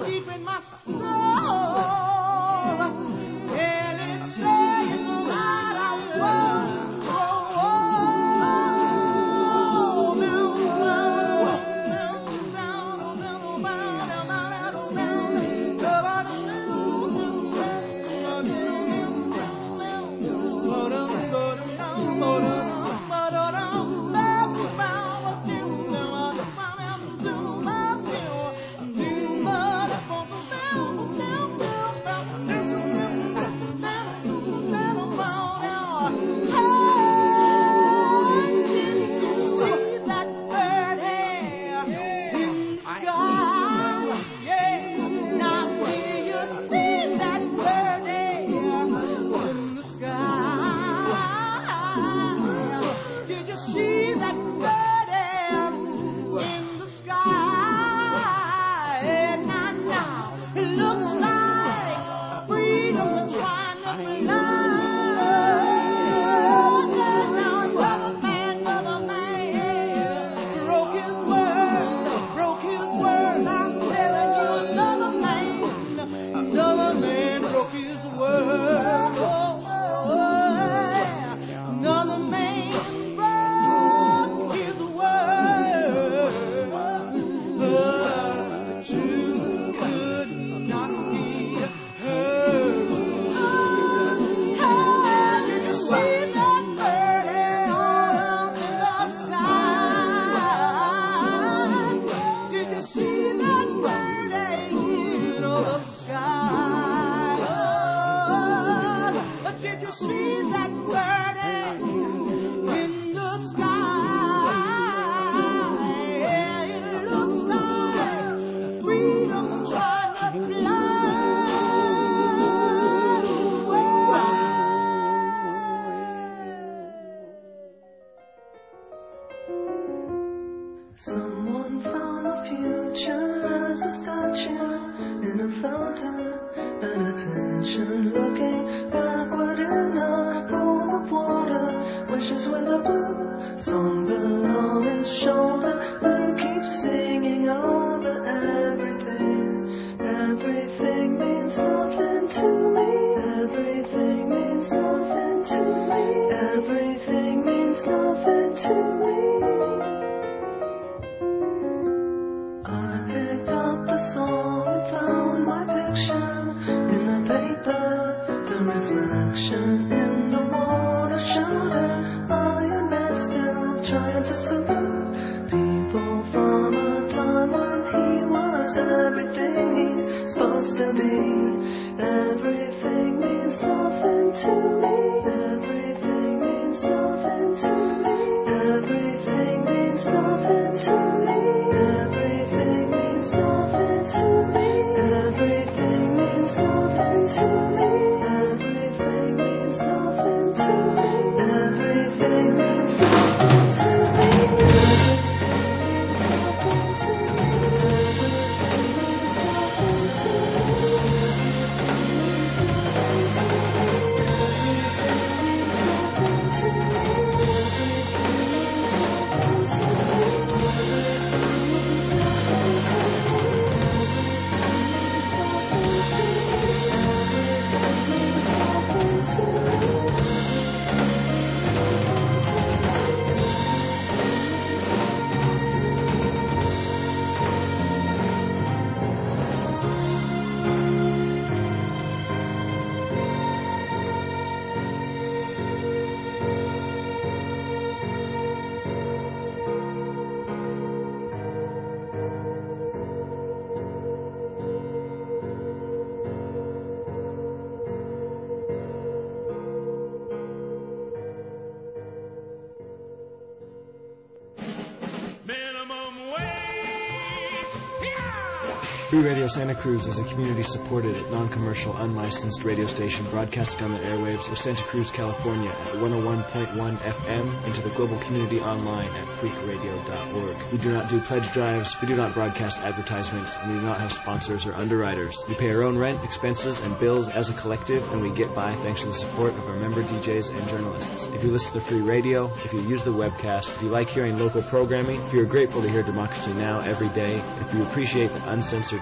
Free Radio Santa Cruz is a community-supported, non-commercial, unlicensed radio station broadcasting on the airwaves of Santa Cruz, California at 101.1 FM and to the global community online at freakradio.org. We do not do pledge drives, we do not broadcast advertisements, and we do not have sponsors or underwriters. We pay our own rent, expenses, and bills as a collective, and we get by thanks to the support of our member DJs and journalists. If you listen to free radio, if you use the webcast, if you like hearing local programming, if you're grateful to hear Democracy Now! Every day, if you appreciate the uncensored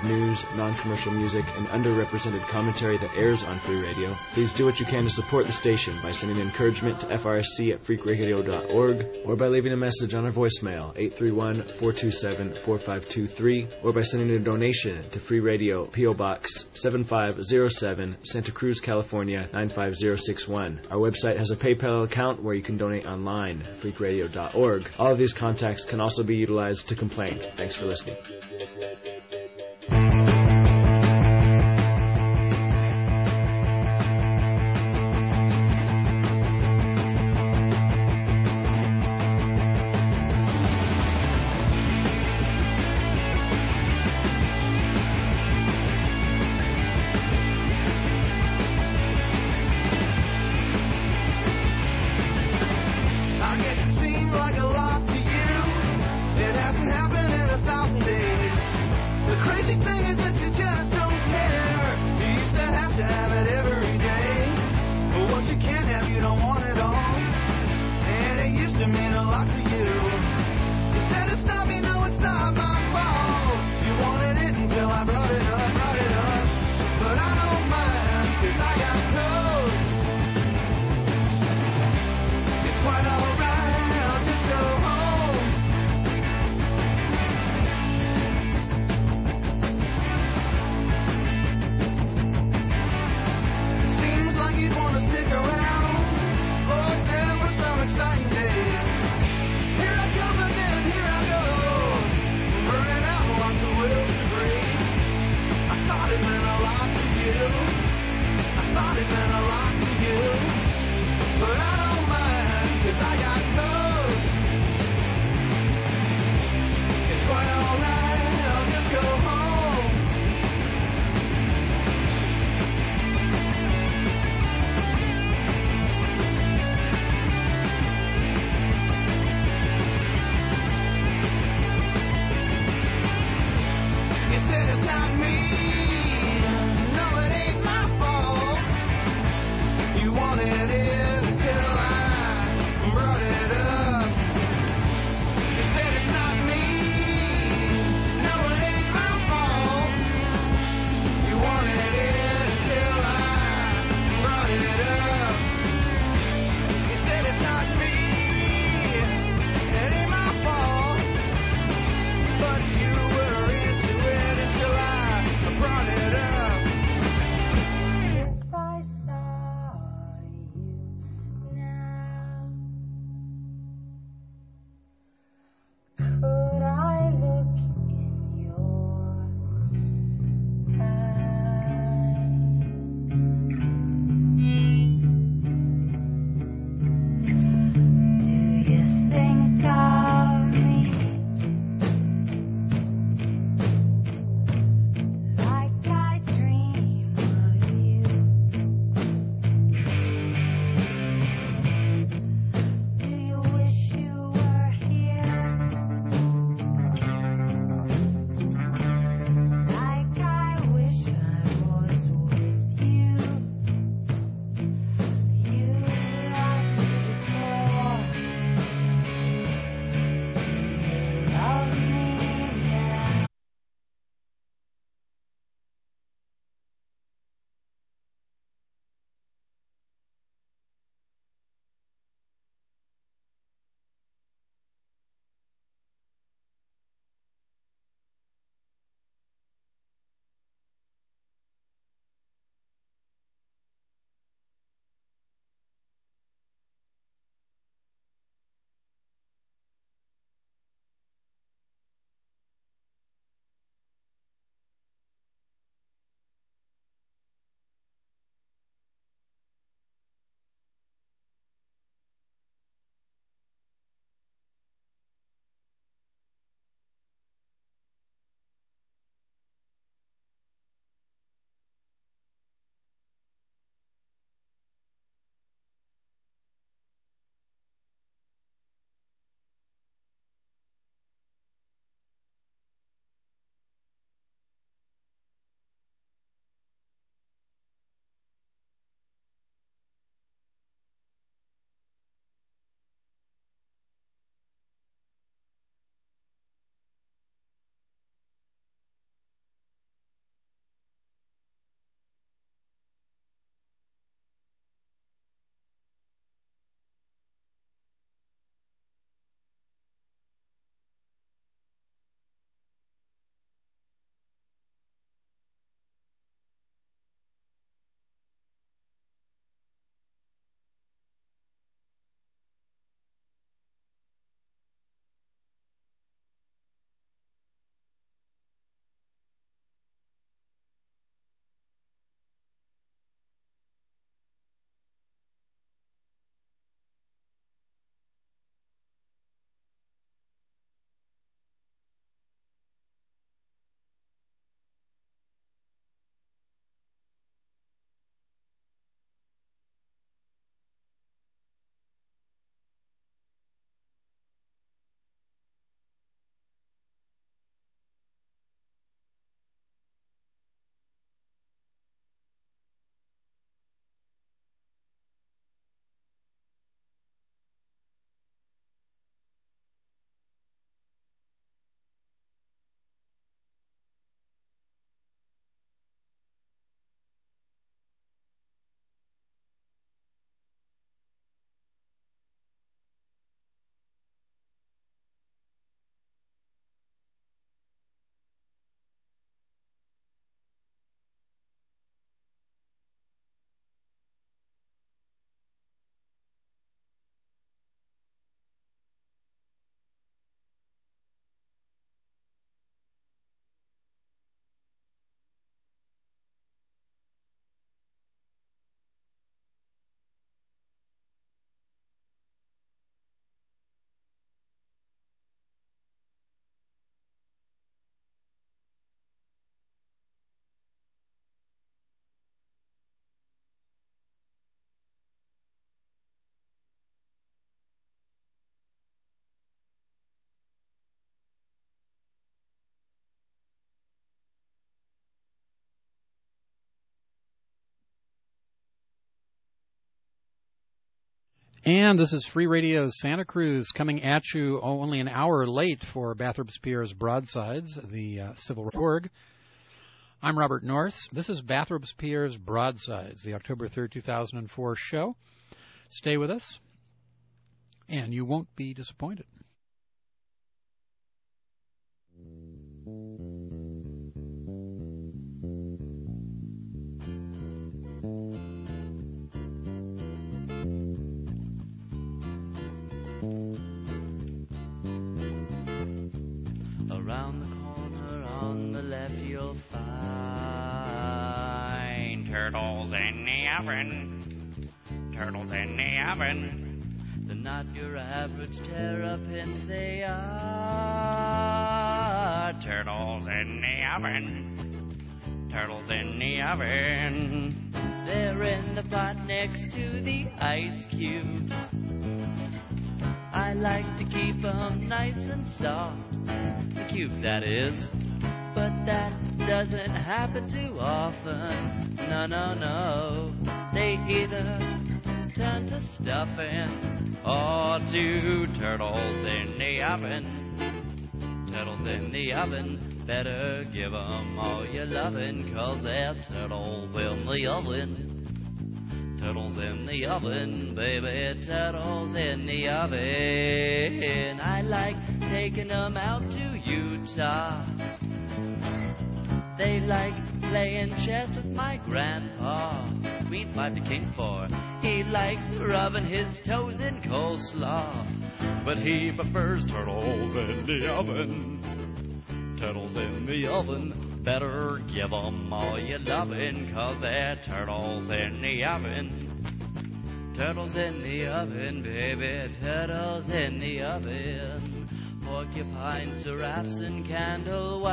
exclusive news, non-commercial music, and underrepresented commentary that airs on Free Radio. Please do what you can to support the station by sending encouragement to FRSC@freakradio.org, or by leaving a message on our voicemail, 831-427-4523, or by sending a donation to Free Radio, P.O. Box 7507, Santa Cruz, California 95061. Our website has a PayPal account where you can donate online, freakradio.org. All of these contacts can also be utilized to complain. Thanks for listening. Like a lot to you. It hasn't happened in 1,000 days. And this is Free Radio Santa Cruz coming at you only an hour late for Bathurst Pierre's Broadsides, the Civil Org. I'm Robert Norris. This is Bathurst Pierre's Broadsides, the October 3rd, 2004 show. Stay with us, and you won't be disappointed. Around the corner on the left you'll find turtles in the oven. Turtles in the oven. They're not your average terrapins, they are turtles in the oven. Turtles in the oven. They're in the pot next to the ice cubes. I like to keep 'em nice and soft, the cubes that is, but that doesn't happen too often. No, no, no, they either turn to stuffing or to turtles in the oven. Turtles in the oven, better give 'em all your lovin', 'cause they're turtles in the oven. Turtles in the oven, baby, turtles in the oven. I like taking 'em out to Utah. They like playing chess with my grandpa. Queen 5 to King 4. He likes rubbing his toes in coleslaw, but he prefers turtles in the oven. Turtles in the oven. Better give 'em all your lovin', 'cause they're turtles in the oven. Turtles in the oven, baby, turtles in the oven. Porcupines, giraffes, and candle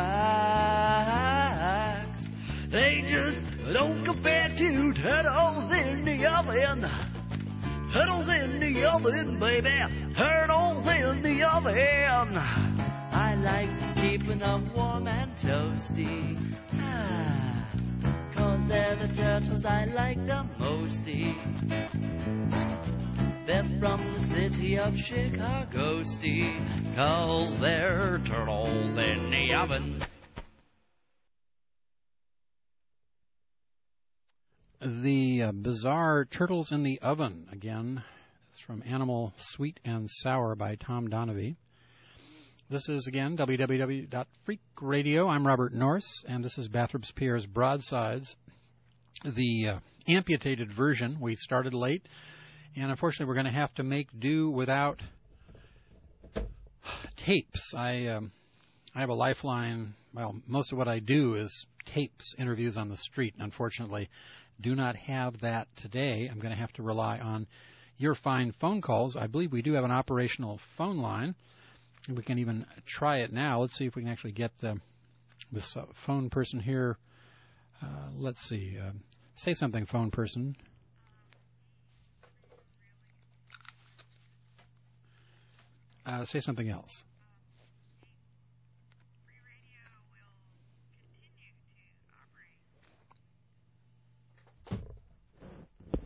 wax. They just don't compare to turtles in the oven. Turtles in the oven, baby, turtles in the oven. I like keeping them warm and toasty, 'cause they're the turtles I like the mosty. They're from the city of Chicago, 'cause they're turtles in the oven. The bizarre Turtles in the Oven, again. It's from Animal Sweet and Sour by Tom Donovan. This is, again, www.freakradio. I'm Robert Norris, and this is Bathurst Pierre's Broadsides, the amputated version. We started late, and unfortunately we're going to have to make do without tapes. I have a lifeline. Well, most of what I do is tapes, interviews on the street. Unfortunately, do not have that today. I'm going to have to rely on your fine phone calls. I believe we do have an operational phone line. We can even try it now. Let's see if we can actually get this phone person here. Let's see. Say something, phone person. Say something else. Free Radio will continue to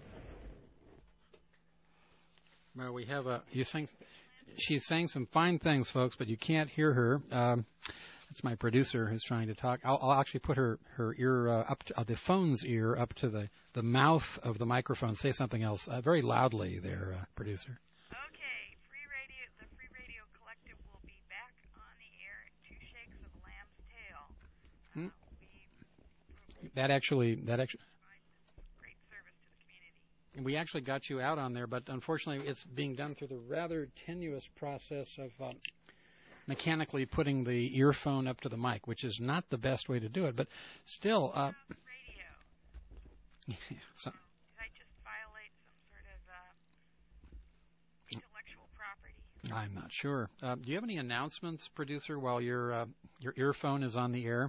operate. Well, we have she's saying some fine things, folks, but you can't hear her. That's my producer who's trying to talk. I'll actually put her ear up to the phone's ear up to the mouth of the microphone. Say something else very loudly there, producer. Okay, the Free Radio Collective will be back on the air at 2 Shakes of a Lamb's Tail. That actually. Great service to the community. We actually got you out on there, but unfortunately it's being done through the rather tenuous process of mechanically putting the earphone up to the mic, which is not the best way to do it, but still... radio. So, did I just violate some sort of intellectual property? I'm not sure. Do you have any announcements, producer, while your earphone is on the air?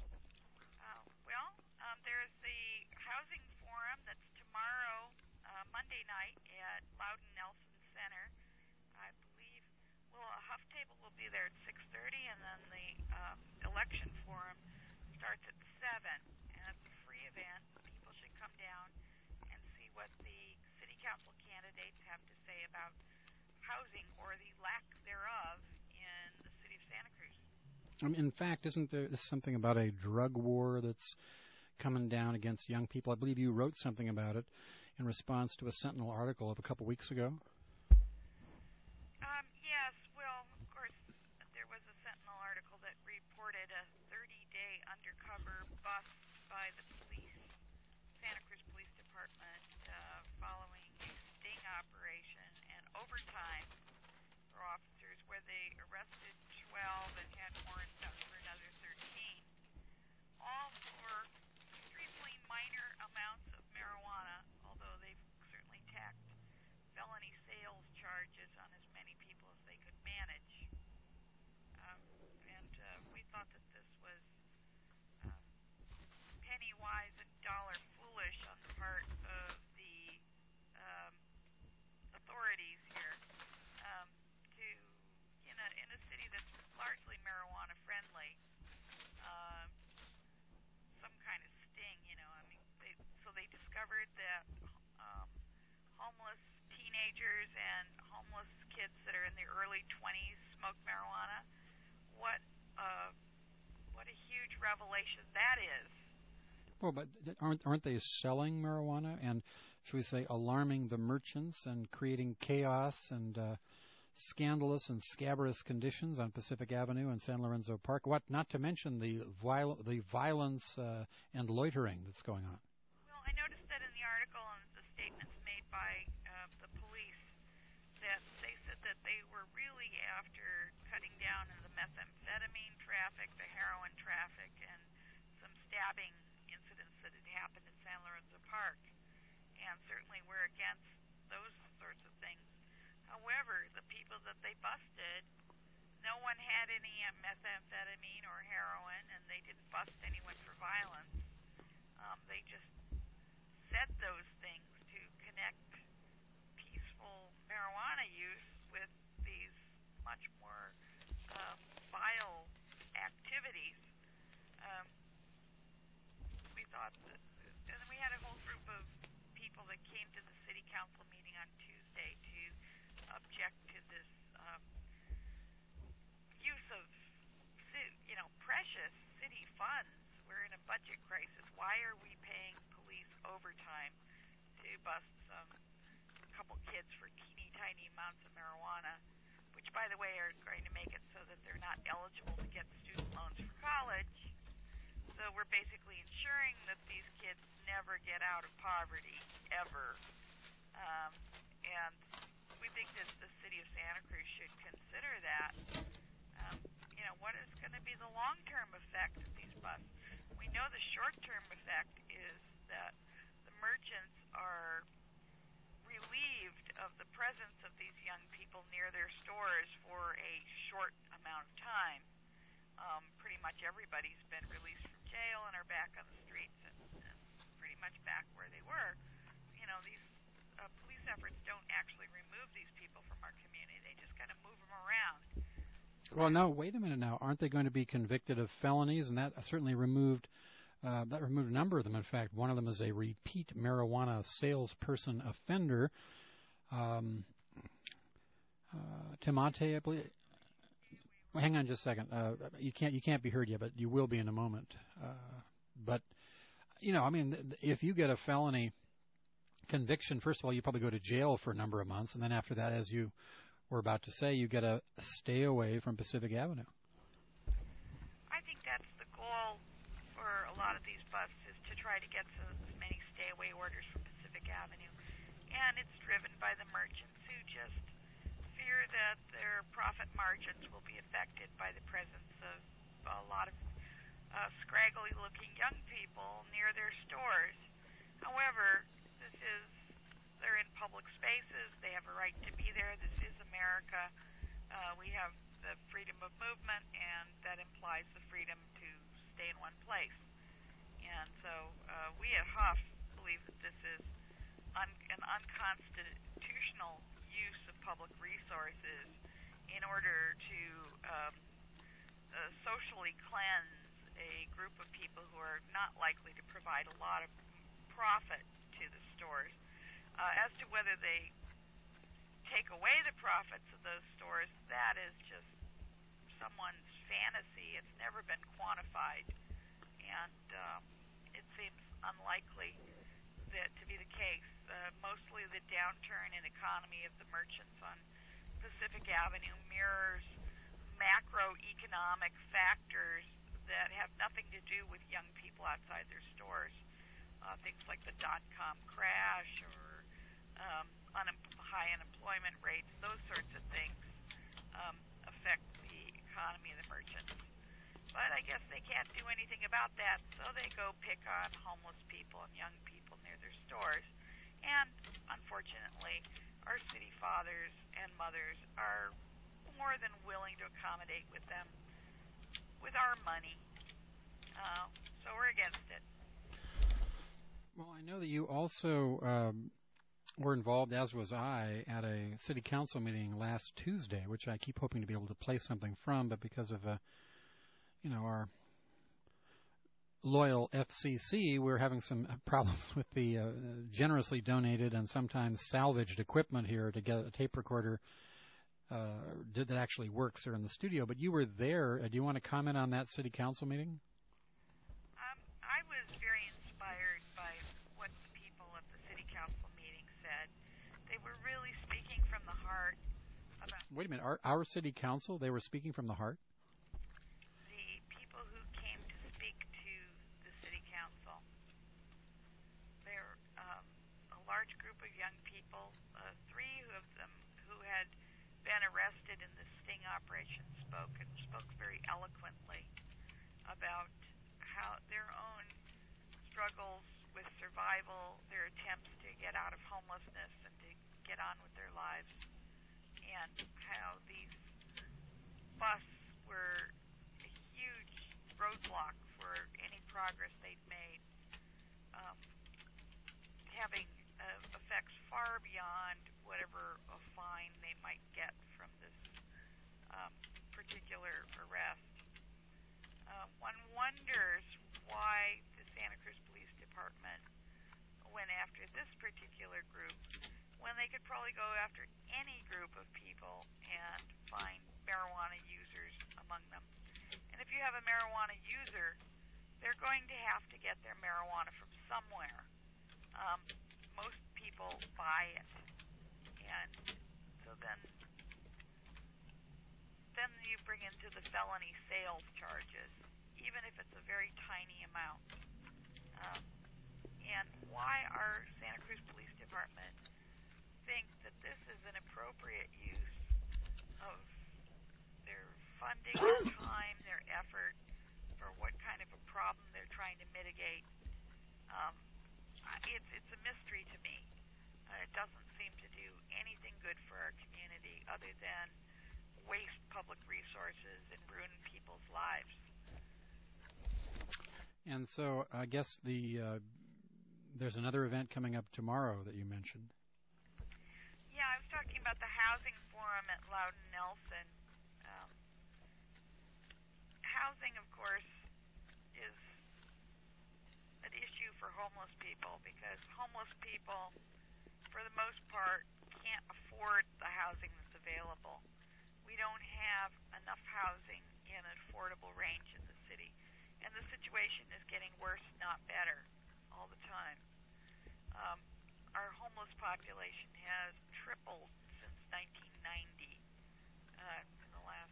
There's the housing forum that's tomorrow, Monday night at Loudon Nelson Center. I believe Huff Table will be there at 6:30, and then the election forum starts at 7. And it's a free event. People should come down and see what the city council candidates have to say about housing or the lack thereof in the city of Santa Cruz. In fact, isn't there something about a drug war that's coming down against young people? I believe you wrote something about it in response to a Sentinel article of a couple weeks ago. Yes, well, of course, there was a Sentinel article that reported a 30-day undercover bust by the police, Santa Cruz Police Department, following a sting operation and overtime for officers where they arrested 12 and had warrants out for another 13, all for extremely minor amounts of marijuana, although they've certainly tacked felony sales charges on as many people as they could manage. And we thought that this was penny wise and dollar foolish on the part of the authorities here to, in a city that's largely marijuana friendly, some kind of sting, so they discovered that homeless teenagers and homeless kids that are in the early 20s smoke marijuana. What a huge revelation that is. Well, but aren't they selling marijuana and, should we say, alarming the merchants and creating chaos and scandalous and scabrous conditions on Pacific Avenue and San Lorenzo Park? What, not to mention the violence and loitering that's going on. Well, I noticed that in the article and the statements made by the police that they said that they were really after cutting down on the methamphetamine traffic, the heroin traffic, and some stabbing incidents that had happened in San Lorenzo Park. And certainly we're against those sorts of things. However, the people that they busted, no one had any methamphetamine or heroin, and they didn't bust anyone for violence. They just said those things to connect peaceful marijuana use with these much more vile activities. We thought that, and then we had a whole group of people that came to the city council meeting on Tuesday to object to this use of, precious city funds. We're in a budget crisis. Why are we paying police overtime to bust a couple kids for teeny tiny amounts of marijuana, which, by the way, are going to make it so that they're not eligible to get student loans for college? So we're basically ensuring that these kids never get out of poverty, ever. And we think that the city of Santa Cruz should consider that. What is going to be the long-term effect of these busts? We know the short-term effect is that the merchants are relieved of the presence of these young people near their stores for a short amount of time. Pretty much everybody's been released from jail and are back on the streets and pretty much back where they were. These police efforts don't actually remove these people from our community. They just kind of move them around. Well, no, wait a minute now. Aren't they going to be convicted of felonies? And that certainly removed a number of them. In fact, one of them is a repeat marijuana salesperson offender. Timate, I believe. Well, hang on just a second. You can't be heard yet, but you will be in a moment. But if you get a felony conviction, first of all, you probably go to jail for a number of months, and then after that, as you were about to say, you get a stay away from Pacific Avenue. I think that's the goal for a lot of these busts, is to try to get as many stay-away orders from Pacific Avenue. And it's driven by the merchants who just fear that their profit margins will be affected by the presence of a lot of scraggly-looking young people near their stores. However, they're in public spaces. They have a right to be there. This is America. We have the freedom of movement, and that implies the freedom to stay in one place. And so we at Huff believe that this is an unconstitutional use of public resources in order to socially cleanse a group of people who are not likely to provide a lot of profit to the stores. As to whether they take away the profits of those stores, that is just someone's fantasy. It's never been quantified, and it seems unlikely that to be the case. Mostly the downturn in economy of the merchants on Pacific Avenue mirrors macroeconomic factors that have nothing to do with young people outside their stores. Things like the dot-com crash or high unemployment rates, those sorts of things affect the economy of the merchants. But I guess they can't do anything about that, so they go pick on homeless people and young people near their stores. And unfortunately, our city fathers and mothers are more than willing to accommodate with them with our money. So we're against it. Well, I know that you also were involved, as was I, at a city council meeting last Tuesday, which I keep hoping to be able to play something from, but because of our loyal FCC, we're having some problems with the generously donated and sometimes salvaged equipment here to get a tape recorder that actually works here in the studio. But you were there. Do you want to comment on that city council meeting? I was very inspired by what the people at the city council meeting said. They were really speaking from the heart about... Wait a minute. Our city council, they were speaking from the heart? The people who came to speak to the city council. They're a large group of young people. Three of them who had been arrested in the sting operation spoke very eloquently about how their own struggles with survival, their attempts to get out of homelessness and to get on with their lives, and how these busts were a huge roadblock for any progress they'd made, having effects far beyond whatever a fine they might get from this particular arrest. One wonders why the Santa Cruz Police Department went after this particular group when they could probably go after any group of people and find marijuana users among them. And if you have a marijuana user, they're going to have to get their marijuana from somewhere. Most people buy it. And so then you bring into the felony sales charges, even if it's a very tiny amount. And why our Santa Cruz Police Department think that this is an appropriate use of their funding, their time, their effort for what kind of a problem they're trying to mitigate, it's a mystery to me. It doesn't seem to do anything good for our community other than waste public resources and ruin people's lives. And so I guess there's another event coming up tomorrow that you mentioned. Yeah, I was talking about the housing forum at Loudon Nelson. Housing, of course, is an issue for homeless people because homeless people, for the most part, can't afford the housing that's available. We don't have enough housing in an affordable range in the city, and the situation is getting worse, not better, all the time. Our homeless population has tripled since 1990. In the last,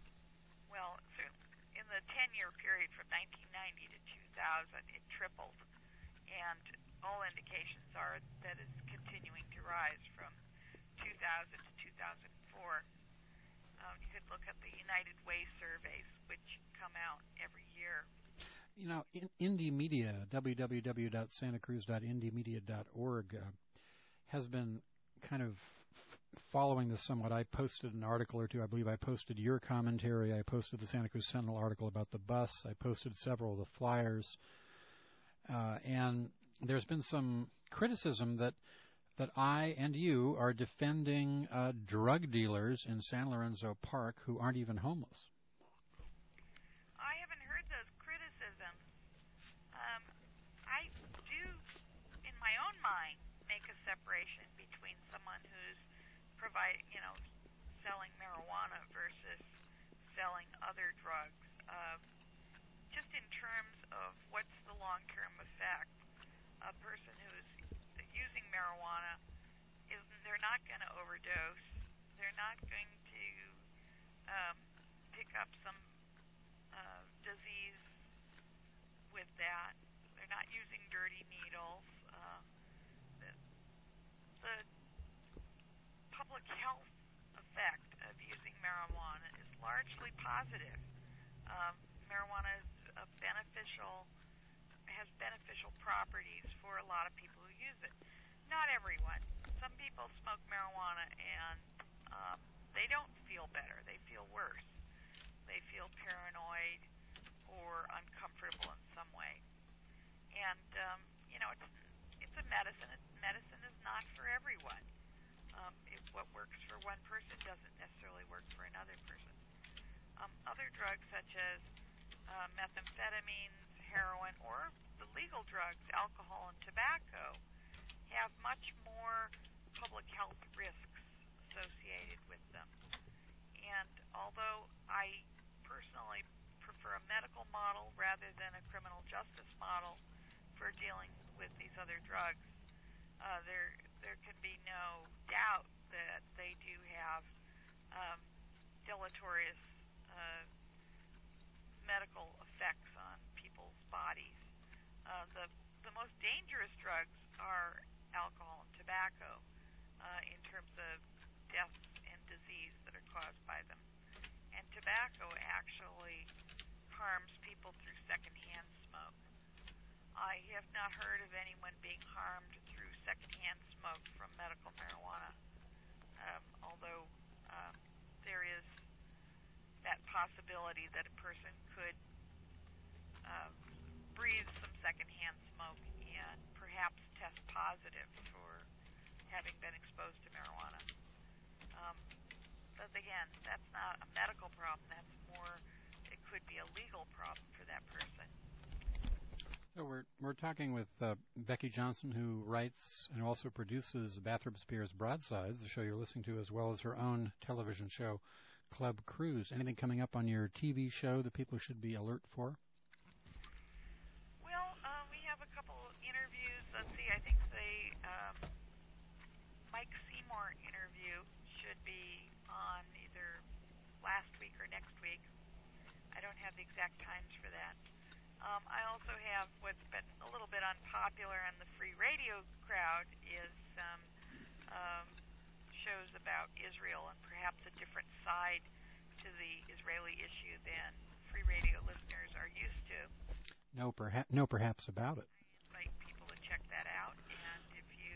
in the 10-year period from 1990 to 2000, it tripled, and all indications are that it's continuing to rise from 2000 to 2004. You could look at the United Way surveys, which come out every year. You know, Indie Media, www.santacruz.indiemedia.org, has been kind of following this somewhat. I posted an article or two. I believe I posted your commentary. I posted the Santa Cruz Sentinel article about the bus. I posted several of the flyers. And there's been some criticism that I and you are defending drug dealers in San Lorenzo Park who aren't even homeless. I haven't heard those criticisms. I do, in my own mind, make a separation separation between someone who's selling marijuana versus selling other drugs. Just in terms of what's the long-term effect, a person who's using marijuana they're not going to overdose. They're not going to pick up some disease with that. They're not using dirty needles. The public health effect of using marijuana is largely positive. Marijuana is has beneficial properties for a lot of people who use it. Not everyone. Some people smoke marijuana and they don't feel better. They feel worse. They feel paranoid or uncomfortable in some way. And it's a medicine. Medicine is not for everyone. What works for one person doesn't necessarily work for another person. Other drugs such as methamphetamines, heroin, or the legal drugs, alcohol and tobacco, have much more public health risks associated with them. And although I personally prefer a medical model rather than a criminal justice model for dealing with these other drugs, there can be no doubt that they do have deleterious medical effects on people's bodies. The most dangerous drugs are alcohol and tobacco in terms of death and disease that are caused by them. And tobacco actually harms people through secondhand smoke. I have not heard of anyone being harmed through secondhand smoke from medical marijuana, although there is that possibility that a person could breathe some secondhand smoke and perhaps test positive for having been exposed to marijuana. But again, that's not a medical problem. That's more, it could be a legal problem for that person. So we're talking with Becky Johnson, who writes and also produces Bathrop Spears Broadsides, the show you're listening to, as well as her own television show, Club Cruise. Anything coming up on your TV show that people should be alert for? Well, we have a couple interviews. Let's see, I think the Mike Seymour interview should be on either last week or next week. I don't have the exact times for that. I also have what's been a little bit unpopular in the free radio crowd is some shows about Israel and perhaps a different side to the Israeli issue than free radio listeners are used to. No perhaps about it. I invite people to check that out, and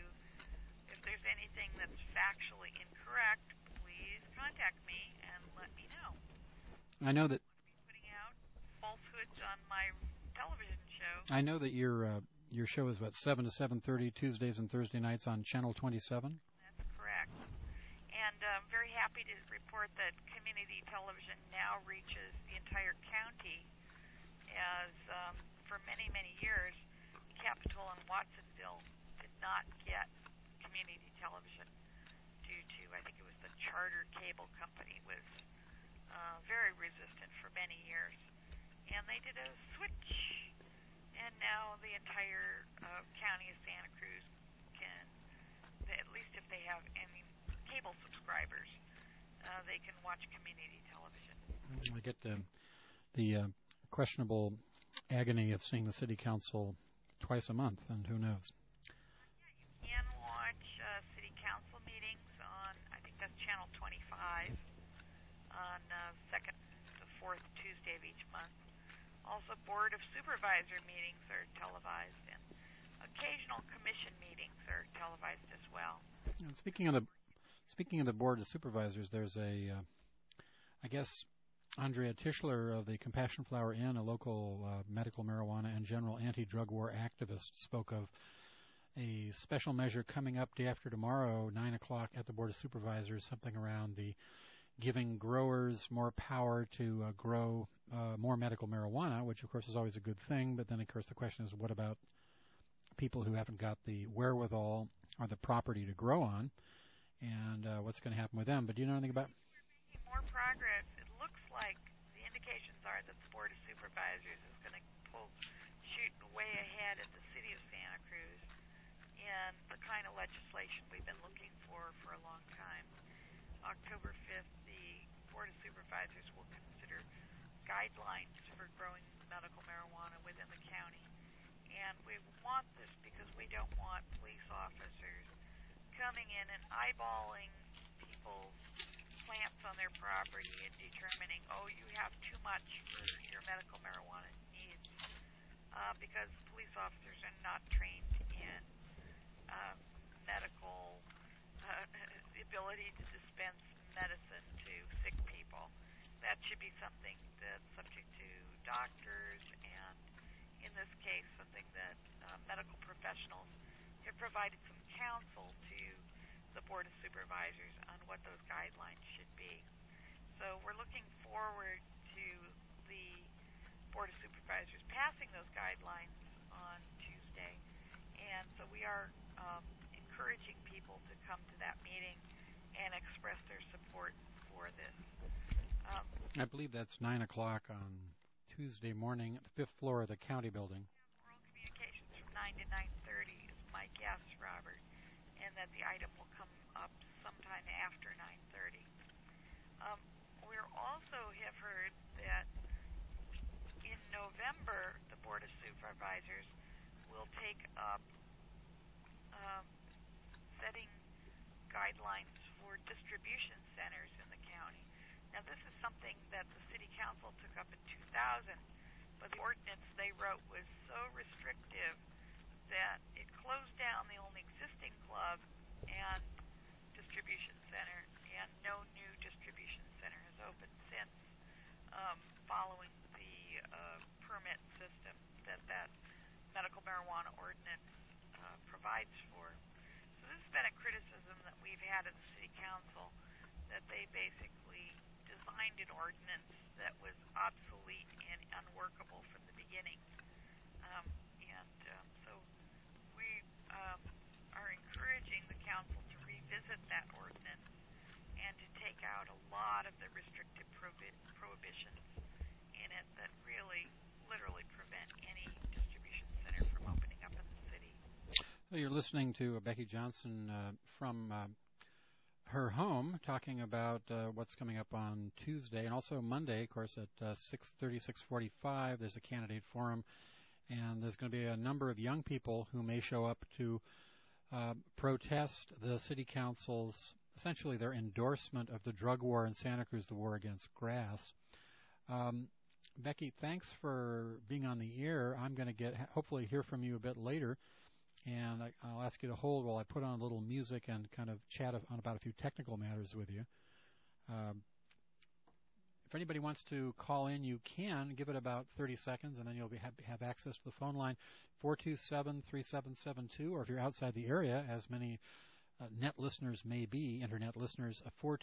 if there's anything that's factually incorrect, please contact me and let me know. I know that Putting out falsehoods on my television show. I know that your show is 7 to 7:30 Tuesdays and Thursday nights on Channel 27. That's correct. And I'm very happy to report that community television now reaches the entire county, as for many, many years, Capitol and Watsonville did not get community television due to, I think it was the Charter Cable Company was very resistant for many years. And they did a switch, and now the entire county of Santa Cruz can, at least if they have any cable subscribers, they can watch community television. I get the questionable agony of seeing the city council twice a month, and who knows. Yeah, you can watch city council meetings on, I think that's Channel 25, on second to fourth Tuesday of each month. Also, Board of Supervisor meetings are televised, and occasional commission meetings are televised as well. And speaking of the Board of Supervisors, there's I guess Andrea Tischler of the Compassion Flower Inn, a local medical marijuana and general anti-drug war activist, spoke of a special measure coming up day after tomorrow, 9 o'clock at the Board of Supervisors, something around the giving growers more power to grow more medical marijuana, which of course is always a good thing. But then, of course, the question is, what about people who haven't got the wherewithal or the property to grow on, and what's going to happen with them. But do you know anything about? We're making more progress. It looks like the indications are that the Board of Supervisors is going to shoot way ahead at the City of Santa Cruz in the kind of legislation we've been looking for a long time. October 5th, the Board of Supervisors will consider guidelines for growing medical marijuana within the county. And we want this because we don't want police officers coming in and eyeballing people's plants on their property and determining, oh, you have too much for your medical marijuana needs, because police officers are not trained in medical the ability to dispense medicine to sick people. That should be something that's subject to doctors, and in this case, something that medical professionals have provided some counsel to the Board of Supervisors on what those guidelines should be. So we're looking forward to the Board of Supervisors passing those guidelines on Tuesday, and so we are encouraging people to come to that meeting and express their support for this. I believe that's 9 o'clock on Tuesday morning at the 5th floor of the county building. Oral communications from 9 to 9:30 is my guess, Robert, and that the item will come up sometime after 9:30. We also have heard that in November the Board of Supervisors will take up setting guidelines for distribution centers in the county. Now, this is something that the City Council took up in 2000, but the ordinance they wrote was so restrictive that it closed down the only existing club and distribution center, and no new distribution center has opened since, following the permit system that medical marijuana ordinance provides for. So this has been a criticism that we've had at the City Council, that they basically designed an ordinance that was obsolete and unworkable from the beginning. So we are encouraging the council to revisit that ordinance and to take out a lot of the restrictive prohibitions in it that really, literally prevent any distribution center from opening up in the city. Well, you're listening to Becky Johnson from her home, talking about what's coming up on Tuesday and also Monday, of course, at 6:30, 6:45. There's a candidate forum, and there's going to be a number of young people who may show up to protest the City Council's, essentially their endorsement of the drug war in Santa Cruz, the war against grass. Becky, thanks for being on the air. I'm going to hopefully hear from you a bit later. And I'll ask you to hold while I put on a little music and kind of chat on about a few technical matters with you. If anybody wants to call in, you can. Give it about 30 seconds, and then you'll have access to the phone line, 427-3772, or if you're outside the area, as many net listeners may be, internet listeners,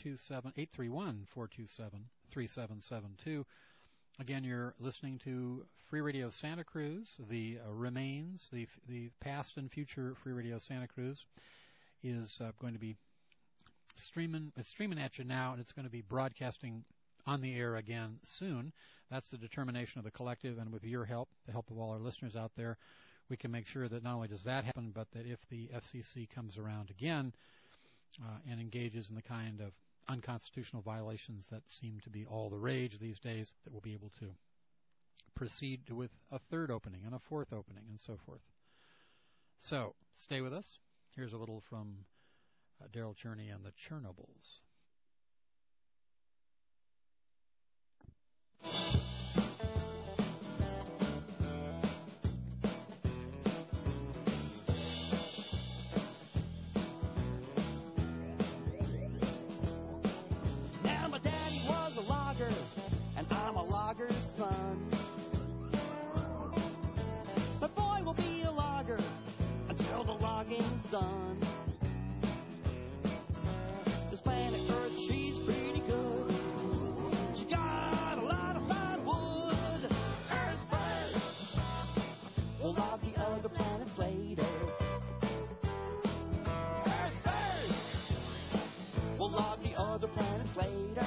831-427-3772. Again, you're listening to Free Radio Santa Cruz. The remains, the past and future Free Radio Santa Cruz is going to be streaming at you now, and it's going to be broadcasting on the air again soon. That's the determination of the collective, and with your help, the help of all our listeners out there, we can make sure that not only does that happen, but that if the FCC comes around again and engages in the kind of unconstitutional violations that seem to be all the rage these days, that we'll be able to proceed with a third opening and a fourth opening and so forth. So, stay with us. Here's a little from Daryl Cherney and the Chernobyls. Logger's son. My boy will be a logger until the logging's done. This planet the other planets later. Earth! We'll log the other planets later.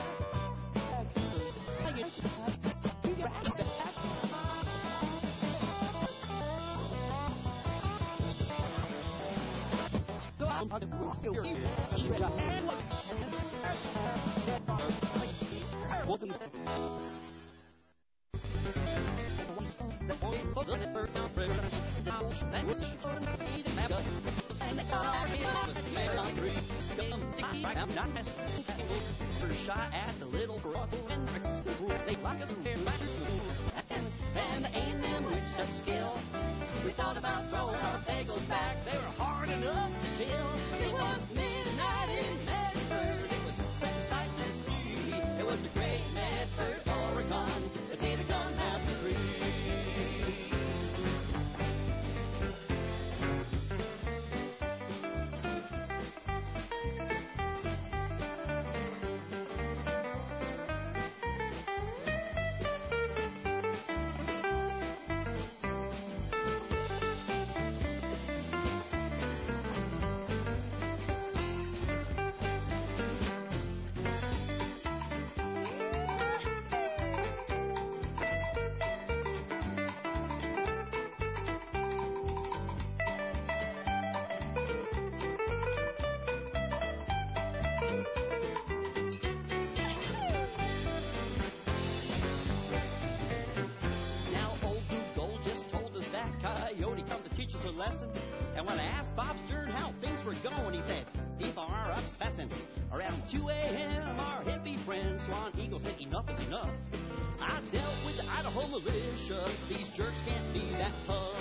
Shot at the little rock and they like us and the A&M reached such skill. We thought about throwing our bagels back. They were hard enough to kill. It was midnight in Medford. It was such a sight to see. It was the great Medford, Oregon, potato gun massacre. Lesson. And when I asked Bob Stern how things were going, he said, people are obsessing. Around 2 a.m., our hippie friend Swan Eagle said, enough is enough. I dealt with the Idaho militia. These jerks can't be that tough.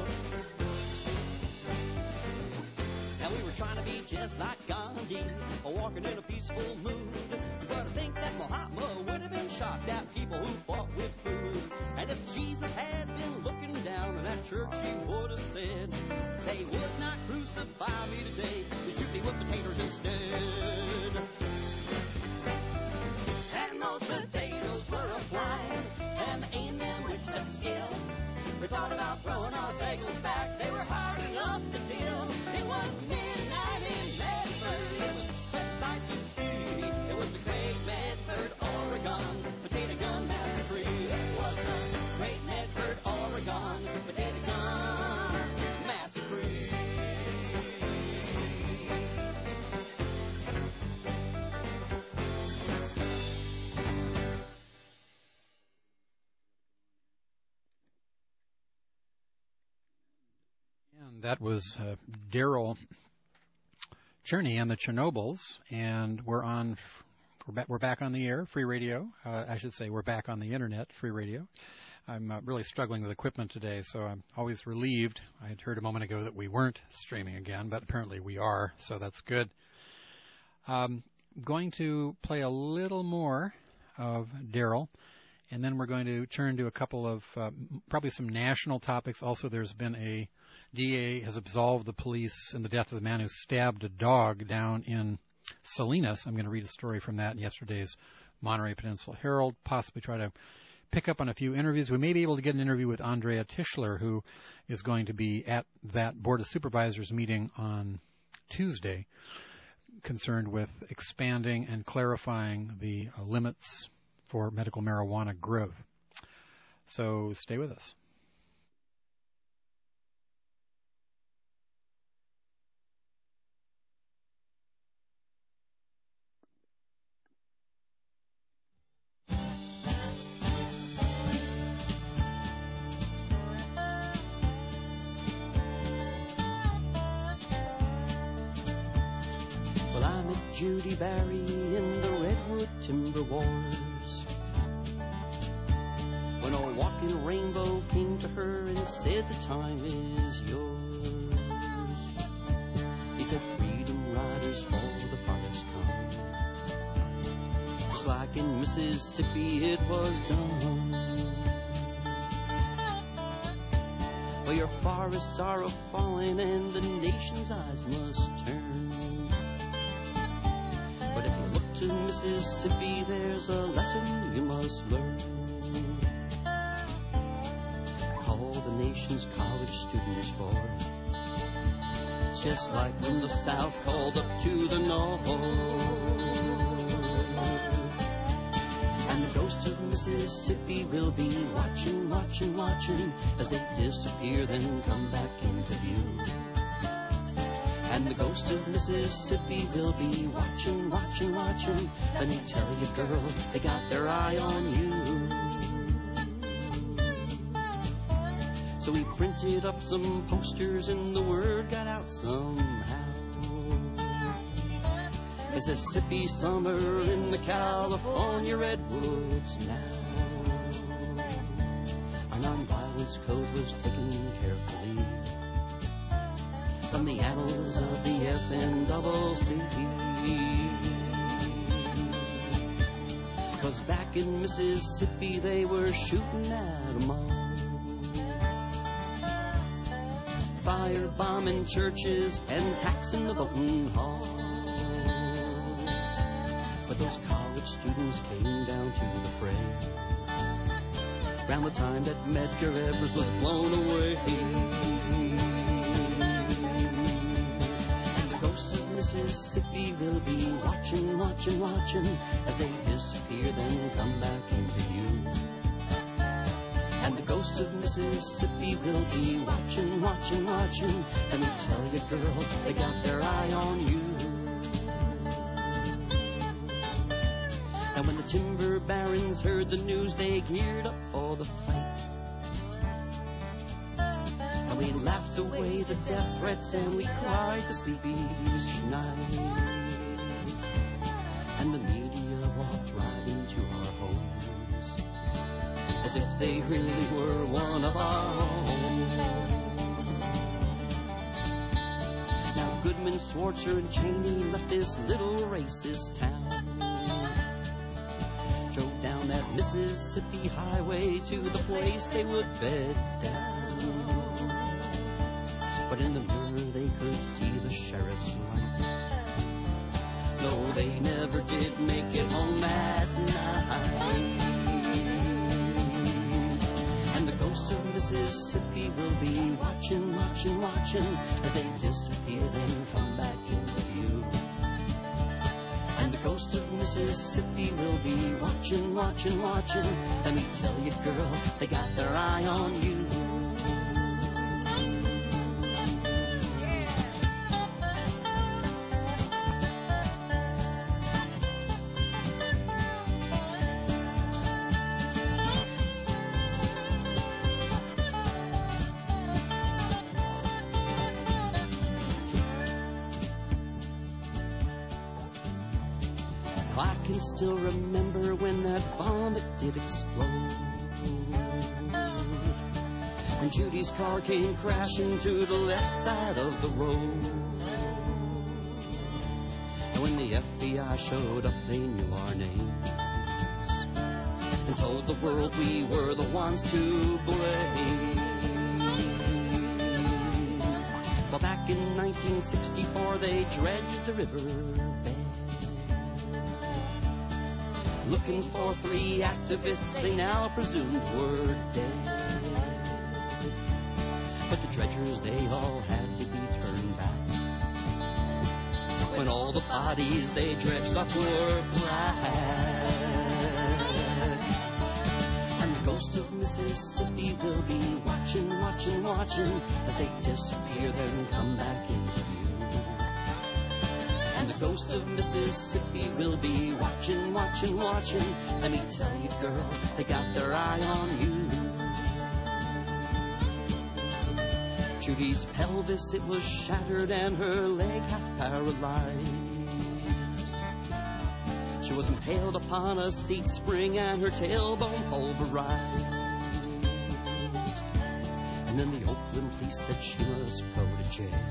Now we were trying to be just like Gandhi, walking in a peaceful mood. But I think that Mahatma would have been shocked at people who fought with food. And if Jesus had been looking down on that church, he would have said, they would not crucify me today, they shoot me with potatoes instead. And those potatoes were a flying, and the A&M with such skill. We thought about throwing our bagels back, they were hard enough to kill. It was midnight in Medford, it was such a sight to see. It was the great Medford, Oregon, potato gun massacre. It was the great Medford, Oregon, potato gun massacre. And that was Daryl Cherney and the Chernobyls, and we're back on the air, free radio. I should say we're back on the internet, free radio. I'm really struggling with equipment today, so I'm always relieved. I had heard a moment ago that we weren't streaming again, but apparently we are, so that's good. Going to play a little more of Daryl, and then we're going to turn to a couple of probably some national topics. Also, there's been a DA has absolved the police in the death of the man who stabbed a dog down in Salinas. I'm going to read a story from that in yesterday's Monterey Peninsula Herald, possibly try to pick up on a few interviews. We may be able to get an interview with Andrea Tischler, who is going to be at that Board of Supervisors meeting on Tuesday, concerned with expanding and clarifying the limits for medical marijuana growth. So stay with us. Judy Barry in the Redwood Timber Wars. When a walking rainbow came to her and said the time is yours. He said, freedom riders for the forest come. Just like in Mississippi it was done. Well, your forests are a-falling and the nation's eyes must turn. But if you look to Mississippi, there's a lesson you must learn. Called the nation's college students forth. It's just like when the South called up to the North. And the ghosts of Mississippi will be watching, watching, watching as they disappear, then come back into view. And the ghosts of Mississippi will be watching, watching, watching. Let me tell you, girl, they got their eye on you. So we printed up some posters and the word got out somehow. Mississippi summer in the California redwoods now. Our nonviolence code was taken carefully from the annals of the SNCC. 'Cause back in Mississippi they were shooting at 'em all. Firebombing churches and taxing the voting halls. But those college students came down to the fray around the time that Medgar Evers was blown away. And the ghosts of Mississippi will be watching, watching, watching as they disappear, then come back into view. And the ghosts of Mississippi will be watching, watching, watching. Let me tell you, girl, they got their eye on you. And when the timber barons heard the news, they geared up for the fight. And we laughed away the death threats and we cried to sleep each night. And the media walked right into our homes as if they really were one of our own. Now Goodman, Swartzer, and Cheney left this little racist town, drove down that Mississippi highway to the place they would bed down. But in the mirror they could see the sheriff's light. No, they never did make it home that night. Ghosts of Mississippi will be watching, watching, watching as they disappear, then come back into view. And the ghosts of Mississippi will be watching, watching, watching. Let me tell you, girl, they got their eye on you. Still remember when that bomb it did explode, when Judy's car came crashing to the left side of the road. And when the FBI showed up, they knew our names and told the world we were the ones to blame. Well, back in 1964 they dredged the river bed, looking for 3 activists they now presumed were dead. But the dredgers, they all had to be turned back when all the bodies they dredged up were black. And the ghosts of Mississippi will be watching, watching, watching as they disappear, then come back into view. And the ghosts of Mississippi will be watching, watching, watching. Let me tell you, girl, they got their eye on you. Judy's pelvis, it was shattered and her leg half paralyzed. She was impaled upon a seat spring and her tailbone pulverized. And then the Oakland police said she must go to jail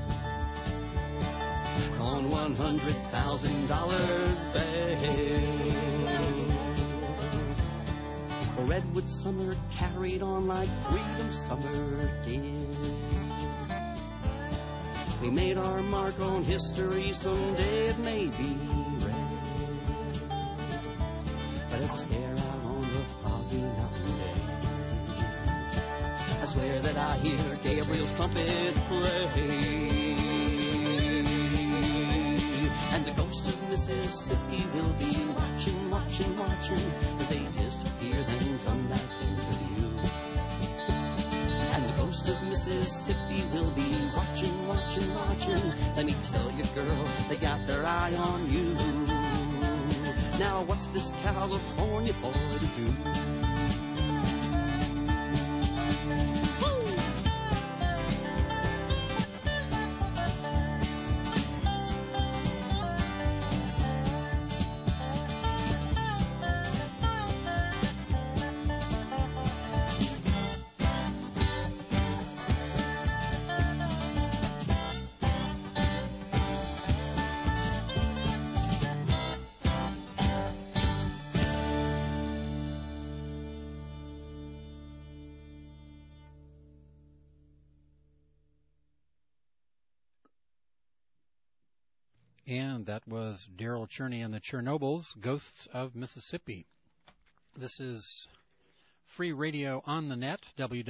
on $100,000 bail. A redwood summer carried on like freedom summer did. We made our mark on history, someday it may be red. But as I stare out on the foggy mountain day, I swear that I hear Gabriel's trumpet play. And the ghost of Mississippi will be watching, watching, watching as they disappear, then come back into view. And the ghost of Mississippi will be watching, watching, watching. Let me tell you, girl, they got their eye on you. Now what's this California boy to do? And that was Daryl Cherney and the Chernobyls, Ghosts of Mississippi. This is Free Radio on the net,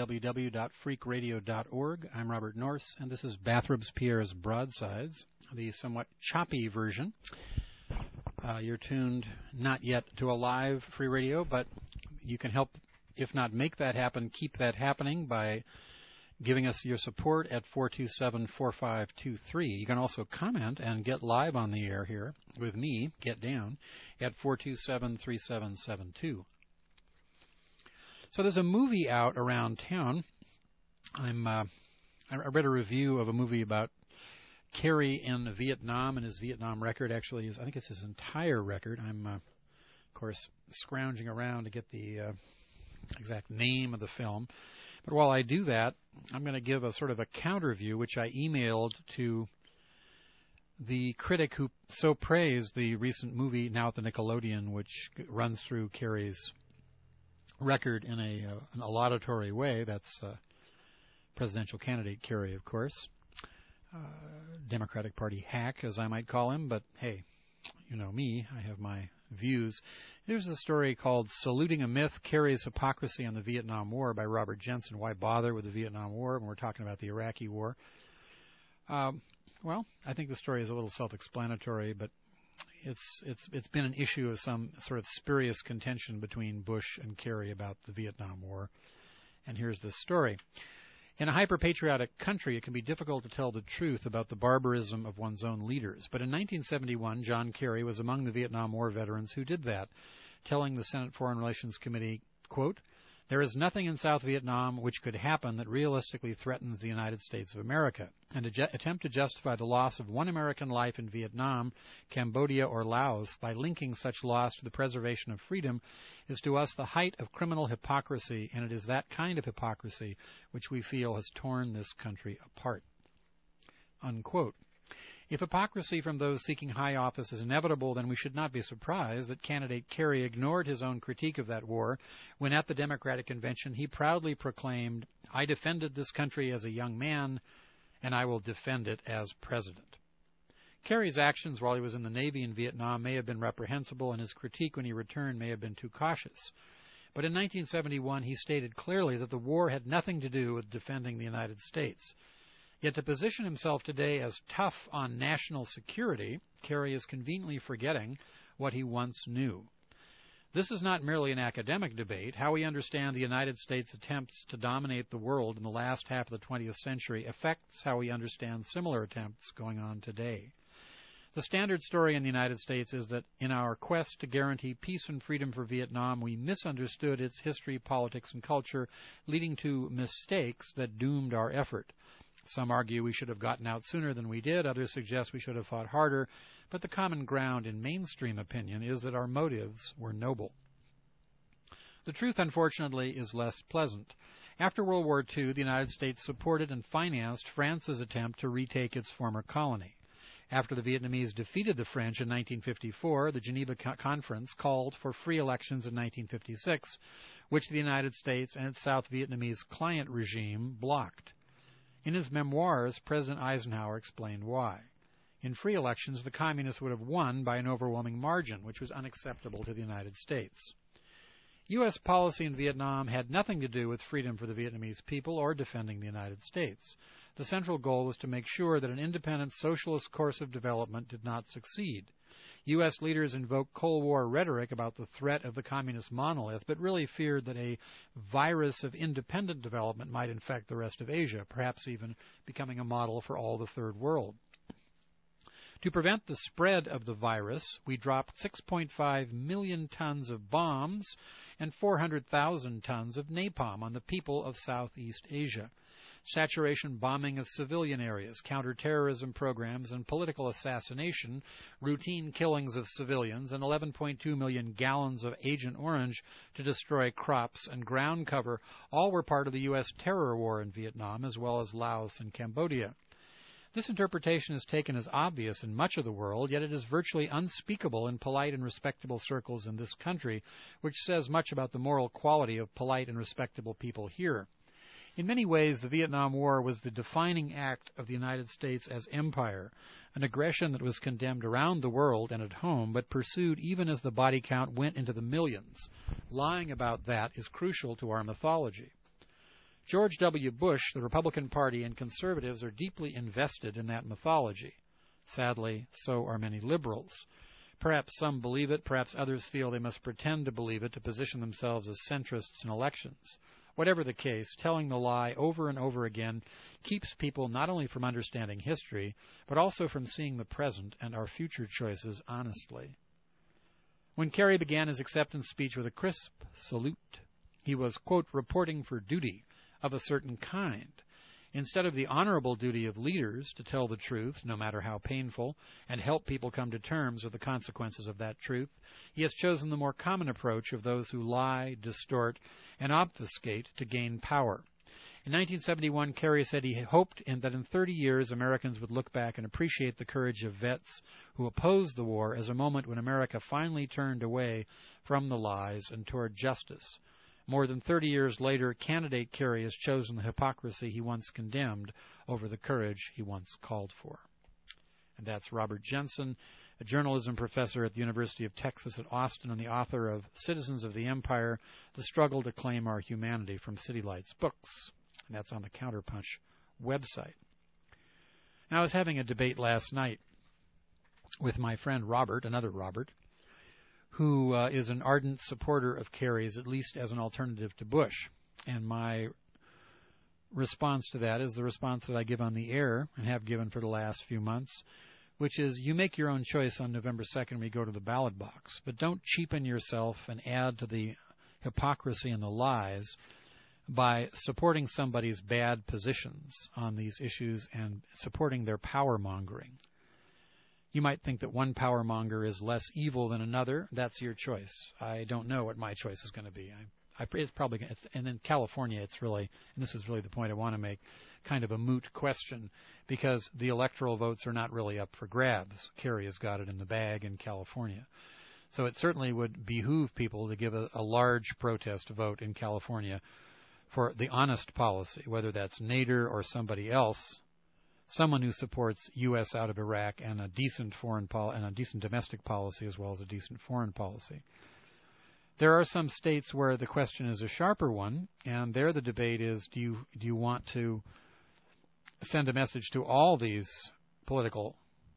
www.freakradio.org. I'm Robert Norse, and this is Bathrobes Pierre's Broadsides, the somewhat choppy version. You're tuned not yet to a live free radio, but you can help, if not make that happen, keep that happening by giving us your support at 427-4523. You can also comment and get live on the air here with me, Get Down, at 427-3772. So there's a movie out around town. I read a review of a movie about Kerry in Vietnam and his Vietnam record. Actually, I think it's his entire record. I'm, of course, scrounging around to get the exact name of the film. But while I do that, I'm going to give a sort of a counter view, which I emailed to the critic who so praised the recent movie now at the Nickelodeon, which runs through Kerry's record in an laudatory way. That's presidential candidate Kerry, of course. Democratic Party hack, as I might call him. But hey, you know me, I have my views. Here's a story called Saluting a Myth, Kerry's Hypocrisy on the Vietnam War by Robert Jensen. Why bother with the Vietnam War when we're talking about the Iraqi War? Well, I think the story is a little self-explanatory, but it's been an issue of some sort of spurious contention between Bush and Kerry about the Vietnam War. And here's this story. In a hyper-patriotic country, it can be difficult to tell the truth about the barbarism of one's own leaders. But in 1971, John Kerry was among the Vietnam War veterans who did that, telling the Senate Foreign Relations Committee, quote, "There is nothing in South Vietnam which could happen that realistically threatens the United States of America. And to attempt to justify the loss of one American life in Vietnam, Cambodia, or Laos by linking such loss to the preservation of freedom is to us the height of criminal hypocrisy, and it is that kind of hypocrisy which we feel has torn this country apart." Unquote. If hypocrisy from those seeking high office is inevitable, then we should not be surprised that candidate Kerry ignored his own critique of that war when at the Democratic Convention he proudly proclaimed, "I defended this country as a young man, and I will defend it as president." Kerry's actions while he was in the Navy in Vietnam may have been reprehensible, and his critique when he returned may have been too cautious. But in 1971, he stated clearly that the war had nothing to do with defending the United States. Yet to position himself today as tough on national security, Kerry is conveniently forgetting what he once knew. This is not merely an academic debate. How we understand the United States' attempts to dominate the world in the last half of the 20th century affects how we understand similar attempts going on today. The standard story in the United States is that in our quest to guarantee peace and freedom for Vietnam, we misunderstood its history, politics, and culture, leading to mistakes that doomed our effort. Some argue we should have gotten out sooner than we did. Others suggest we should have fought harder. But the common ground in mainstream opinion is that our motives were noble. The truth, unfortunately, is less pleasant. After World War II, the United States supported and financed France's attempt to retake its former colony. After the Vietnamese defeated the French in 1954, the Geneva Conference called for free elections in 1956, which the United States and its South Vietnamese client regime blocked. In his memoirs, President Eisenhower explained why. In free elections, the communists would have won by an overwhelming margin, which was unacceptable to the United States. U.S. policy in Vietnam had nothing to do with freedom for the Vietnamese people or defending the United States. The central goal was to make sure that an independent socialist course of development did not succeed. U.S. leaders invoked Cold War rhetoric about the threat of the communist monolith, but really feared that a virus of independent development might infect the rest of Asia, perhaps even becoming a model for all the Third World. To prevent the spread of the virus, we dropped 6.5 million tons of bombs and 400,000 tons of napalm on the people of Southeast Asia. Saturation bombing of civilian areas, counterterrorism programs, and political assassination, routine killings of civilians, and 11.2 million gallons of Agent Orange to destroy crops and ground cover all were part of the U.S. terror war in Vietnam, as well as Laos and Cambodia. This interpretation is taken as obvious in much of the world, yet it is virtually unspeakable in polite and respectable circles in this country, which says much about the moral quality of polite and respectable people here. In many ways, the Vietnam War was the defining act of the United States as empire, an aggression that was condemned around the world and at home, but pursued even as the body count went into the millions. Lying about that is crucial to our mythology. George W. Bush, the Republican Party, and conservatives are deeply invested in that mythology. Sadly, so are many liberals. Perhaps some believe it, perhaps others feel they must pretend to believe it to position themselves as centrists in elections. Whatever the case, telling the lie over and over again keeps people not only from understanding history, but also from seeing the present and our future choices honestly. When Kerry began his acceptance speech with a crisp salute, he was, quote, reporting for duty of a certain kind. Instead of the honorable duty of leaders to tell the truth, no matter how painful, and help people come to terms with the consequences of that truth, he has chosen the more common approach of those who lie, distort, and obfuscate to gain power. In 1971, Kerry said he hoped that in 30 years Americans would look back and appreciate the courage of vets who opposed the war as a moment when America finally turned away from the lies and toward justice. More than 30 years later, candidate Kerry has chosen the hypocrisy he once condemned over the courage he once called for. And that's Robert Jensen, a journalism professor at the University of Texas at Austin and the author of Citizens of the Empire, The Struggle to Claim Our Humanity from City Lights Books. And that's on the Counterpunch website. Now, I was having a debate last night with my friend Robert, another Robert, who is an ardent supporter of Kerry's, at least as an alternative to Bush. And my response to that is the response that I give on the air and have given for the last few months, which is you make your own choice on November 2nd when you go to the ballot box, but don't cheapen yourself and add to the hypocrisy and the lies by supporting somebody's bad positions on these issues and supporting their power-mongering. You might think that one power-monger is less evil than another. That's your choice. I don't know what my choice is going to be. It's probably, and in California, it's really, and this is really the point I want to make, kind of a moot question because the electoral votes are not really up for grabs. Kerry has got it in the bag in California. So it certainly would behoove people to give a large protest vote in California for the honest policy, whether that's Nader or somebody else, someone who supports U.S. out of Iraq and a decent and a decent domestic policy as well as a decent foreign policy. There are some states where the question is a sharper one, and there the debate is: do you want to send a message to all these political,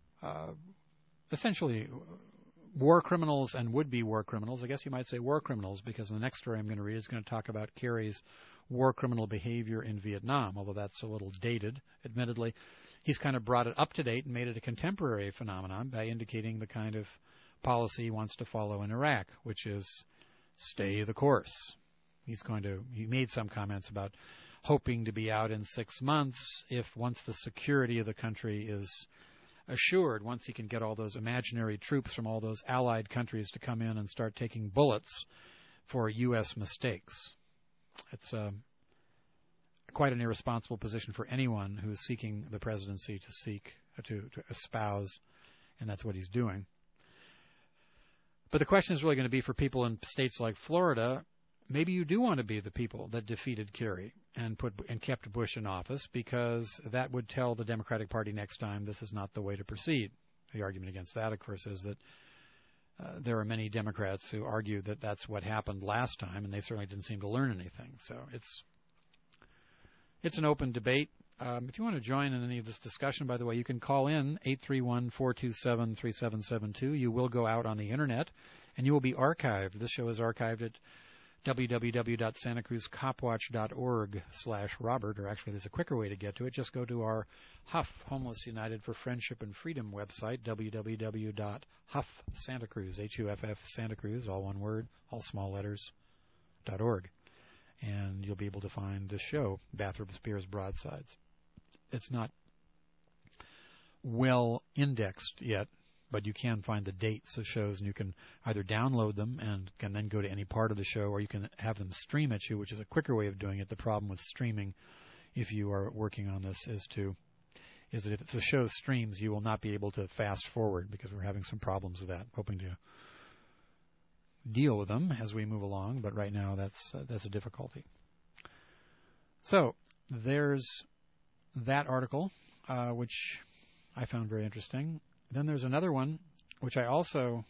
essentially war criminals and would-be war criminals? I guess you might say war criminals, because the next story I'm going to read is going to talk about Kerry's war criminal behavior in Vietnam, although that's a little dated, admittedly. He's kind of brought it up to date and made it a contemporary phenomenon by indicating the kind of policy he wants to follow in Iraq, which is stay the course. He made some comments about hoping to be out in 6 months if once the security of the country is assured, once he can get all those imaginary troops from all those allied countries to come in and start taking bullets for U.S. mistakes. It's quite an irresponsible position for anyone who is seeking the presidency to espouse, and that's what he's doing. But the question is really going to be for people in states like Florida. Maybe you do want to be the people that defeated Kerry and kept Bush in office, because that would tell the Democratic Party next time this is not the way to proceed. The argument against that, of course, is that there are many Democrats who argue that that's what happened last time, and they certainly didn't seem to learn anything. So it's an open debate. If you want to join in any of this discussion, by the way, you can call in 831-427-3772. You will go out on the Internet, and you will be archived. This show is archived at www.santacruzcopwatch.org/Robert, or actually there's a quicker way to get to it. Just go to our HUF, Homeless United for Friendship and Freedom website, www.huffsantacruz, H-U-F-F, Santa Cruz, all one word, all small letters, .org. And you'll be able to find this show, Bathrop Spears Broadsides. It's not well indexed yet, but you can find the dates of shows, and you can either download them and can then go to any part of the show, or you can have them stream at you, which is a quicker way of doing it. The problem with streaming, if you are working on this, is that if the show streams, you will not be able to fast forward, because we're having some problems with that. Hoping to deal with them as we move along, but right now that's a difficulty. So there's that article, which I found very interesting. Then there's another one, which I also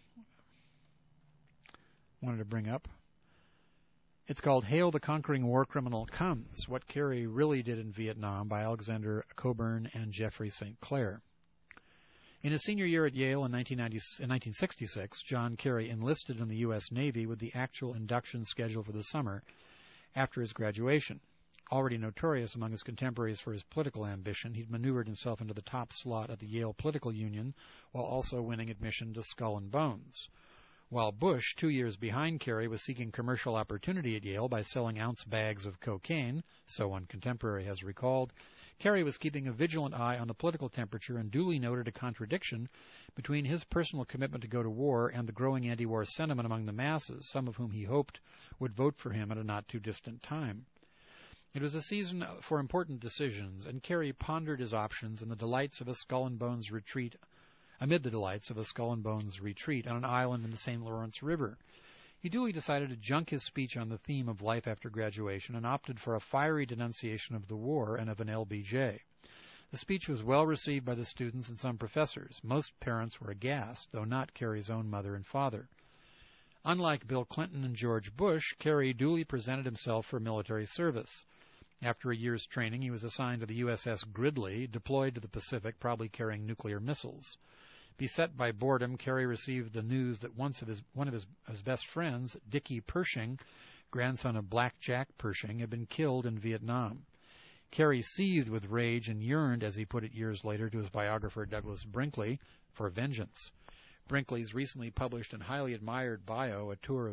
wanted to bring up. It's called Hail the Conquering War Criminal Comes, What Kerry Really Did in Vietnam, by Alexander Coburn and Jeffrey St. Clair. In his senior year at Yale in 1966, John Kerry enlisted in the U.S. Navy with the actual induction scheduled for the summer after his graduation. Already notorious among his contemporaries for his political ambition, he'd maneuvered himself into the top slot at the Yale Political Union while also winning admission to Skull and Bones. While Bush, 2 years behind Kerry, was seeking commercial opportunity at Yale by selling ounce bags of cocaine, so one contemporary has recalled, Kerry was keeping a vigilant eye on the political temperature and duly noted a contradiction between his personal commitment to go to war and the growing anti-war sentiment among the masses, some of whom he hoped would vote for him at a not-too-distant time. It was a season for important decisions, and Kerry pondered his options amid the delights of a Skull and Bones retreat on an island in the St. Lawrence River. He duly decided to junk his speech on the theme of life after graduation and opted for a fiery denunciation of the war and of an LBJ. The speech was well received by the students and some professors. Most parents were aghast, though not Kerry's own mother and father. Unlike Bill Clinton and George Bush, Kerry duly presented himself for military service. After a year's training, he was assigned to the USS Gridley, deployed to the Pacific, probably carrying nuclear missiles. Beset by boredom, Kerry received the news that one of his best friends, Dickie Pershing, grandson of Black Jack Pershing, had been killed in Vietnam. Kerry seethed with rage and yearned, as he put it years later to his biographer Douglas Brinkley, for vengeance. Brinkley's recently published and highly admiring bio, A Tour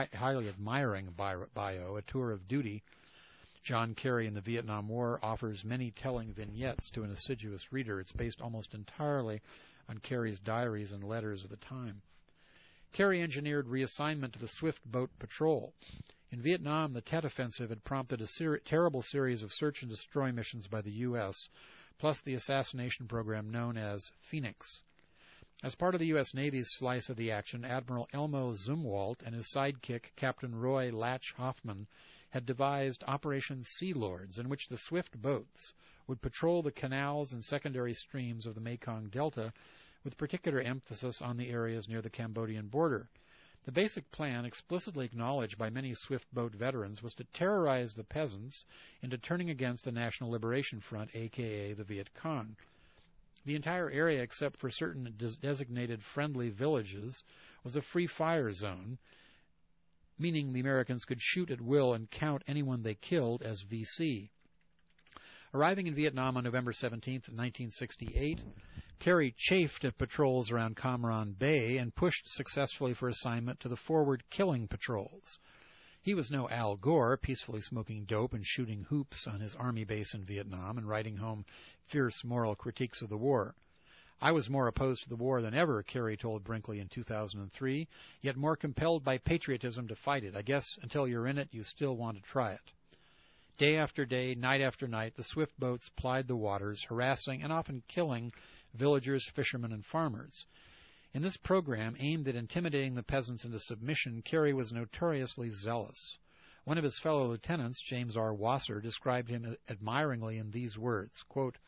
of Duty, John Kerry in the Vietnam War, offers many telling vignettes to an assiduous reader. It's based almost entirely on Kerry's diaries and letters of the time. Kerry engineered reassignment to the Swift Boat Patrol. In Vietnam, the Tet Offensive had prompted a terrible series of search and destroy missions by the U.S., plus the assassination program known as Phoenix. As part of the U.S. Navy's slice of the action, Admiral Elmo Zumwalt and his sidekick, Captain Roy Latch Hoffman, had devised Operation Sea Lords, in which the swift boats would patrol the canals and secondary streams of the Mekong Delta, with particular emphasis on the areas near the Cambodian border. The basic plan, explicitly acknowledged by many swift boat veterans, was to terrorize the peasants into turning against the National Liberation Front, a.k.a. the Viet Cong. The entire area, except for certain designated friendly villages, was a free fire zone, meaning the Americans could shoot at will and count anyone they killed as VC. Arriving in Vietnam on November 17, 1968, Kerry chafed at patrols around Cam Ranh Bay and pushed successfully for assignment to the forward killing patrols. He was no Al Gore, peacefully smoking dope and shooting hoops on his army base in Vietnam and writing home fierce moral critiques of the war. I was more opposed to the war than ever, Kerry told Brinkley in 2003, yet more compelled by patriotism to fight it. I guess until you're in it, you still want to try it. Day after day, night after night, the swift boats plied the waters, harassing and often killing villagers, fishermen, and farmers. In this program, aimed at intimidating the peasants into submission, Kerry was notoriously zealous. One of his fellow lieutenants, James R. Wasser, described him admiringly in these words, quote,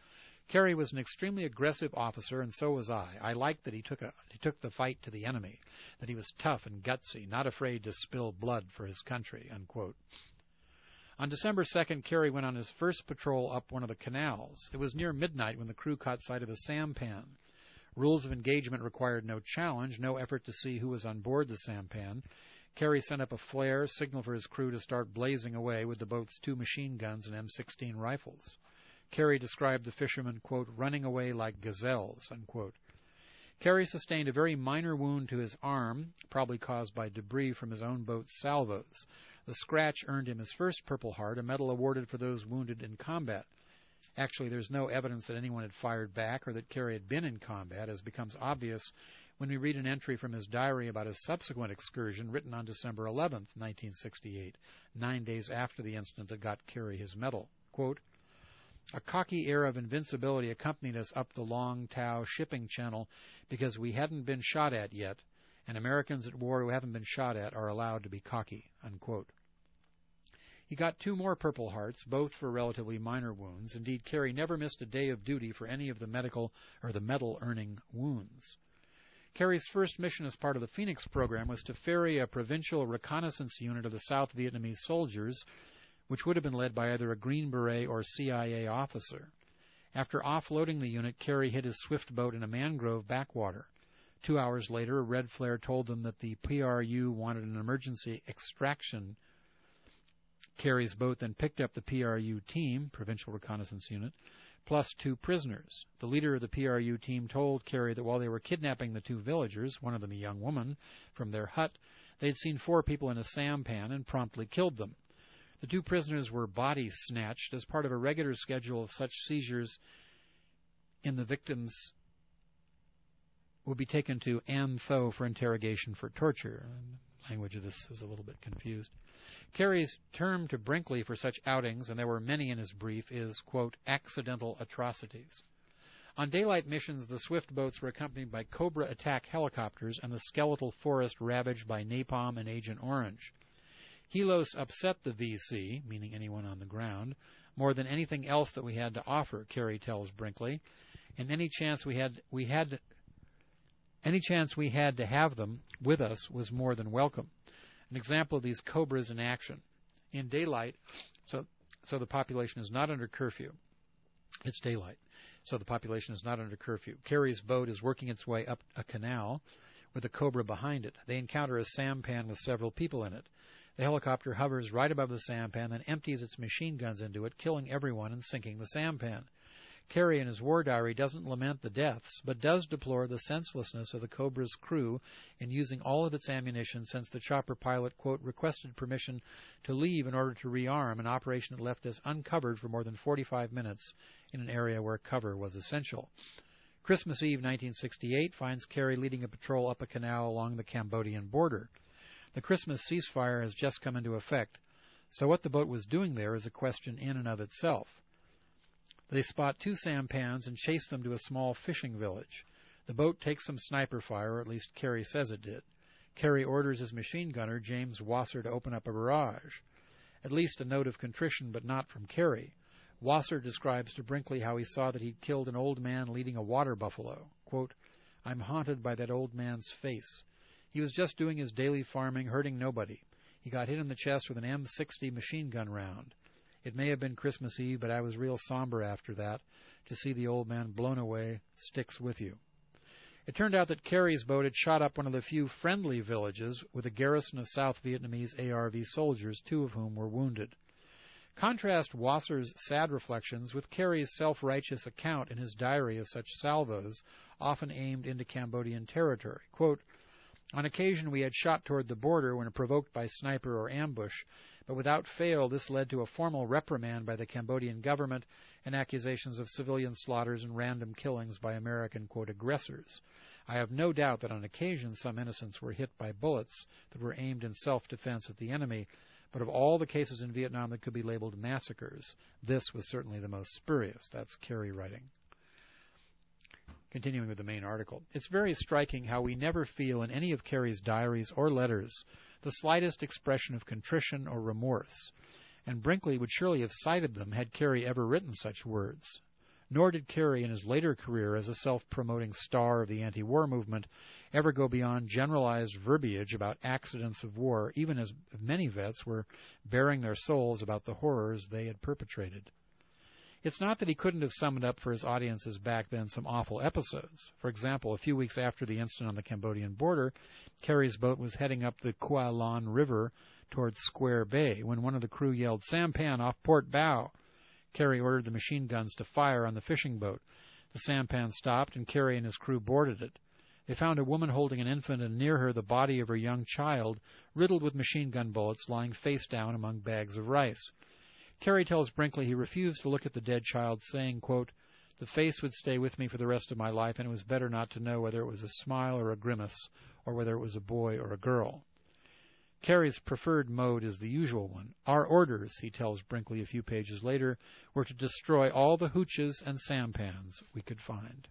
Carey was an extremely aggressive officer, and so was I. I liked that he took the fight to the enemy, that he was tough and gutsy, not afraid to spill blood for his country," unquote. On December 2nd, Carey went on his first patrol up one of the canals. It was near midnight when the crew caught sight of a sampan. Rules of engagement required no challenge, no effort to see who was on board the sampan. Carey sent up a flare, signal for his crew to start blazing away with the boat's 2 machine guns and M16 rifles. Carey described the fishermen, quote, "running away like gazelles," unquote. Carey sustained a very minor wound to his arm, probably caused by debris from his own boat's salvos. The scratch earned him his first Purple Heart, a medal awarded for those wounded in combat. Actually, there's no evidence that anyone had fired back or that Carey had been in combat, as becomes obvious when we read an entry from his diary about his subsequent excursion written on December 11th, 1968, 9 days after the incident that got Carey his medal. Quote, "A cocky air of invincibility accompanied us up the Long Tao shipping channel because we hadn't been shot at yet, and Americans at war who haven't been shot at are allowed to be cocky," unquote. He got 2 more Purple Hearts, both for relatively minor wounds. Indeed, Carey never missed a day of duty for any of the medal-earning wounds. Carey's first mission as part of the Phoenix program was to ferry a provincial reconnaissance unit of the South Vietnamese soldiers, which would have been led by either a Green Beret or CIA officer. After offloading the unit, Carey hid his swift boat in a mangrove backwater. 2 hours later, a red flare told them that the PRU wanted an emergency extraction. Carey's boat then picked up the PRU team, Provincial Reconnaissance Unit, plus 2 prisoners. The leader of the PRU team told Carey that while they were kidnapping the 2 villagers, one of them a young woman, from their hut, they had seen 4 people in a sampan and promptly killed them. The 2 prisoners were body snatched as part of a regular schedule of such seizures, and the victims would be taken to An Tho for interrogation for torture. The language of this is a little bit confused. Carey's term to Brinkley for such outings, and there were many in his brief, is, quote, "accidental atrocities." On daylight missions, the swift boats were accompanied by Cobra attack helicopters and the skeletal forest ravaged by napalm and Agent Orange. Helos upset the VC, meaning anyone on the ground, more than anything else that we had to offer, Carey tells Brinkley, and any chance we had to have them with us was more than welcome. An example of these Cobras in action. In daylight, so the population is not under curfew. It's daylight, so the population is not under curfew. Carey's boat is working its way up a canal with a Cobra behind it. They encounter a sampan with several people in it. The helicopter hovers right above the sampan, then empties its machine guns into it, killing everyone and sinking the sampan. Carey, in his war diary, doesn't lament the deaths, but does deplore the senselessness of the Cobra's crew in using all of its ammunition since the chopper pilot, quote, "requested permission to leave in order to rearm, an operation that left us uncovered for more than 45 minutes in an area where cover was essential." Christmas Eve 1968 finds Carey leading a patrol up a canal along the Cambodian border. The Christmas ceasefire has just come into effect, so what the boat was doing there is a question in and of itself. They spot 2 sampans and chase them to a small fishing village. The boat takes some sniper fire, or at least Carey says it did. Carey orders his machine gunner, James Wasser, to open up a barrage. At least a note of contrition, but not from Carey. Wasser describes to Brinkley how he saw that he'd killed an old man leading a water buffalo. Quote, "I'm haunted by that old man's face. He was just doing his daily farming, hurting nobody. He got hit in the chest with an M60 machine gun round. It may have been Christmas Eve, but I was real somber after that. To see the old man blown away sticks with you." It turned out that Carey's boat had shot up one of the few friendly villages with a garrison of South Vietnamese ARV soldiers, 2 of whom were wounded. Contrast Wasser's sad reflections with Carey's self-righteous account in his diary of such salvos, often aimed into Cambodian territory. Quote, "On occasion we had shot toward the border when provoked by sniper or ambush, but without fail this led to a formal reprimand by the Cambodian government and accusations of civilian slaughters and random killings by American, quote, aggressors. I have no doubt that on occasion some innocents were hit by bullets that were aimed in self-defense at the enemy, but of all the cases in Vietnam that could be labeled massacres, this was certainly the most spurious." That's Carey writing. Continuing with the main article, it's very striking how we never feel in any of Carey's diaries or letters the slightest expression of contrition or remorse, and Brinkley would surely have cited them had Carey ever written such words. Nor did Carey, in his later career as a self-promoting star of the anti-war movement, ever go beyond generalized verbiage about accidents of war, even as many vets were bearing their souls about the horrors they had perpetrated. It's not that he couldn't have summed up for his audiences back then some awful episodes. For example, a few weeks after the incident on the Cambodian border, Carey's boat was heading up the Kua Lon River towards Square Bay when one of the crew yelled, "Sampan, off port bow!" Carey ordered the machine guns to fire on the fishing boat. The sampan stopped, and Carey and his crew boarded it. They found a woman holding an infant, and near her the body of her young child, riddled with machine gun bullets, lying face down among bags of rice. Carey tells Brinkley he refused to look at the dead child, saying, quote, "The face would stay with me for the rest of my life, and it was better not to know whether it was a smile or a grimace, or whether it was a boy or a girl." Carey's preferred mode is the usual one. Our orders, he tells Brinkley a few pages later, were to destroy all the hooches and sampans we could find.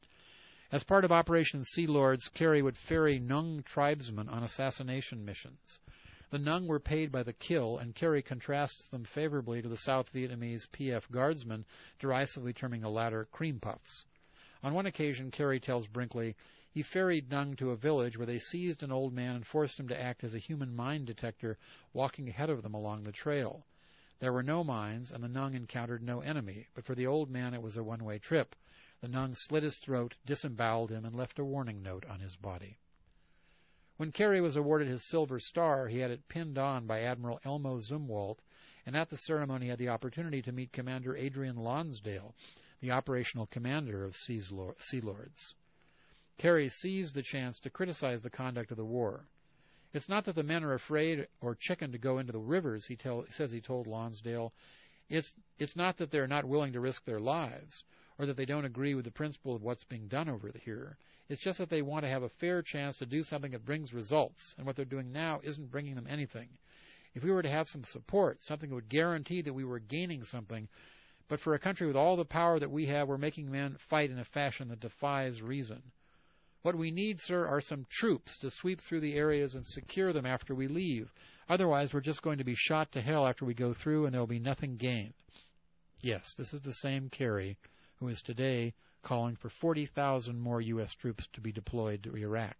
As part of Operation Sea Lords, Carey would ferry Nung tribesmen on assassination missions. The Nung were paid by the kill, and Carey contrasts them favorably to the South Vietnamese PF guardsmen, derisively terming the latter cream puffs. On one occasion, Carey tells Brinkley, he ferried Nung to a village where they seized an old man and forced him to act as a human mine detector, walking ahead of them along the trail. There were no mines, and the Nung encountered no enemy, but for the old man it was a one-way trip. The Nung slit his throat, disemboweled him, and left a warning note on his body. When Carey was awarded his Silver Star, he had it pinned on by Admiral Elmo Zumwalt, and at the ceremony had the opportunity to meet Commander Adrian Lonsdale, the operational commander of Sea Lords. Carey seized the chance to criticize the conduct of the war. It's not that the men are afraid or chicken to go into the rivers, he told Lonsdale. It's not that they're not willing to risk their lives, or that they don't agree with the principle of what's being done over here. It's just that they want to have a fair chance to do something that brings results, and what they're doing now isn't bringing them anything. If we were to have some support, something that would guarantee that we were gaining something, but for a country with all the power that we have, we're making men fight in a fashion that defies reason. What we need, sir, are some troops to sweep through the areas and secure them after we leave. Otherwise, we're just going to be shot to hell after we go through, and there will be nothing gained. Yes, this is the same Carey who is today calling for 40,000 more U.S. troops to be deployed to Iraq.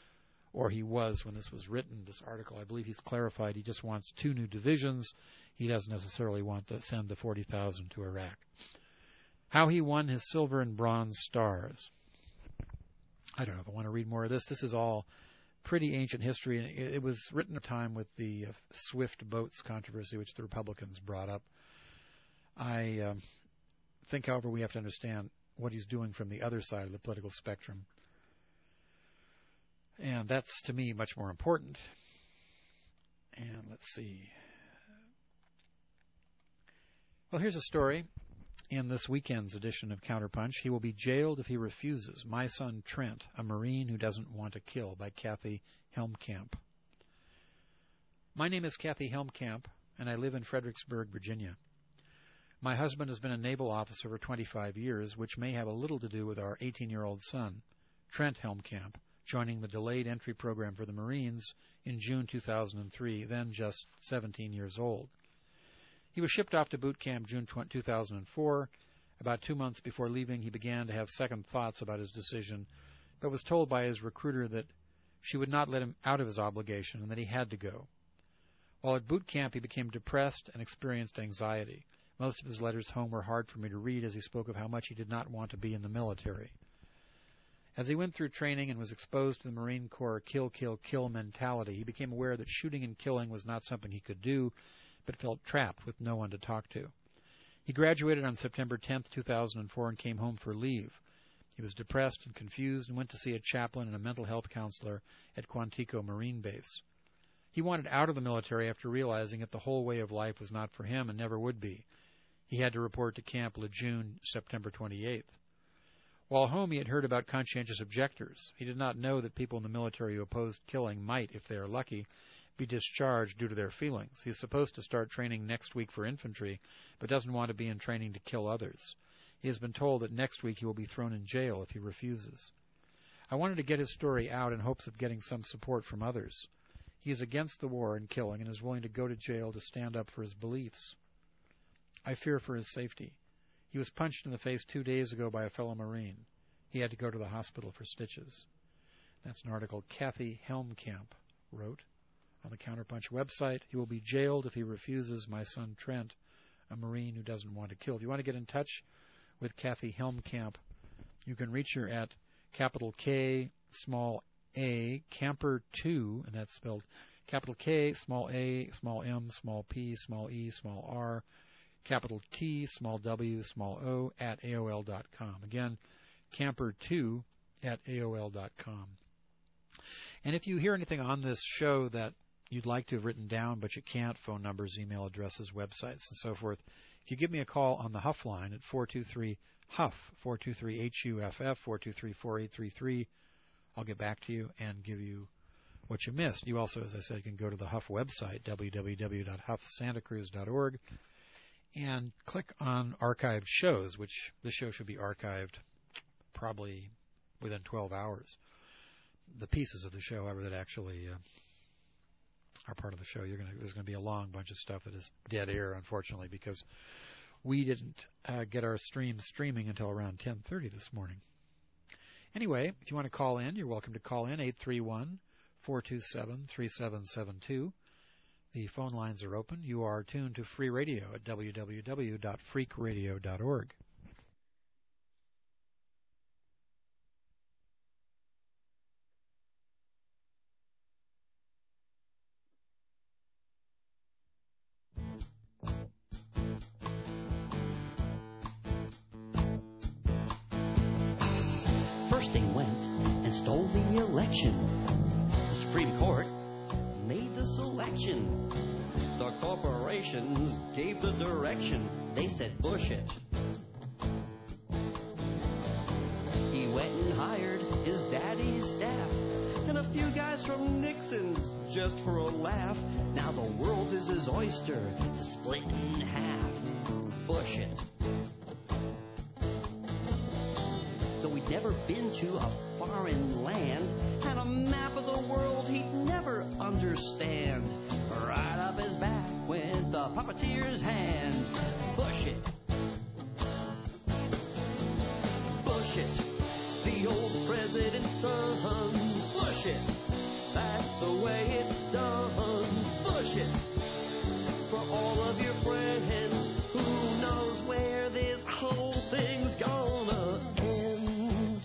Or he was when this was written, this article. I believe he's clarified he just wants 2 new divisions. He doesn't necessarily want to send the 40,000 to Iraq. How he won his silver and bronze stars. I don't know if I want to read more of this. This is all pretty ancient history, and it was written at a time with the Swift boats controversy, which the Republicans brought up. I think, however, we have to understand what he's doing from the other side of the political spectrum. And that's, to me, much more important. And let's see. Well, here's a story in this weekend's edition of Counterpunch. He will be jailed if he refuses. My Son Trent, a Marine Who Doesn't Want to Kill, by Kathy Helmkamp. My name is Kathy Helmkamp, and I live in Fredericksburg, Virginia. My husband has been a naval officer for 25 years, which may have a little to do with our 18-year-old son, Trent Helmkamp, joining the delayed entry program for the Marines in June 2003, then just 17 years old. He was shipped off to boot camp June 2004. About 2 months before leaving, he began to have second thoughts about his decision, but was told by his recruiter that she would not let him out of his obligation and that he had to go. While at boot camp, he became depressed and experienced anxiety. Most of his letters home were hard for me to read, as he spoke of how much he did not want to be in the military. As he went through training and was exposed to the Marine Corps kill, kill, kill mentality, he became aware that shooting and killing was not something he could do, but felt trapped with no one to talk to. He graduated on September 10, 2004, and came home for leave. He was depressed and confused and went to see a chaplain and a mental health counselor at Quantico Marine Base. He wanted out of the military after realizing that the whole way of life was not for him and never would be. He had to report to Camp Lejeune September 28th. While home, he had heard about conscientious objectors. He did not know that people in the military who opposed killing might, if they are lucky, be discharged due to their feelings. He is supposed to start training next week for infantry, but doesn't want to be in training to kill others. He has been told that next week he will be thrown in jail if he refuses. I wanted to get his story out in hopes of getting some support from others. He is against the war and killing and is willing to go to jail to stand up for his beliefs. I fear for his safety. He was punched in the face 2 days ago by a fellow Marine. He had to go to the hospital for stitches. That's an article Kathy Helmkamp wrote on the Counterpunch website. He will be jailed if he refuses my son Trent, a Marine who doesn't want to kill. If you want to get in touch with Kathy Helmkamp, you can reach her at capital K, small a, Camper2, and that's spelled capital K, small a, small m, small p, small e, small r, capital T, small w, small o, at AOL.com. Again, Camper2 at AOL.com. And if you hear anything on this show that you'd like to have written down but you can't, phone numbers, email addresses, websites, and so forth, if you give me a call on the Huff line at 423-HUFF, 423-HUFF, 423-4833, I'll get back to you and give you what you missed. You also, as I said, can go to the Huff website, www.huffsantacruz.org, and click on archived shows, which this show should be archived probably within 12 hours. The pieces of the show, however, that actually are part of the show, there's going to be a long bunch of stuff that is dead air, unfortunately, because we didn't get our streaming until around 10:30 this morning. Anyway, if you want to call in, you're welcome to call in, 831-427-3772. The phone lines are open. You are tuned to Free Radio at www.freakradio.org. First they went and stole the election. The Supreme Court made the selection. The corporations gave the direction. They said, "Bush it." He went and hired his daddy's staff and a few guys from Nixon's just for a laugh. Now the world is his oyster to split in half. Bush it. Though he'd never been to a foreign land, had a map of the world he'd never understand. Right up his back went the puppeteer's hand. Bush it. Bush it. The old president's son. Bush it. That's the way it's done. Bush it. For all of your friends, who knows where this whole thing's gonna end.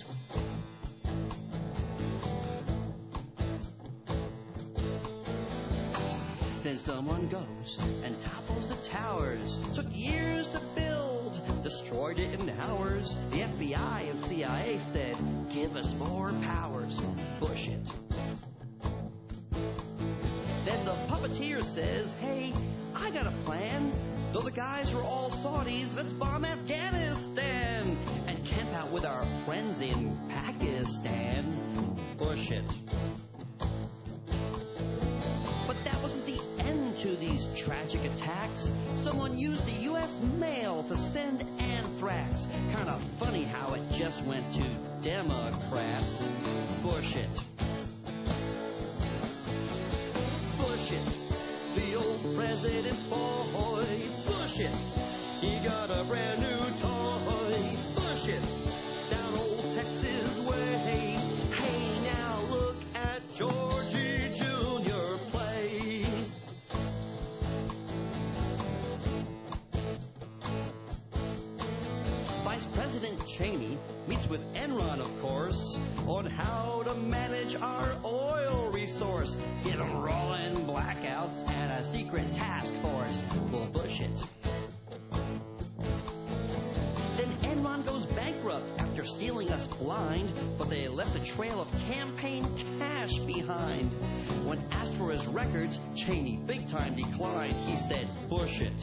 Then someone goes and topples the towers. Took years to build, destroyed it in hours. The FBI and CIA said, "Give us more powers." Bush it. Then the puppeteer says, "Hey, I got a plan. Though the guys are all Saudis, let's bomb Afghanistan and camp out with our friends in Pakistan." Bush it. But that wasn't the end to these tragic attacks. Someone used the U.S. mail to send anthrax. Kind of funny how it just went to Democrats. Bush it. Bush it. The old president's boy. Bush it. He got a brand new toy. Bush it. Down old Texas way. Hey, now look at Georgie Jr. play. Vice President Cheney meets with Enron, of course, on how to manage our oil resource. Get them rolling blackouts and a secret task force. Well, Bush it. Then Enron goes bankrupt after stealing us blind, but they left a trail of campaign cash behind. When asked for his records, Cheney big time declined. He said, "Bush it."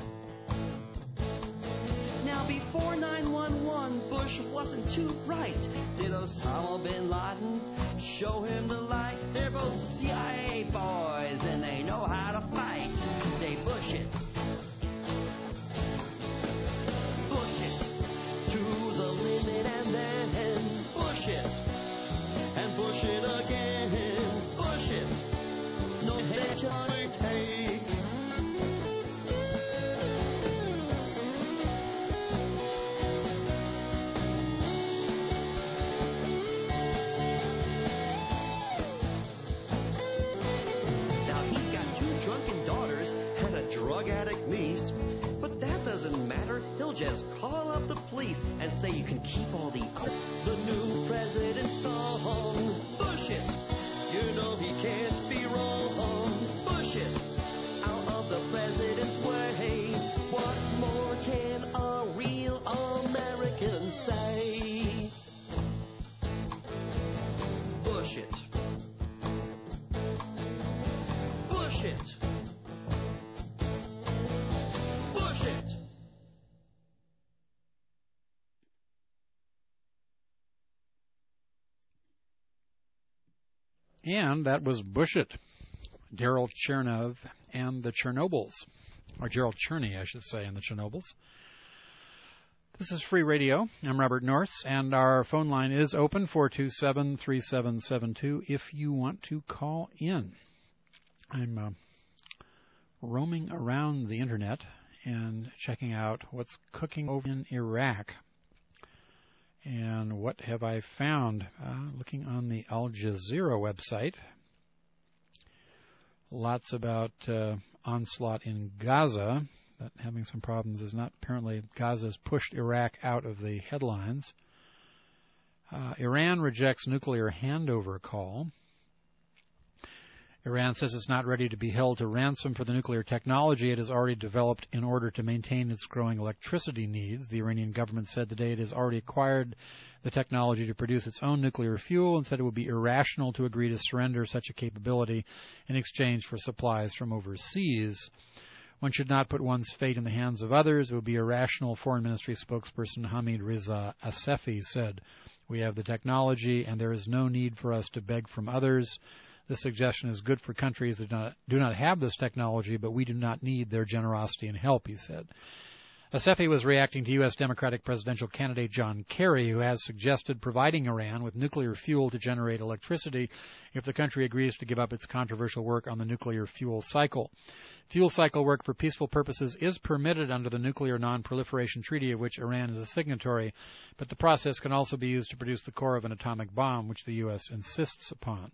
Now, before 9/11, Bush wasn't too bright. Did Osama bin Laden show him the light? They're both CIA boys, and they know how to fight. They Bush it. Bush it. To the limit and then Bush it. And push it again. Bush it. No picture to take. and keep all the new president's song. Push it, you know he can't be wrong. Push it out of the president's way. What more can a real American say? Push it. Push it. Push it. And that was Bush It, Daryl Chernov and the Chernobyls, or Gerald Cherney, I should say, and the Chernobyls. This is Free Radio. I'm Robert North, and our phone line is open, 427-3772, if you want to call in. I'm roaming around the Internet and checking out what's cooking over in Iraq. And what have I found? Looking on the Al Jazeera website, lots about onslaught in Gaza. But having some problems is not apparently Gaza's pushed Iraq out of the headlines. Iran rejects nuclear handover call. Iran says it's not ready to be held to ransom for the nuclear technology it has already developed in order to maintain its growing electricity needs. The Iranian government said today it has already acquired the technology to produce its own nuclear fuel and said it would be irrational to agree to surrender such a capability in exchange for supplies from overseas. One should not put one's fate in the hands of others. It would be irrational, Foreign Ministry spokesperson Hamid Reza Asefi said. We have the technology and there is no need for us to beg from others. This suggestion is good for countries that do not have this technology, but we do not need their generosity and help, he said. Asefi was reacting to U.S. Democratic presidential candidate John Kerry, who has suggested providing Iran with nuclear fuel to generate electricity if the country agrees to give up its controversial work on the nuclear fuel cycle. Fuel cycle work for peaceful purposes is permitted under the Nuclear Non-Proliferation Treaty, of which Iran is a signatory, but the process can also be used to produce the core of an atomic bomb, which the U.S. insists upon.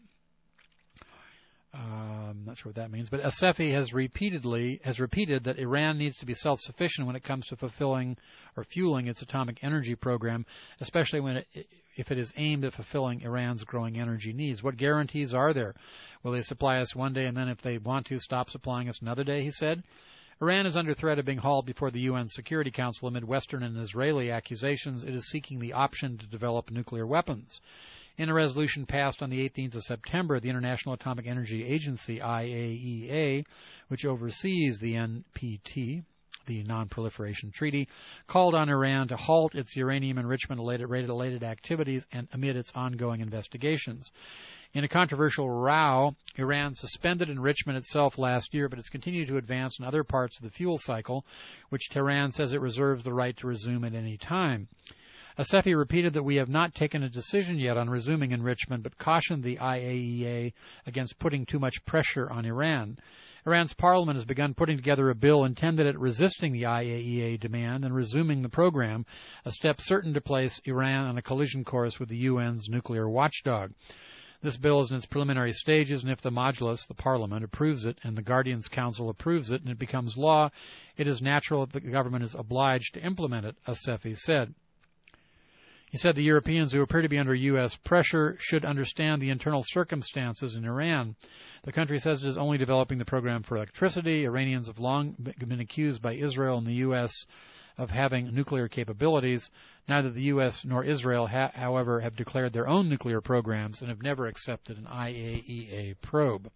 I'm not sure what that means, but Asefi has repeated that Iran needs to be self-sufficient when it comes to fulfilling or fueling its atomic energy program, especially if it is aimed at fulfilling Iran's growing energy needs. What guarantees are there? Will they supply us one day and then if they want to stop supplying us another day, he said. Iran is under threat of being hauled before the UN Security Council amid Western and Israeli accusations it is seeking the option to develop nuclear weapons. In a resolution passed on the 18th of September, the International Atomic Energy Agency, IAEA, which oversees the NPT, the Non-Proliferation Treaty, called on Iran to halt its uranium enrichment-related activities and amid its ongoing investigations. In a controversial row, Iran suspended enrichment itself last year, but it's continued to advance in other parts of the fuel cycle, which Tehran says it reserves the right to resume at any time. Asefi repeated that we have not taken a decision yet on resuming enrichment, but cautioned the IAEA against putting too much pressure on Iran. Iran's parliament has begun putting together a bill intended at resisting the IAEA demand and resuming the program, a step certain to place Iran on a collision course with the UN's nuclear watchdog. This bill is in its preliminary stages, and if the Majlis, the parliament, approves it and the Guardians Council approves it and it becomes law, it is natural that the government is obliged to implement it, Asefi said. He said the Europeans who appear to be under U.S. pressure should understand the internal circumstances in Iran. The country says it is only developing the program for electricity. Iranians have long been accused by Israel and the U.S. of having nuclear capabilities. Neither the U.S. nor Israel, however, have declared their own nuclear programs and have never accepted an IAEA probe.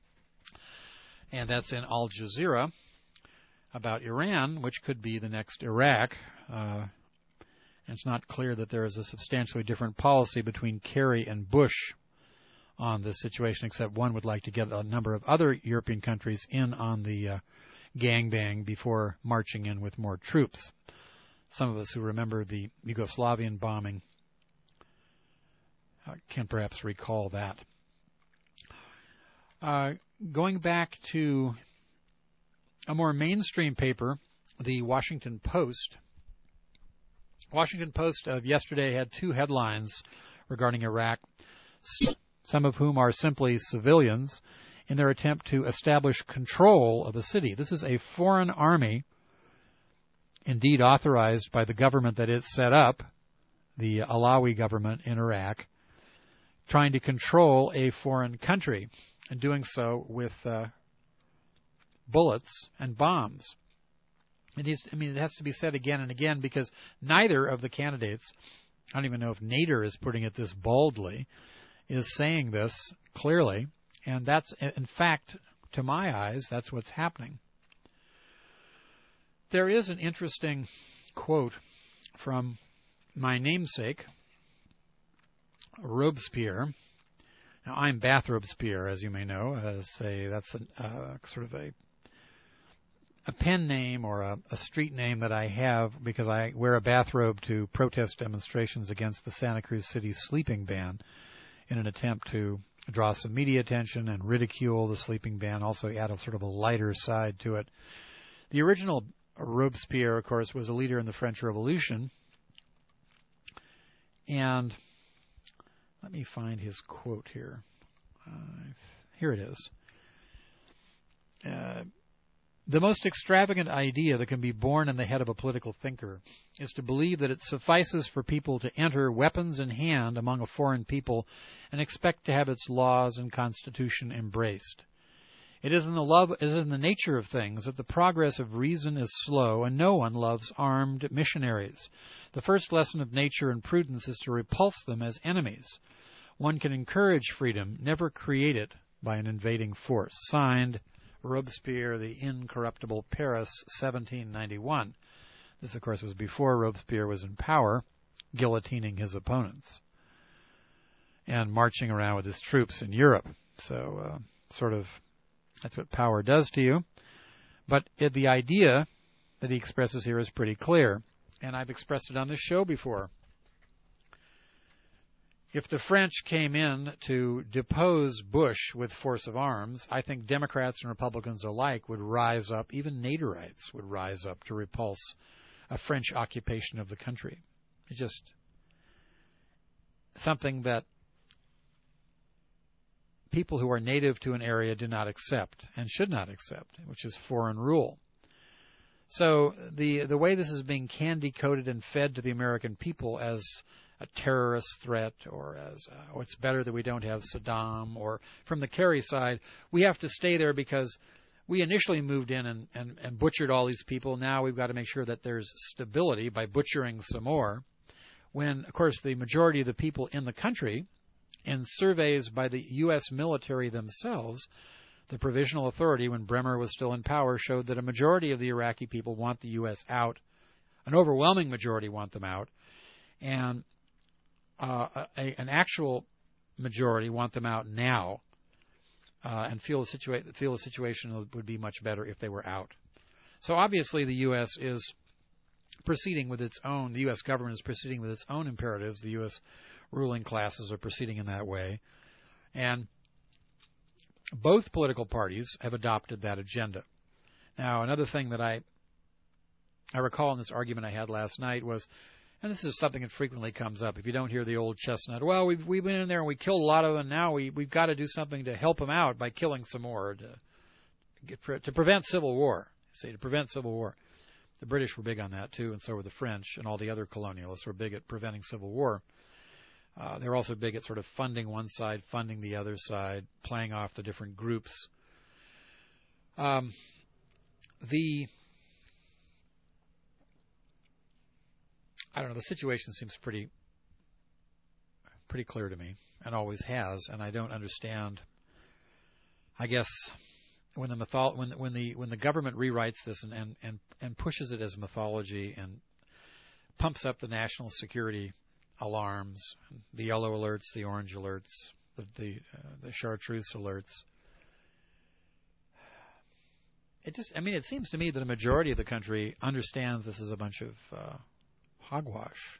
And that's in Al Jazeera about Iran, which could be the next Iraq. It's not clear that there is a substantially different policy between Kerry and Bush on this situation, except one would like to get a number of other European countries in on the gangbang before marching in with more troops. Some of us who remember the Yugoslavian bombing can perhaps recall that. Going back to a more mainstream paper, the Washington Post. Washington Post of yesterday had two headlines regarding Iraq, some of whom are simply civilians in their attempt to establish control of a city. This is a foreign army, indeed authorized by the government that it set up, the Alawi government in Iraq, trying to control a foreign country, and doing so with bullets and bombs. It has to be said again and again, because neither of the candidates, I don't even know if Nader is putting it this boldly, is saying this clearly, and that's, in fact, to my eyes, that's what's happening. There is an interesting quote from my namesake, Robespierre. Now, I'm Bath Robespierre, as you may know. That's sort of a pen name or a street name that I have because I wear a bathrobe to protest demonstrations against the Santa Cruz City sleeping ban in an attempt to draw some media attention and ridicule the sleeping ban, also add a sort of a lighter side to it. The original Robespierre, of course, was a leader in the French Revolution, and let me find his quote here. Here it is. The most extravagant idea that can be born in the head of a political thinker is to believe that it suffices for people to enter weapons in hand among a foreign people and expect to have its laws and constitution embraced. It is in the nature of things that the progress of reason is slow, and no one loves armed missionaries. The first lesson of nature and prudence is to repulse them as enemies. One can encourage freedom, never create it by an invading force. Signed, Robespierre, the Incorruptible, Paris, 1791. This, of course, was before Robespierre was in power, guillotining his opponents and marching around with his troops in Europe. So, that's what power does to you. But the idea that he expresses here is pretty clear, and I've expressed it on this show before. If the French came in to depose Bush with force of arms, I think Democrats and Republicans alike would rise up, even Naderites would rise up to repulse a French occupation of the country. It's just something that people who are native to an area do not accept and should not accept, which is foreign rule. So the way this is being candy-coated and fed to the American people as a terrorist threat, or as it's better that we don't have Saddam, or from the Kerry side, we have to stay there because we initially moved in and butchered all these people. Now we've got to make sure that there's stability by butchering some more. When, of course, the majority of the people in the country, in surveys by the U.S. military themselves, the Provisional Authority, when Bremer was still in power, showed that a majority of the Iraqi people want the U.S. out. An overwhelming majority want them out. And an actual majority want them out now, and feel the situation would be much better if they were out. So obviously the U.S. is proceeding with its own, the U.S. government is proceeding with its own imperatives. The U.S. ruling classes are proceeding in that way. And both political parties have adopted that agenda. Now, another thing that I recall in this argument I had last night was, and this is something that frequently comes up, if you don't hear the old chestnut, well, we've been in there and we killed a lot of them, now we've got to do something to help them out by killing some more, to prevent civil war. To prevent civil war. The British were big on that too, and so were the French, and all the other colonialists were big at preventing civil war. They were also big at sort of funding one side, funding the other side, playing off the different groups. The situation seems pretty clear to me, and always has, and I don't understand. I guess when the government rewrites this and pushes it as mythology and pumps up the national security alarms, the yellow alerts, the orange alerts, the chartreuse alerts. It seems to me that a majority of the country understands this is a bunch of hogwash.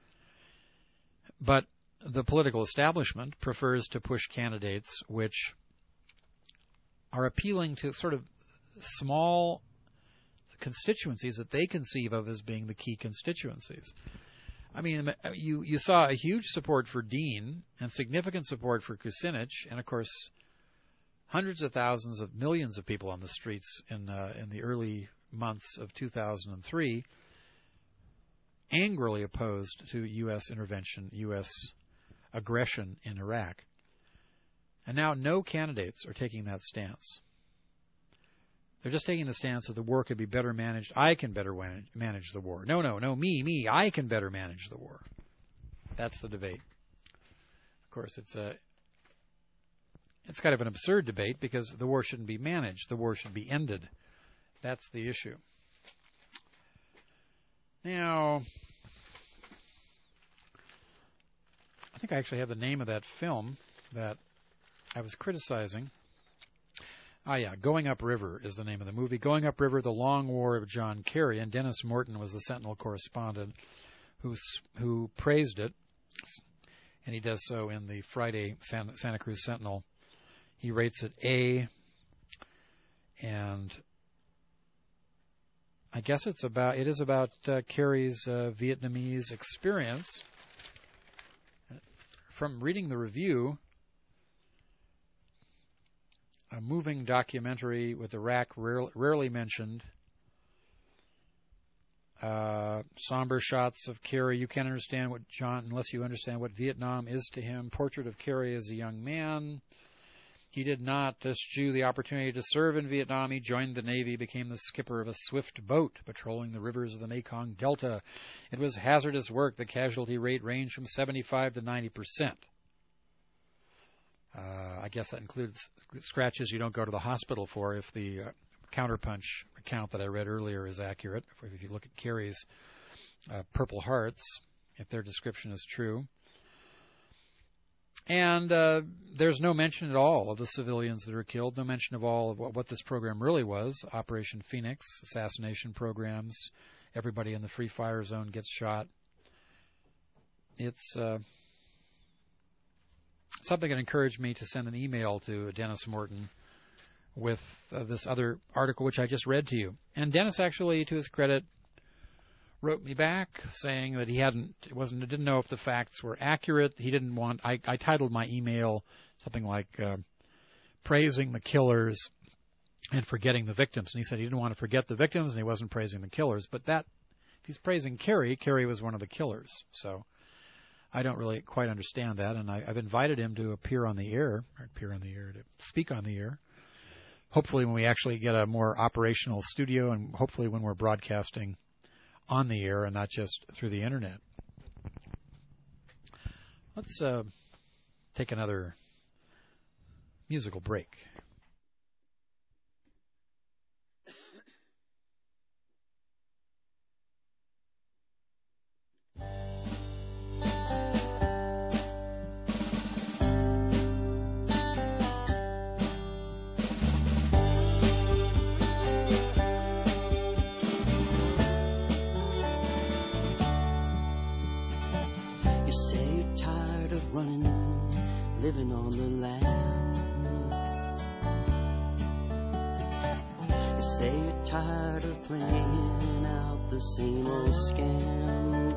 But the political establishment prefers to push candidates which are appealing to sort of small constituencies that they conceive of as being the key constituencies. I mean, you saw a huge support for Dean and significant support for Kucinich, and of course, hundreds of thousands of millions of people on the streets in the early months of 2003 angrily opposed to U.S. intervention, U.S. aggression in Iraq. And now no candidates are taking that stance. They're just taking the stance that the war could be better managed. I can better manage the war. No, me. I can better manage the war. That's the debate. Of course, it's kind of an absurd debate because the war shouldn't be managed. The war should be ended. That's the issue. Now, I think I actually have the name of that film that I was criticizing. Going Up River is the name of the movie. Going Up River, The Long War of John Kerry, and Dennis Morton was the Sentinel correspondent who praised it, and he does so in the Friday Santa Cruz Sentinel. He rates it A, and I guess it is about Kerry's Vietnamese experience. From reading the review, a moving documentary with Iraq rarely mentioned. Somber shots of Kerry. You can't understand what unless you understand what Vietnam is to him. Portrait of Kerry as a young man. He did not eschew the opportunity to serve in Vietnam. He joined the Navy, became the skipper of a swift boat patrolling the rivers of the Mekong Delta. It was hazardous work. The casualty rate ranged from 75 to 90%. I guess that includes scratches you don't go to the hospital for if the Counterpunch account that I read earlier is accurate. If you look at Kerry's Purple Hearts, if their description is true. And there's no mention at all of the civilians that are killed, no mention of all of what this program really was, Operation Phoenix, assassination programs, everybody in the Free Fire Zone gets shot. It's something that encouraged me to send an email to Dennis Morton with this other article which I just read to you. And Dennis actually, to his credit, wrote me back saying that he didn't know if the facts were accurate. He didn't want. I titled my email something like "Praising the Killers and Forgetting the Victims," and he said he didn't want to forget the victims and he wasn't praising the killers. But if he's praising Kerry was one of the killers. So I don't really quite understand that, and I've invited him to speak on the air. Hopefully when we actually get a more operational studio, and hopefully when we're broadcasting on the air and not just through the internet. Let's take another musical break. Living on the land. You say you're tired of playing out the same old scam.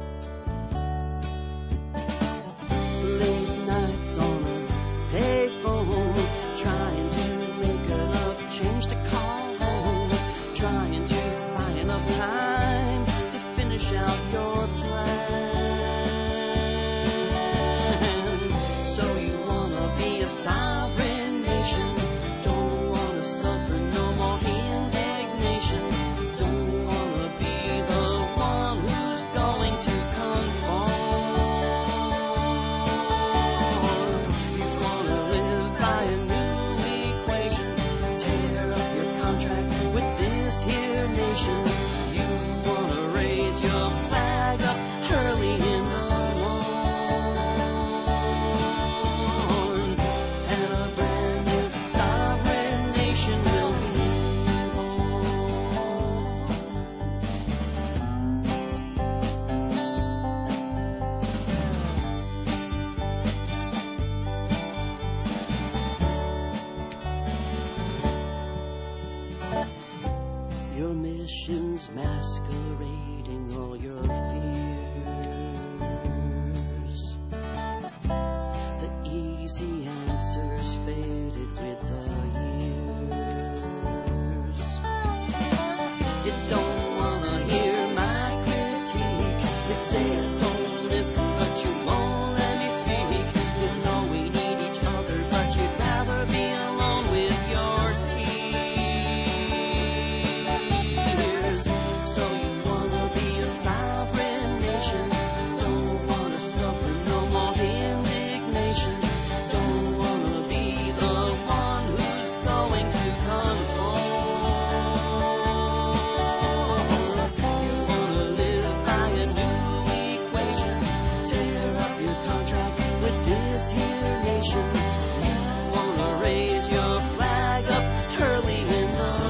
Late nights on a payphone, trying to make enough change to call home, trying to buy enough time to finish out your plan. Masquerading all your fears. The easy answers faded with the years. You don't wanna hear my critique. You nation. You wanna raise your flag up early in the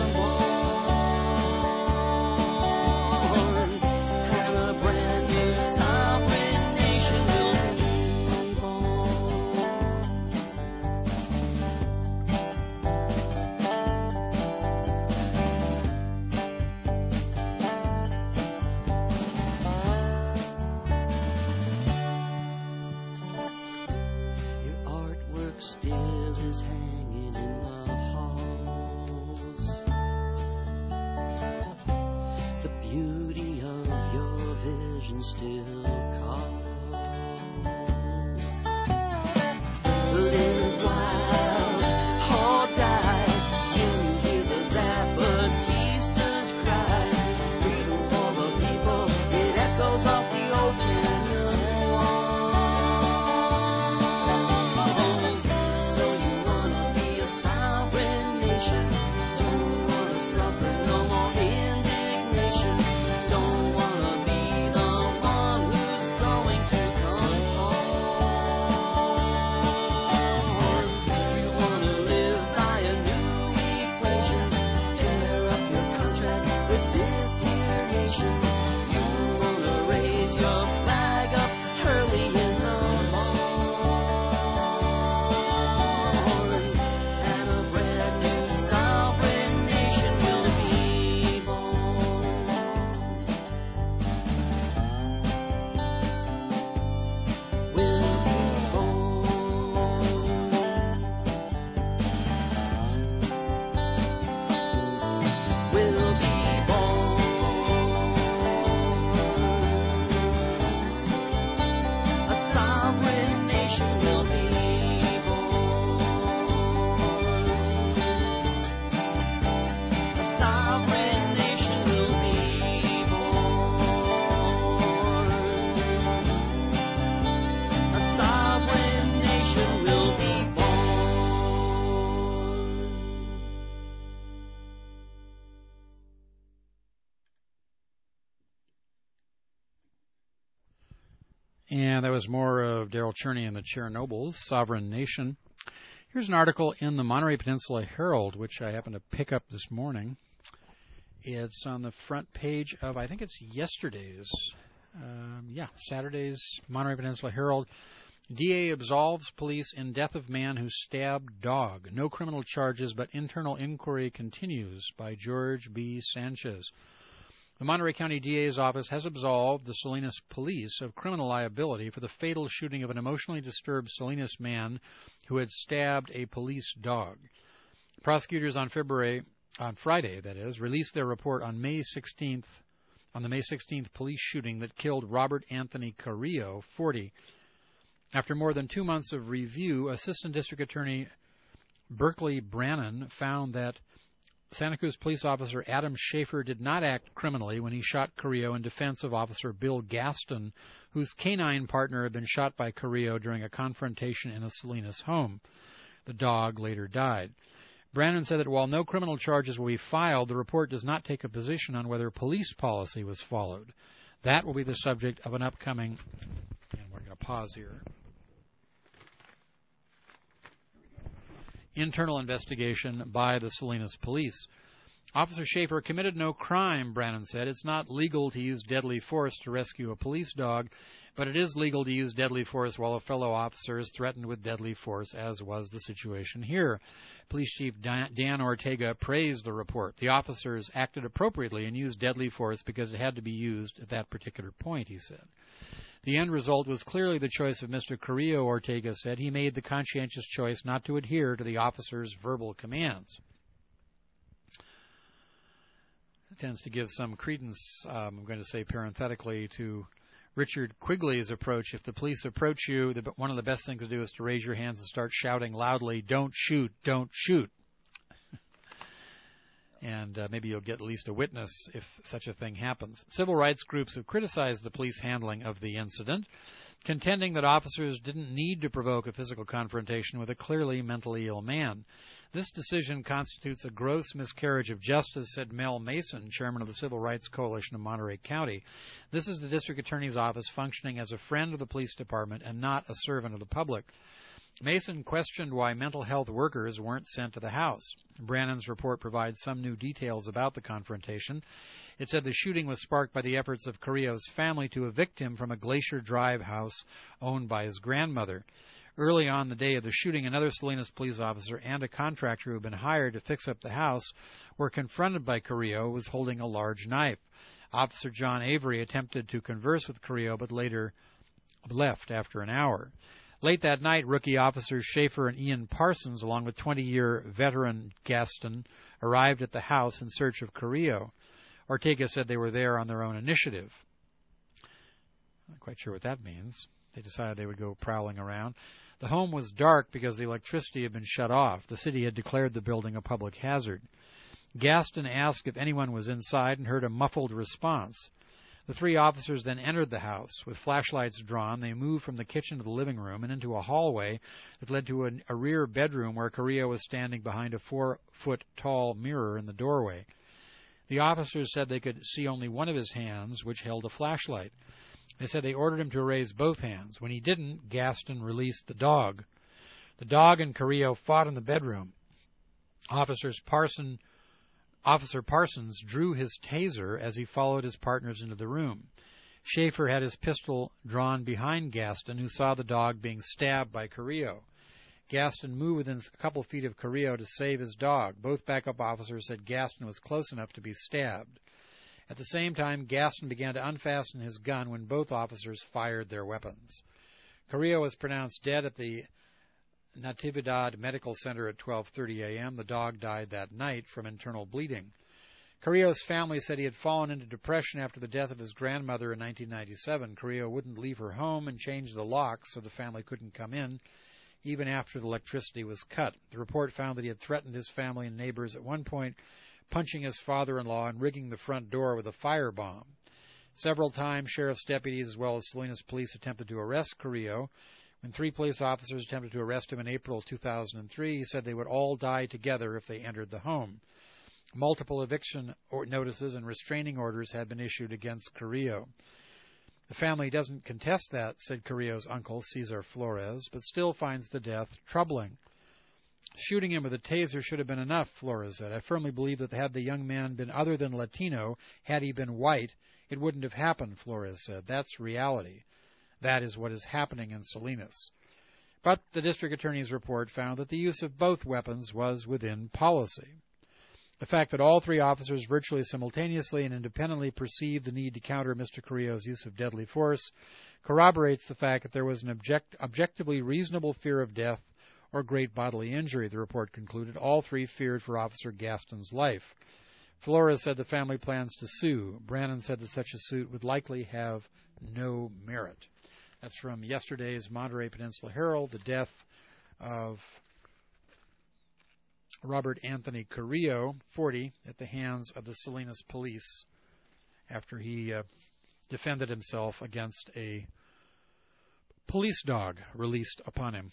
morn, and a brand new sovereign nation will be Your artwork still is hanging in the halls. The beauty of your vision still calls. Live wild or die. You hear the Zapatistas cry. Freedom for the people, it echoes off the old canyon walls. So you wanna be a sovereign nation. Don't wanna suffer no more indignation. Don't wanna be the one who's going to conform. You wanna live by a new equation. Tear up your contract with this here nation. You wanna raise your flag up early in the morn, and a brand new sovereign nation will be born. Will be born. Will be born. A sovereign nation will be born. A sovereign nation will be born. A sovereign nation will be born. And that was more of Daryl Cherney and the Chernobyls, Sovereign Nation. Here's an article in the Monterey Peninsula Herald, which I happened to pick up this morning. It's on the front page of, I think it's yesterday's, Saturday's Monterey Peninsula Herald. DA absolves police in death of man who stabbed dog. No criminal charges, but internal inquiry continues, by George B. Sanchez. The Monterey County DA's office has absolved the Salinas police of criminal liability for the fatal shooting of an emotionally disturbed Salinas man who had stabbed a police dog. Prosecutors on Friday, released their report on May 16th, on the May 16th police shooting that killed Robert Anthony Carrillo, 40. After more than 2 months of review, Assistant District Attorney Berkeley Brannon found that Santa Cruz police officer Adam Schaefer did not act criminally when he shot Carrillo in defense of Officer Bill Gaston, whose canine partner had been shot by Carrillo during a confrontation in a Salinas home. The dog later died. Brannon said that while no criminal charges will be filed, the report does not take a position on whether police policy was followed. That will be the subject of an upcoming, and we're going to pause here, internal investigation by the Salinas police. Officer Schaefer committed no crime, Brannon said. It's not legal to use deadly force to rescue a police dog, but it is legal to use deadly force while a fellow officer is threatened with deadly force, as was the situation here. Police Chief Dan Ortega praised the report. The officers acted appropriately and used deadly force because it had to be used at that particular point, he said. The end result was clearly the choice of Mr. Carrillo, Ortega said. He made the conscientious choice not to adhere to the officer's verbal commands. It tends to give some credence, I'm going to say parenthetically, to Richard Quigley's approach. If the police approach you, one of the best things to do is to raise your hands and start shouting loudly, "Don't shoot, don't shoot." And maybe you'll get at least a witness if such a thing happens. Civil rights groups have criticized the police handling of the incident, contending that officers didn't need to provoke a physical confrontation with a clearly mentally ill man. This decision constitutes a gross miscarriage of justice, said Mel Mason, chairman of the Civil Rights Coalition of Monterey County. This is the district attorney's office functioning as a friend of the police department and not a servant of the public. Mason questioned why mental health workers weren't sent to the house. Brannon's report provides some new details about the confrontation. It said the shooting was sparked by the efforts of Carrillo's family to evict him from a Glacier Drive house owned by his grandmother. Early on the day of the shooting, another Salinas police officer and a contractor who had been hired to fix up the house were confronted by Carrillo, who was holding a large knife. Officer John Avery attempted to converse with Carrillo, but later left after an hour. Late that night, rookie officers Schaefer and Ian Parsons, along with 20-year veteran Gaston, arrived at the house in search of Carrillo. Ortega said they were there on their own initiative. Not quite sure what that means. They decided they would go prowling around. The home was dark because the electricity had been shut off. The city had declared the building a public hazard. Gaston asked if anyone was inside and heard a muffled response. The three officers then entered the house. With flashlights drawn, they moved from the kitchen to the living room and into a hallway that led to a rear bedroom where Carrillo was standing behind a 4-foot-tall mirror in the doorway. The officers said they could see only one of his hands, which held a flashlight. They said they ordered him to raise both hands. When he didn't, Gaston released the dog. The dog and Carrillo fought in the bedroom. Officer Parsons drew his taser as he followed his partners into the room. Schaefer had his pistol drawn behind Gaston, who saw the dog being stabbed by Carrillo. Gaston moved within a couple feet of Carrillo to save his dog. Both backup officers said Gaston was close enough to be stabbed. At the same time, Gaston began to unfasten his gun when both officers fired their weapons. Carrillo was pronounced dead at the Natividad Medical Center at 12:30 a.m. The dog died that night from internal bleeding. Carrillo's family said he had fallen into depression after the death of his grandmother in 1997. Carrillo wouldn't leave her home and changed the lock so the family couldn't come in, even after the electricity was cut. The report found that he had threatened his family and neighbors at one point, punching his father-in-law and rigging the front door with a firebomb. Several times, sheriff's deputies as well as Salinas police attempted to arrest Carrillo. When 3 police officers attempted to arrest him in April 2003, he said they would all die together if they entered the home. Multiple eviction notices and restraining orders had been issued against Carrillo. The family doesn't contest that, said Carrillo's uncle, Cesar Flores, but still finds the death troubling. Shooting him with a taser should have been enough, Flores said. I firmly believe that had the young man been other than Latino, had he been white, it wouldn't have happened, Flores said. That's reality. That is what is happening in Salinas. But the district attorney's report found that the use of both weapons was within policy. The fact that all 3 officers virtually simultaneously and independently perceived the need to counter Mr. Carrillo's use of deadly force corroborates the fact that there was an objectively reasonable fear of death or great bodily injury, the report concluded. All 3 feared for Officer Gaston's life. Flores said the family plans to sue. Brannon said that such a suit would likely have no merit. That's from yesterday's Monterey Peninsula Herald, the death of Robert Anthony Carrillo, 40, at the hands of the Salinas police after he defended himself against a police dog released upon him.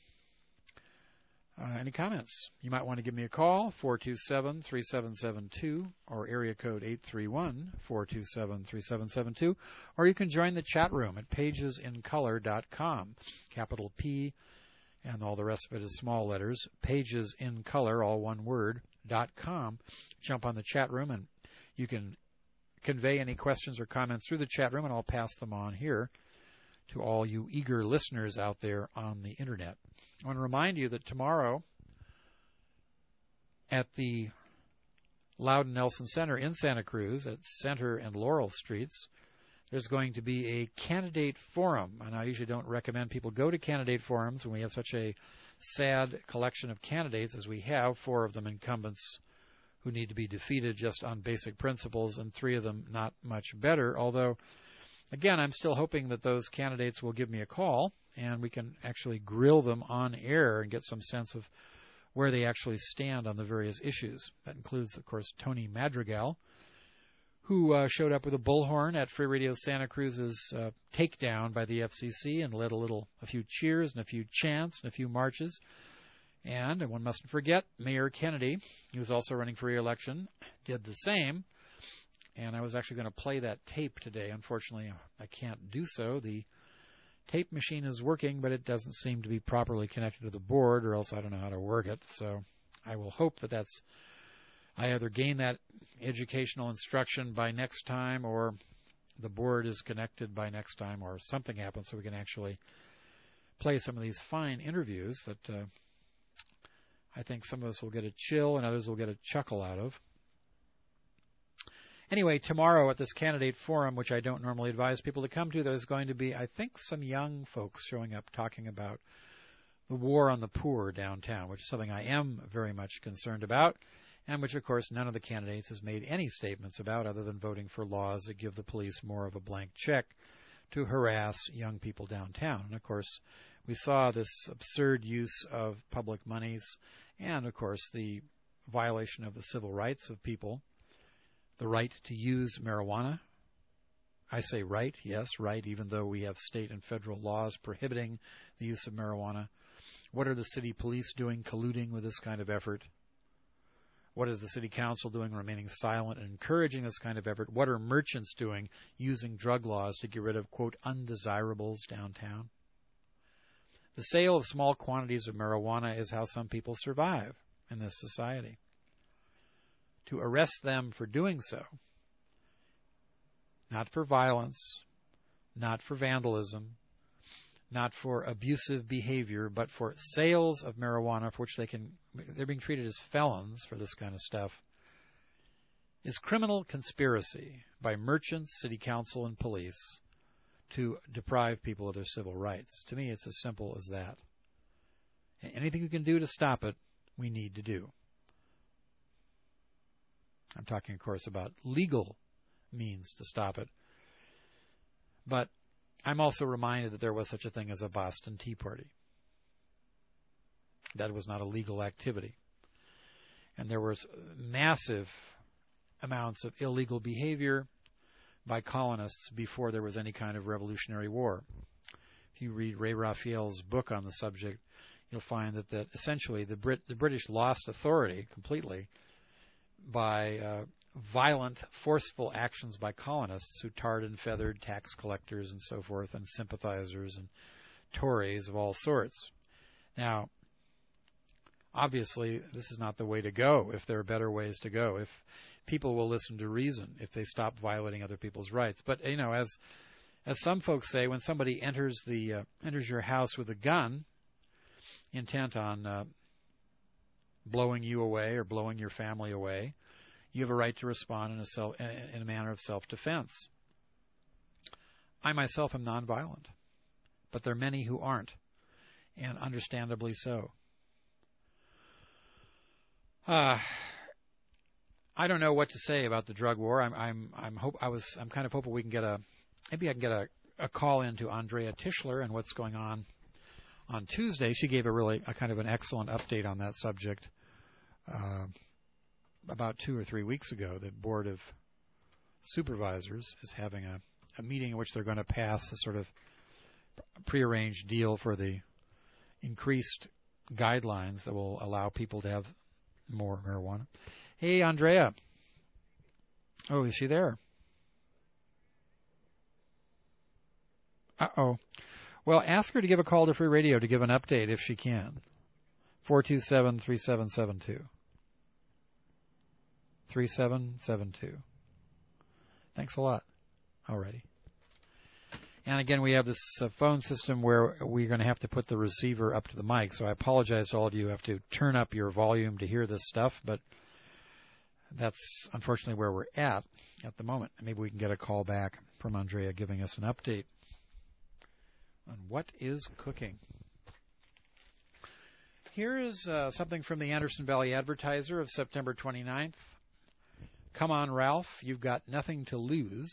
Any comments? You might want to give me a call, 427-3772, or area code 831-427-3772, or you can join the chat room at pagesincolor.com, capital P, and all the rest of it is small letters, pagesincolor, all one word, .com. Jump on the chat room, and you can convey any questions or comments through the chat room, and I'll pass them on here to all you eager listeners out there on the Internet. I want to remind you that tomorrow at the Loudon Nelson Center in Santa Cruz at Center and Laurel Streets, there's going to be a candidate forum. And I usually don't recommend people go to candidate forums when we have such a sad collection of candidates as we have, 4 of them incumbents who need to be defeated just on basic principles, and 3 of them not much better. Although, again, I'm still hoping that those candidates will give me a call and we can actually grill them on air and get some sense of where they actually stand on the various issues. That includes, of course, Tony Madrigal, who showed up with a bullhorn at Free Radio Santa Cruz's takedown by the FCC and led a few cheers and a few chants and a few marches. And one mustn't forget, Mayor Kennedy, who was also running for re-election, did the same. And I was actually going to play that tape today. Unfortunately, I can't do so. The tape machine is working, but it doesn't seem to be properly connected to the board, or else I don't know how to work it. So I will hope that I either gain that educational instruction by next time, or the board is connected by next time, or something happens so we can actually play some of these fine interviews that I think some of us will get a chill and others will get a chuckle out of. Anyway, tomorrow at this candidate forum, which I don't normally advise people to come to, there's going to be, I think, some young folks showing up talking about the war on the poor downtown, which is something I am very much concerned about, and which, of course, none of the candidates has made any statements about other than voting for laws that give the police more of a blank check to harass young people downtown. And, of course, we saw this absurd use of public monies and, of course, the violation of the civil rights of people, the right to use marijuana. I say right, yes, right, even though we have state and federal laws prohibiting the use of marijuana. What are the city police doing, colluding with this kind of effort? What is the city council doing, remaining silent and encouraging this kind of effort? What are merchants doing, using drug laws to get rid of, quote, undesirables downtown? The sale of small quantities of marijuana is how some people survive in this society. To arrest them for doing so, not for violence, not for vandalism, not for abusive behavior, but for sales of marijuana for which they're being treated as felons for this kind of stuff, is criminal conspiracy by merchants, city council, and police to deprive people of their civil rights. To me, it's as simple as that. Anything we can do to stop it, we need to do. I'm talking, of course, about legal means to stop it. But I'm also reminded that there was such a thing as a Boston Tea Party. That was not a legal activity. And there was massive amounts of illegal behavior by colonists before there was any kind of Revolutionary War. If you read Ray Raphael's book on the subject, you'll find that essentially the British lost authority completely by violent, forceful actions by colonists who tarred and feathered tax collectors and so forth, and sympathizers and Tories of all sorts. Now, obviously, this is not the way to go if there are better ways to go, if people will listen to reason, if they stop violating other people's rights. But, as some folks say, when somebody enters your house with a gun, intent on blowing you away or blowing your family away, you have a right to respond in a manner of self-defense. I myself am nonviolent, but there are many who aren't, and understandably so. I don't know what to say about the drug war. I'm kind of hoping we can get maybe I can get a call into Andrea Tischler and what's going on Tuesday. She gave a kind of an excellent update on that subject about 2 or 3 weeks ago. The Board of Supervisors is having a meeting in which they're going to pass a sort of prearranged deal for the increased guidelines that will allow people to have more marijuana. Hey, Andrea. Oh, is she there? Uh-oh. Well, ask her to give a call to Free Radio to give an update if she can. 427-3772. 3772. Thanks a lot. Alrighty. And again, we have this phone system where we're going to have to put the receiver up to the mic, so I apologize to all of you who have to turn up your volume to hear this stuff, but that's unfortunately where we're at the moment. Maybe we can get a call back from Andrea giving us an update on what is cooking. Here is something from the Anderson Valley Advertiser of September 29th. Come on, Ralph, you've got nothing to lose.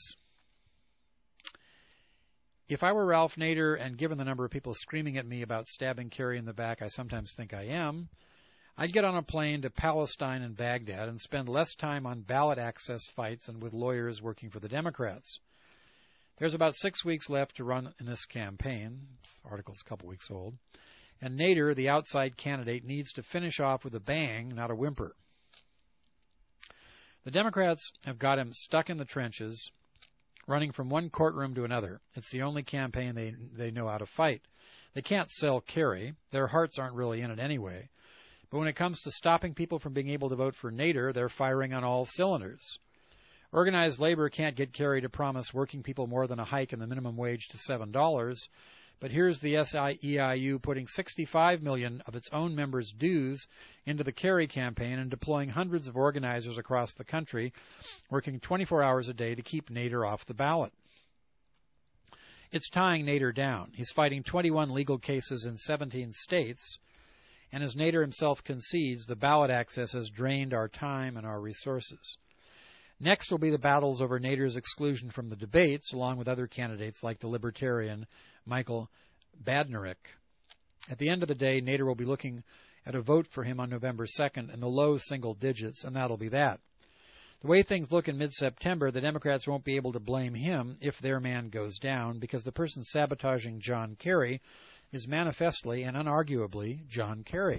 If I were Ralph Nader, and given the number of people screaming at me about stabbing Kerry in the back, I sometimes think I am, I'd get on a plane to Palestine and Baghdad and spend less time on ballot access fights and with lawyers working for the Democrats. There's about 6 weeks left to run in this campaign. This article's a couple weeks old. And Nader, the outside candidate, needs to finish off with a bang, not a whimper. The Democrats have got him stuck in the trenches running from one courtroom to another. It's the only campaign they know how to fight. They can't sell Kerry. Their hearts aren't really in it anyway. But when it comes to stopping people from being able to vote for Nader, they're firing on all cylinders. Organized labor can't get Kerry to promise working people more than a hike in the minimum wage to $7, but here's the SEIU putting $65 million of its own members' dues into the Kerry campaign and deploying hundreds of organizers across the country, working 24 hours a day to keep Nader off the ballot. It's tying Nader down. He's fighting 21 legal cases in 17 states, and as Nader himself concedes, the ballot access has drained our time and our resources. Next will be the battles over Nader's exclusion from the debates, along with other candidates like the Libertarian Michael Badnarik. At the end of the day, Nader will be looking at a vote for him on November 2nd in the low single digits, and that'll be that. The way things look in mid-September, the Democrats won't be able to blame him if their man goes down, because the person sabotaging John Kerry is manifestly and unarguably John Kerry.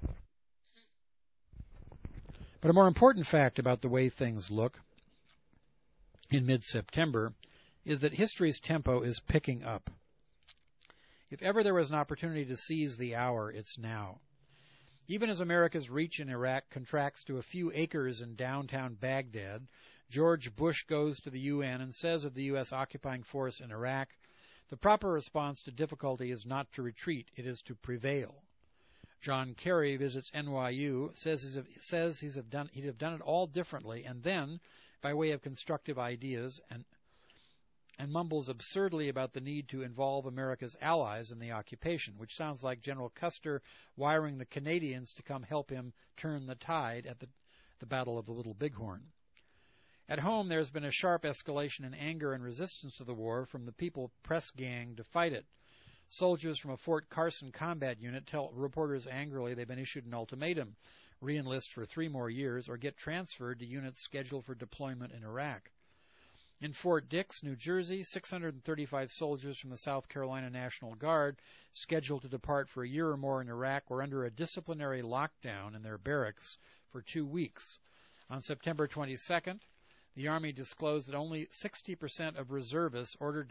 But a more important fact about the way things look in mid-September is that history's tempo is picking up. If ever there was an opportunity to seize the hour, it's now. Even as America's reach in Iraq contracts to a few acres in downtown Baghdad, George Bush goes to the UN and says of the U.S. occupying force in Iraq, the proper response to difficulty is not to retreat, it is to prevail. John Kerry visits NYU, says he'd have done it all differently, and then, by way of constructive ideas, and mumbles absurdly about the need to involve America's allies in the occupation, which sounds like General Custer wiring the Canadians to come help him turn the tide at the Battle of the Little Bighorn. At home, there's been a sharp escalation in anger and resistance to the war from the People Press Gang to fight it. Soldiers from a Fort Carson combat unit tell reporters angrily they've been issued an ultimatum: re-enlist for 3 more years or get transferred to units scheduled for deployment in Iraq. In Fort Dix, New Jersey, 635 soldiers from the South Carolina National Guard, scheduled to depart for a year or more in Iraq, were under a disciplinary lockdown in their barracks for 2 weeks. On September 22nd, the Army disclosed that only 60% of reservists ordered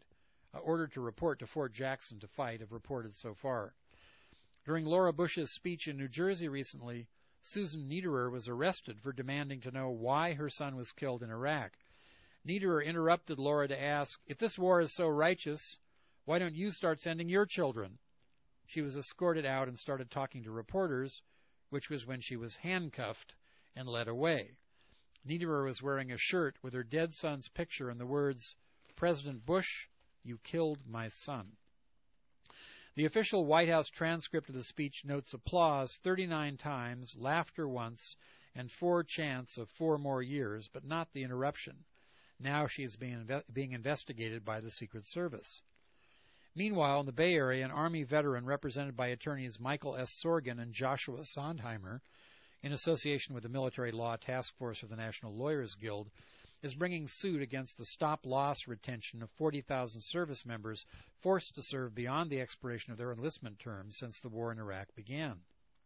to report to Fort Jackson to fight have reported so far. During Laura Bush's speech in New Jersey recently, Susan Niederer was arrested for demanding to know why her son was killed in Iraq. Niederer interrupted Laura to ask, "If this war is so righteous, why don't you start sending your children?" She was escorted out and started talking to reporters, which was when she was handcuffed and led away. Niederer was wearing a shirt with her dead son's picture and the words, "President Bush, you killed my son." The official White House transcript of the speech notes applause 39 times, laughter once, and 4 chants of 4 more years, but not the interruption. Now she is being investigated by the Secret Service. Meanwhile, in the Bay Area, an Army veteran represented by attorneys Michael S. Sorgan and Joshua Sondheimer, in association with the Military Law Task Force of the National Lawyers Guild, is bringing suit against the stop-loss retention of 40,000 service members forced to serve beyond the expiration of their enlistment terms since the war in Iraq began.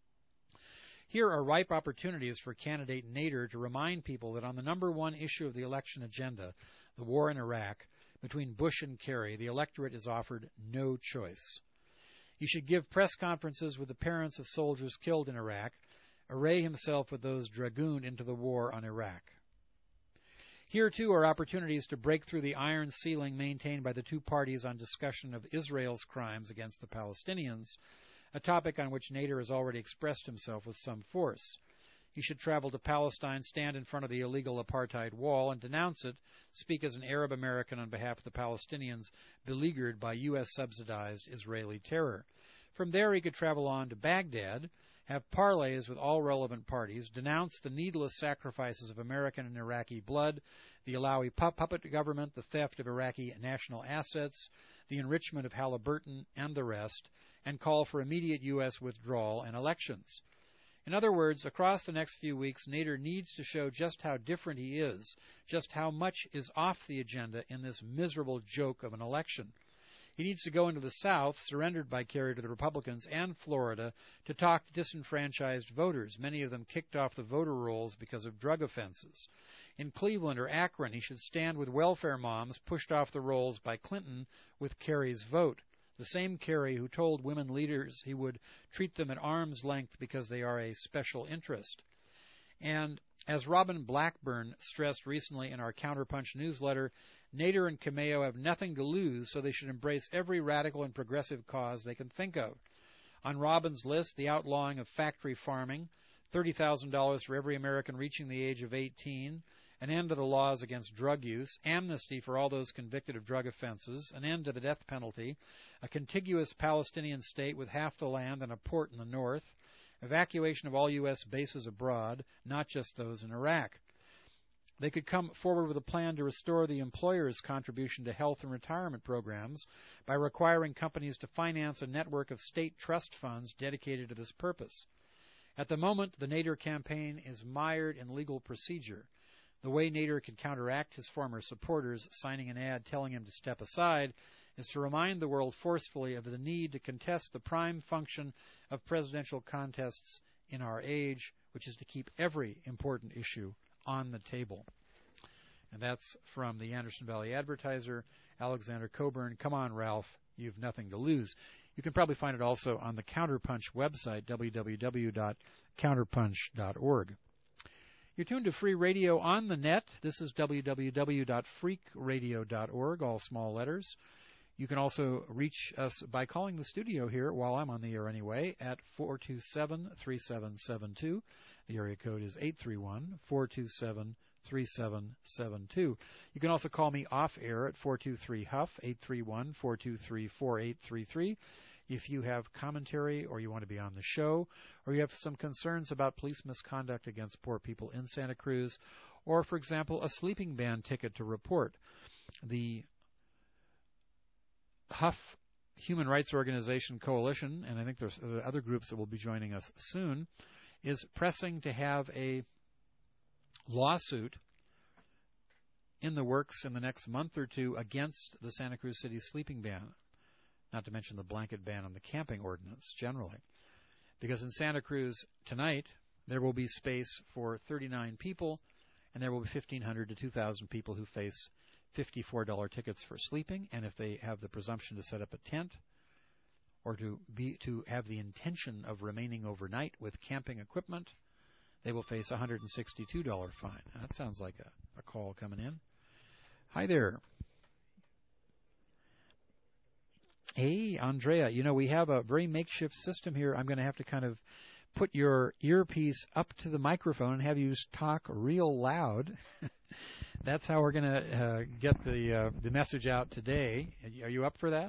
Here are ripe opportunities for candidate Nader to remind people that on the number one issue of the election agenda, the war in Iraq, between Bush and Kerry, the electorate is offered no choice. He should give press conferences with the parents of soldiers killed in Iraq, array himself with those dragooned into the war on Iraq. Here, too, are opportunities to break through the iron ceiling maintained by the two parties on discussion of Israel's crimes against the Palestinians, a topic on which Nader has already expressed himself with some force. He should travel to Palestine, stand in front of the illegal apartheid wall, and denounce it, speak as an Arab American on behalf of the Palestinians beleaguered by U.S.-subsidized Israeli terror. From there, he could travel on to Baghdad, have parleys with all relevant parties, denounce the needless sacrifices of American and Iraqi blood, the Alawi puppet government, the theft of Iraqi national assets, the enrichment of Halliburton, and the rest, and call for immediate U.S. withdrawal and elections. In other words, across the next few weeks, Nader needs to show just how different he is, just how much is off the agenda in this miserable joke of an election. He needs to go into the South, surrendered by Kerry to the Republicans, and Florida, to talk to disenfranchised voters, many of them kicked off the voter rolls because of drug offenses. In Cleveland or Akron, he should stand with welfare moms pushed off the rolls by Clinton with Kerry's vote. The same Kerry who told women leaders he would treat them at arm's length because they are a special interest. And as Robin Blackburn stressed recently in our Counterpunch newsletter, Nader and Cameo have nothing to lose, so they should embrace every radical and progressive cause they can think of. On Robin's list, the outlawing of factory farming, $30,000 for every American reaching the age of 18, an end to the laws against drug use, amnesty for all those convicted of drug offenses, an end to the death penalty, a contiguous Palestinian state with half the land and a port in the north, evacuation of all U.S. bases abroad, not just those in Iraq. They could come forward with a plan to restore the employer's contribution to health and retirement programs by requiring companies to finance a network of state trust funds dedicated to this purpose. At the moment, the Nader campaign is mired in legal procedure. The way Nader can counteract his former supporters signing an ad telling him to step aside is to remind the world forcefully of the need to contest the prime function of presidential contests in our age, which is to keep every important issue on the table. And that's from the Anderson Valley Advertiser, Alexander Coburn. Come on, Ralph, you've nothing to lose. You can probably find it also on the Counterpunch website, www.counterpunch.org. You're tuned to Free Radio on the net. This is www.freakradio.org, all small letters. You can also reach us by calling the studio here while I'm on the air anyway at 427-3772. The area code is 831-427-3772. You can also call me off air at 423-HUFF, 831-423-4833. If you have commentary or you want to be on the show, or you have some concerns about police misconduct against poor people in Santa Cruz, or, for example, a sleeping ban ticket to report, the Huff Human Rights Organization Coalition, and I think there's other groups that will be joining us soon, is pressing to have a lawsuit in the works in the next month or two against the Santa Cruz City sleeping ban, not to mention the blanket ban on the camping ordinance generally. Because in Santa Cruz tonight, there will be space for 39 people, and there will be 1,500 to 2,000 people who face $54 tickets for sleeping, and if they have the presumption to set up a tent or to have the intention of remaining overnight with camping equipment, they will face a $162 fine. That sounds like a call coming in. Hi there. Hey, Andrea, we have a very makeshift system here. I'm going to have to kind of put your earpiece up to the microphone and have you talk real loud. That's how we're going to get the message out today. Are you up for that?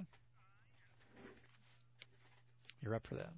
You're up for that.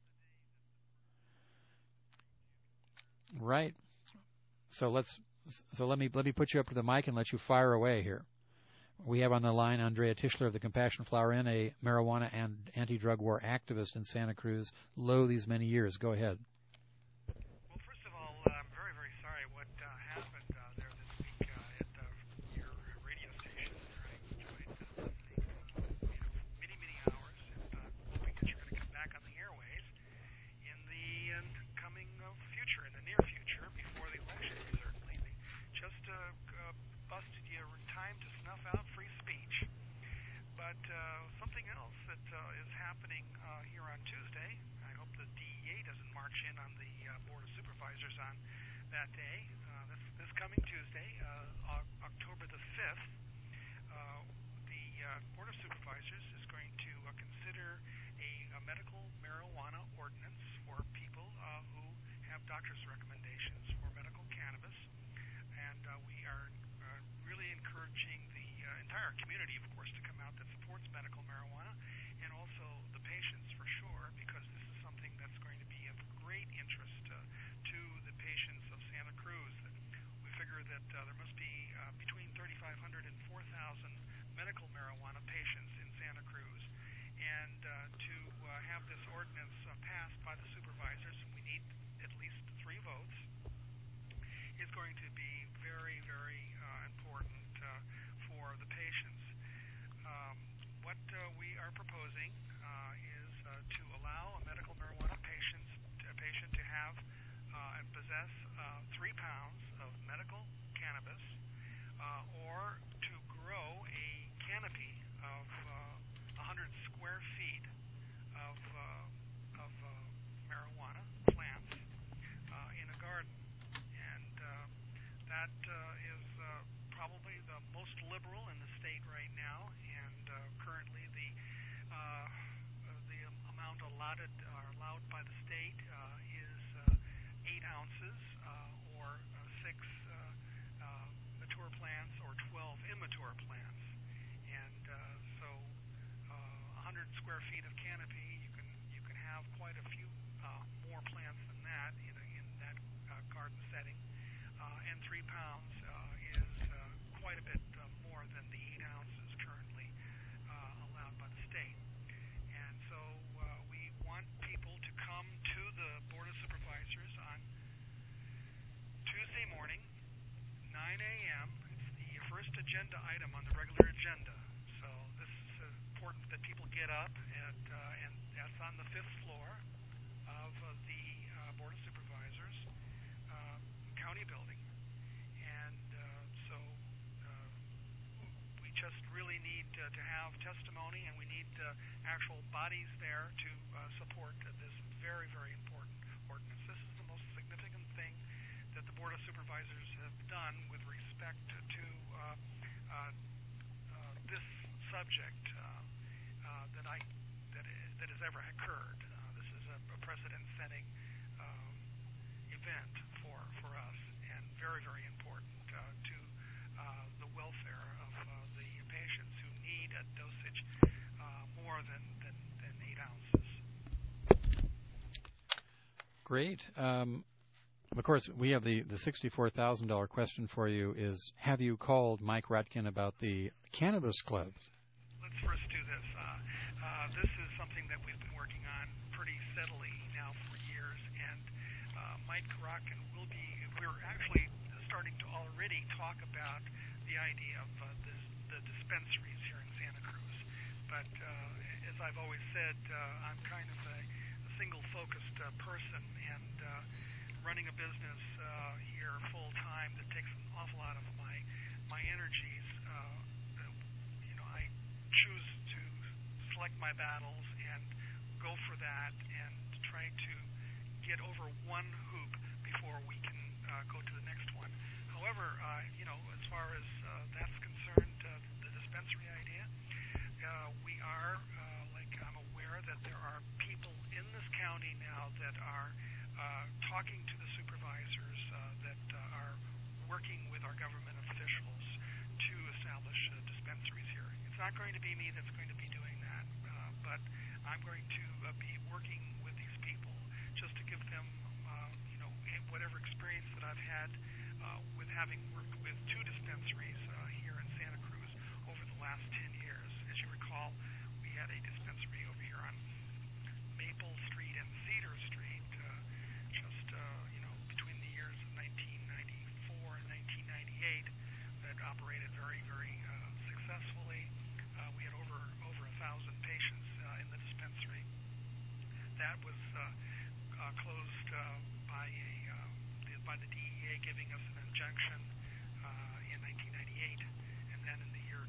Right. So let me put you up to the mic and let you fire away here. We have on the line Andrea Tischler of the Compassion Flower Inn, a marijuana and anti-drug war activist in Santa Cruz, low these many years. Go ahead. Well, first of all, I'm very, very sorry what happened there this week at your radio station. I enjoyed listening many, many hours, and hoping that you're going to come back on the airwaves in the coming future, in the near future, before the election, certainly. They just busted you time to snuff out free speech. But something else that is happening here on Tuesday, I hope the DEA doesn't march in on the Board of Supervisors on that day. This coming Tuesday, October the 5th, the Board of Supervisors is going to consider a medical marijuana ordinance for people who have doctor's recommendations for medical cannabis. And we are really encouraging the entire community, of course, to come out that supports medical marijuana, and also the patients for sure, because this is something that's going to be of great interest to the patients of Santa Cruz. We figure that there must be between 3,500 and 4,000 medical marijuana patients in Santa Cruz, and to have this ordinance passed by the supervisors, we need at least 3 votes. Is going to be very, very important for the patients. What we are proposing is to allow a medical marijuana patient to have and possess 3 pounds of medical cannabis cannabis, or to grow a canopy of 100 square feet of marijuana plants in a garden. And that is probably the most liberal in the state right now. And currently the amount allowed by the state is 8 ounces or 6 mature plants or 12 immature plants. And so 100 square feet of canopy, you can have quite a few more plants than that in that garden setting. And 3 pounds is quite a bit more than the 8 ounces currently allowed by the state. And so we want people to come to the Board of Supervisors on Tuesday morning, 9 a.m. It's the first agenda item on the regular agenda. So this is important that people get up, and that's on the 5th floor of the Board of Supervisors county building. And so we just really need to have testimony, and we need actual bodies there to support this very, very important ordinance. This is the most significant thing that the Board of Supervisors have done with respect to this subject that has ever occurred. This is a precedent-setting event for us, and very, very important to the welfare of the patients who need a dosage more than 8 ounces. Great. Of course, we have the $64,000 question for you is, have you called Mike Rutkin about the cannabis clubs? Let's first do this. This is something that we've been working on pretty steadily now for years, and Mike Rutkin we're actually starting to already talk about the idea of the dispensaries here in Santa Cruz. But as I've always said, I'm kind of a single-focused person, and running a business here full-time that takes an awful lot of my energies. I choose to select my battles and go for that and try to get over one hoop before we can go to the next one. However, as far as that's concerned, the dispensary idea, we are, I'm aware that there are people in this county now that are talking to the supervisors that are working with our government officials to establish dispensaries here. It's not going to be me that's going to be doing that, but I'm going to be working with these people just to give them, whatever experience that I've had with having worked with 2 dispensaries here in Santa Cruz over the last 10 years. As you recall, we had a dispensary over here on Maple Street and Cedar Street, between the years of 1994 and 1998, that operated very, very successfully. We had over 1,000 patients in the dispensary. That was closed by the DEA giving us an injunction in 1998, and then in the year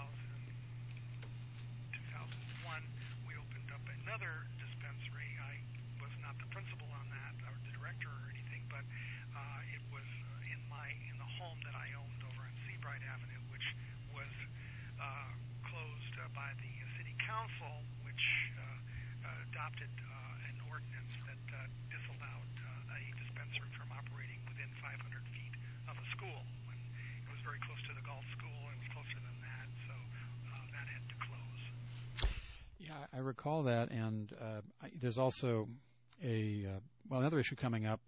2001, we opened up another dispensary. I was not the principal on that, or the director or anything, but it was in the home that I owned over on Seabright Avenue, which was closed by the city council, which adopted an ordinance that disallowed a dispensary from operating within 500 feet of a school. And it was very close to the golf school. It was closer than that, so that had to close. Yeah, I recall that, and there's also another issue coming up.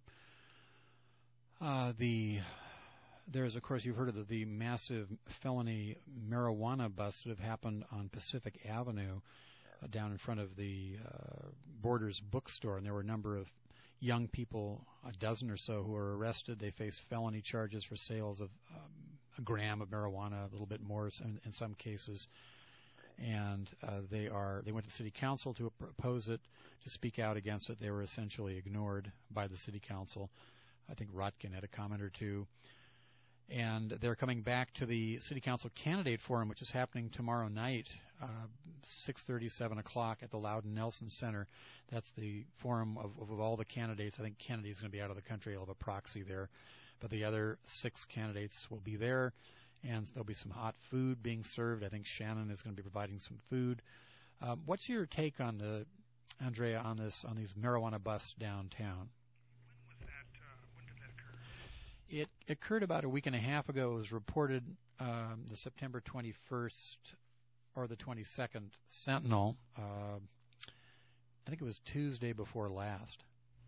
There's, of course, you've heard of the massive felony marijuana busts that have happened on Pacific Avenue down in front of the Borders bookstore, and there were a number of young people, a dozen or so, who were arrested. They face felony charges for sales of a gram of marijuana, a little bit more in some cases. And they went to the city council to oppose it, to speak out against it. They were essentially ignored by the city council. I think Rutkin had a comment or two. And they're coming back to the City Council Candidate Forum, which is happening tomorrow night, 6:30, 7 o'clock at the Loudon Nelson Center. That's the forum of all the candidates. I think Kennedy is going to be out of the country. He'll have a proxy there. But the other 6 candidates will be there, and there'll be some hot food being served. I think Shannon is going to be providing some food. What's your take on Andrea, on these marijuana busts downtown? When did that occur? It occurred about a week and a half ago. It was reported the September 21st or the 22nd Sentinel. I think it was Tuesday before last.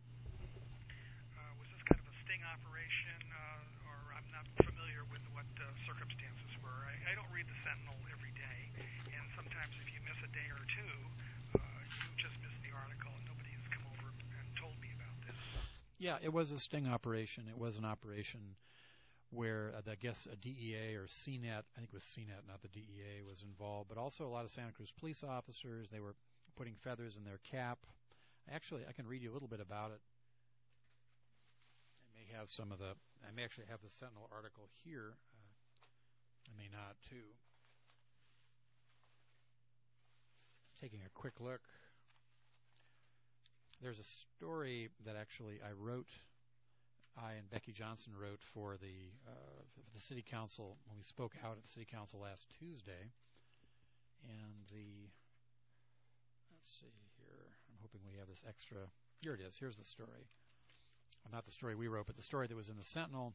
Was this kind of a sting operation, or I'm not familiar with what the circumstances were? I don't read the Sentinel every day, and sometimes if you miss a day or two, you just miss the article, and nobody has come over and told me about this. Yeah, it was a sting operation. It was an operation where I guess a DEA or CNET, I think it was CNET, not the DEA, was involved, but also a lot of Santa Cruz police officers. They were putting feathers in their cap. Actually, I can read you a little bit about it. I may actually have the Sentinel article here. I may not, too. Taking a quick look. There's a story that actually I and Becky Johnson wrote for the City Council when we spoke out at the City Council last Tuesday. And let's see here. I'm hoping we have this extra. Here it is. Here's the story. Not the story we wrote, but the story that was in the Sentinel.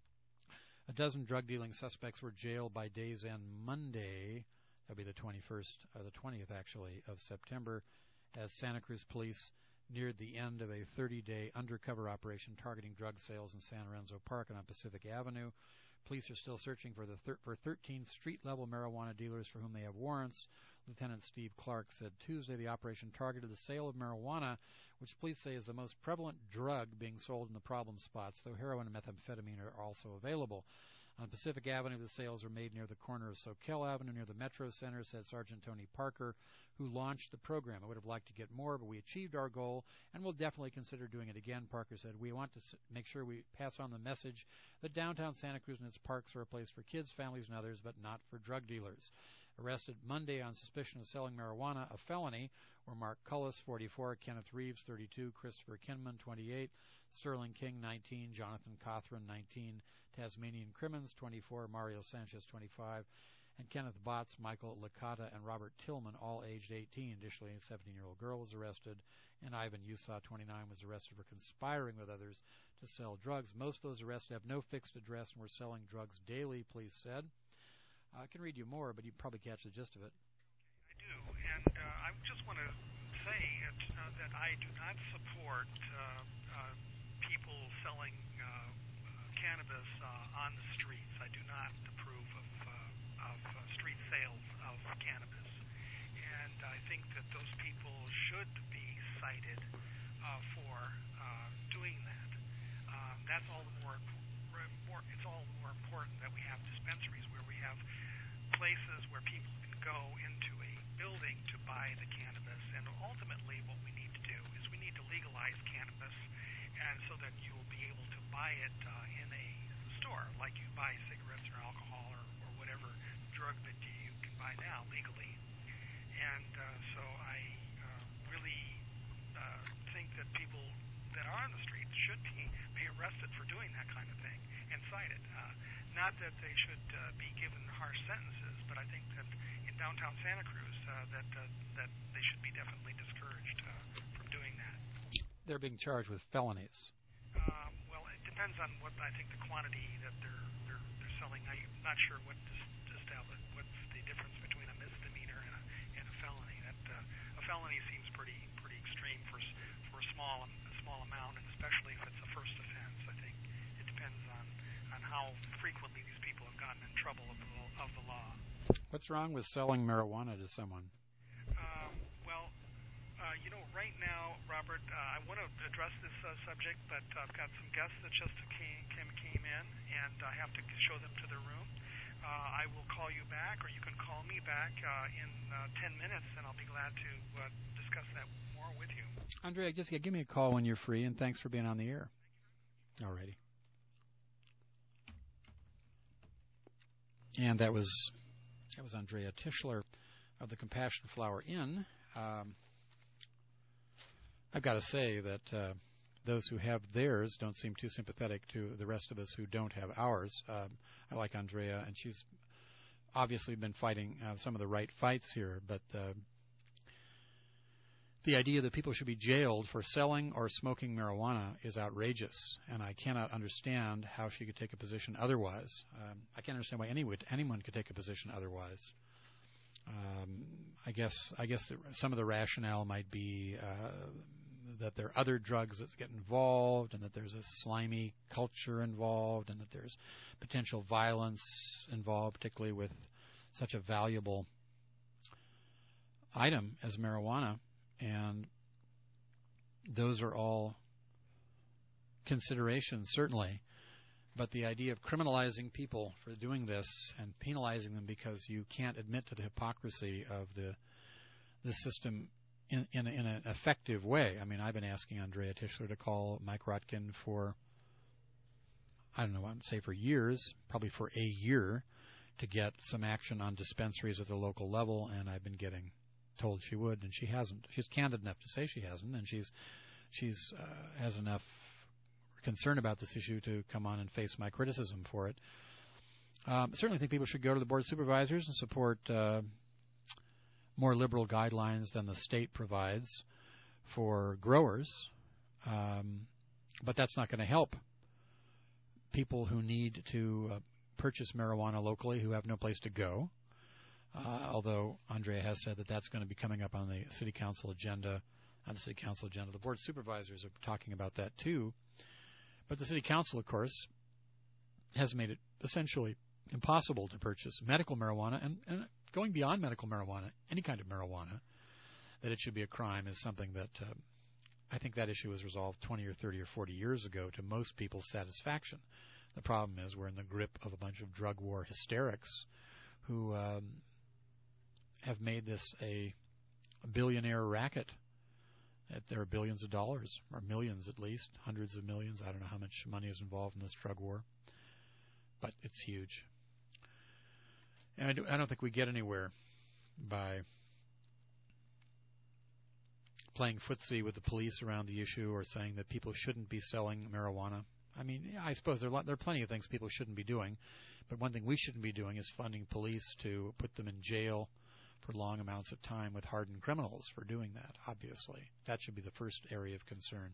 A dozen drug-dealing suspects were jailed by day's end Monday. That'll be the 21st, or the 20th, actually, of September, as Santa Cruz police neared the end of a 30-day undercover operation targeting drug sales in San Lorenzo Park and on Pacific Avenue. Police are still searching for 13 street-level marijuana dealers for whom they have warrants. Lieutenant Steve Clark said Tuesday the operation targeted the sale of marijuana, which police say is the most prevalent drug being sold in the problem spots, though heroin and methamphetamine are also available. On Pacific Avenue, the sales are made near the corner of Soquel Avenue near the Metro Center, said Sergeant Tony Parker, who launched the program. I would have liked to get more, but we achieved our goal, and we'll definitely consider doing it again, Parker said. We want to make sure we pass on the message that downtown Santa Cruz and its parks are a place for kids, families, and others, but not for drug dealers. Arrested Monday on suspicion of selling marijuana, a felony, were Mark Cullis, 44, Kenneth Reeves, 32, Christopher Kinman, 28, Sterling King, 19, Jonathan Cothran, 19, Tasmanian Crimmins, 24, Mario Sanchez, 25, and Kenneth Botts, Michael Licata, and Robert Tillman, all aged 18. Additionally, a 17-year-old girl was arrested, and Ivan Usaw, 29, was arrested for conspiring with others to sell drugs. Most of those arrested have no fixed address and were selling drugs daily, police said. I can read you more, but you'd probably catch the gist of it. I do, and I just want to say that I do not support people selling cannabis on the streets. I do not approve of street sales of cannabis, and I think that those people should be cited for doing that. That's all the more. It's all the more important that we have dispensaries where we have places where people can go into a building to buy the cannabis. And ultimately what we need to do is we need to legalize cannabis, and so that you will be able to buy it in a store like you buy cigarettes or alcohol or whatever drug that you can buy now legally. And so I really think that people that are on the streets should be arrested for doing that kind of thing and cited. Not that they should be given harsh sentences, but I think that in downtown Santa Cruz that they should be definitely discouraged from doing that. They're being charged with felonies. Well, it depends on what I think the quantity that they're selling. I'm not sure what's the difference between a misdemeanor and a felony. A felony seems pretty extreme for a small amount, and especially if it's a first offense. I think it depends on how frequently these people have gotten in trouble of the law. What's wrong with selling marijuana to someone? Right now, Robert, I want to address this subject, but I've got some guests that just came in, and I have to show them to their room. I will call you back, or you can call me back in 10 minutes, and I'll be glad to discuss that more with you. Andrea, just give me a call when you're free, and thanks for being on the air. All righty. And that was Andrea Tischler of the Compassion Flower Inn. I've got to say that those who have theirs don't seem too sympathetic to the rest of us who don't have ours. I like Andrea, and she's obviously been fighting some of the right fights here, but the idea that people should be jailed for selling or smoking marijuana is outrageous, and I cannot understand how she could take a position otherwise. I can't understand why anyone could take a position otherwise. I guess that some of the rationale might be that there are other drugs that get involved, and that there's a slimy culture involved, and that there's potential violence involved, particularly with such a valuable item as marijuana. And those are all considerations, certainly. But the idea of criminalizing people for doing this and penalizing them because you can't admit to the hypocrisy of the system in an effective way. I mean, I've been asking Andrea Tischler to call Mike Rotkin for, I don't know, I would say for years, probably for a year, to get some action on dispensaries at the local level, and I've been getting told she would, and she hasn't. She's candid enough to say she hasn't, and she's has enough concern about this issue to come on and face my criticism for it. I certainly think people should go to the Board of Supervisors and support more liberal guidelines than the state provides for growers, but that's not going to help people who need to purchase marijuana locally who have no place to go. Although Andrea has said that that's going to be coming up on the City Council agenda. The Board of Supervisors are talking about that too. But the City Council, of course, has made it essentially impossible to purchase medical marijuana, and going beyond medical marijuana, any kind of marijuana, that it should be a crime is something that I think that issue was resolved 20 or 30 or 40 years ago to most people's satisfaction. The problem is we're in the grip of a bunch of drug war hysterics who have made this a billionaire racket. There are billions of dollars, or millions at least, hundreds of millions. I don't know how much money is involved in this drug war, but it's huge. And I don't think we get anywhere by playing footsie with the police around the issue or saying that people shouldn't be selling marijuana. I mean, I suppose there are plenty of things people shouldn't be doing, but one thing we shouldn't be doing is funding police to put them in jail for long amounts of time with hardened criminals for doing that, obviously. That should be the first area of concern.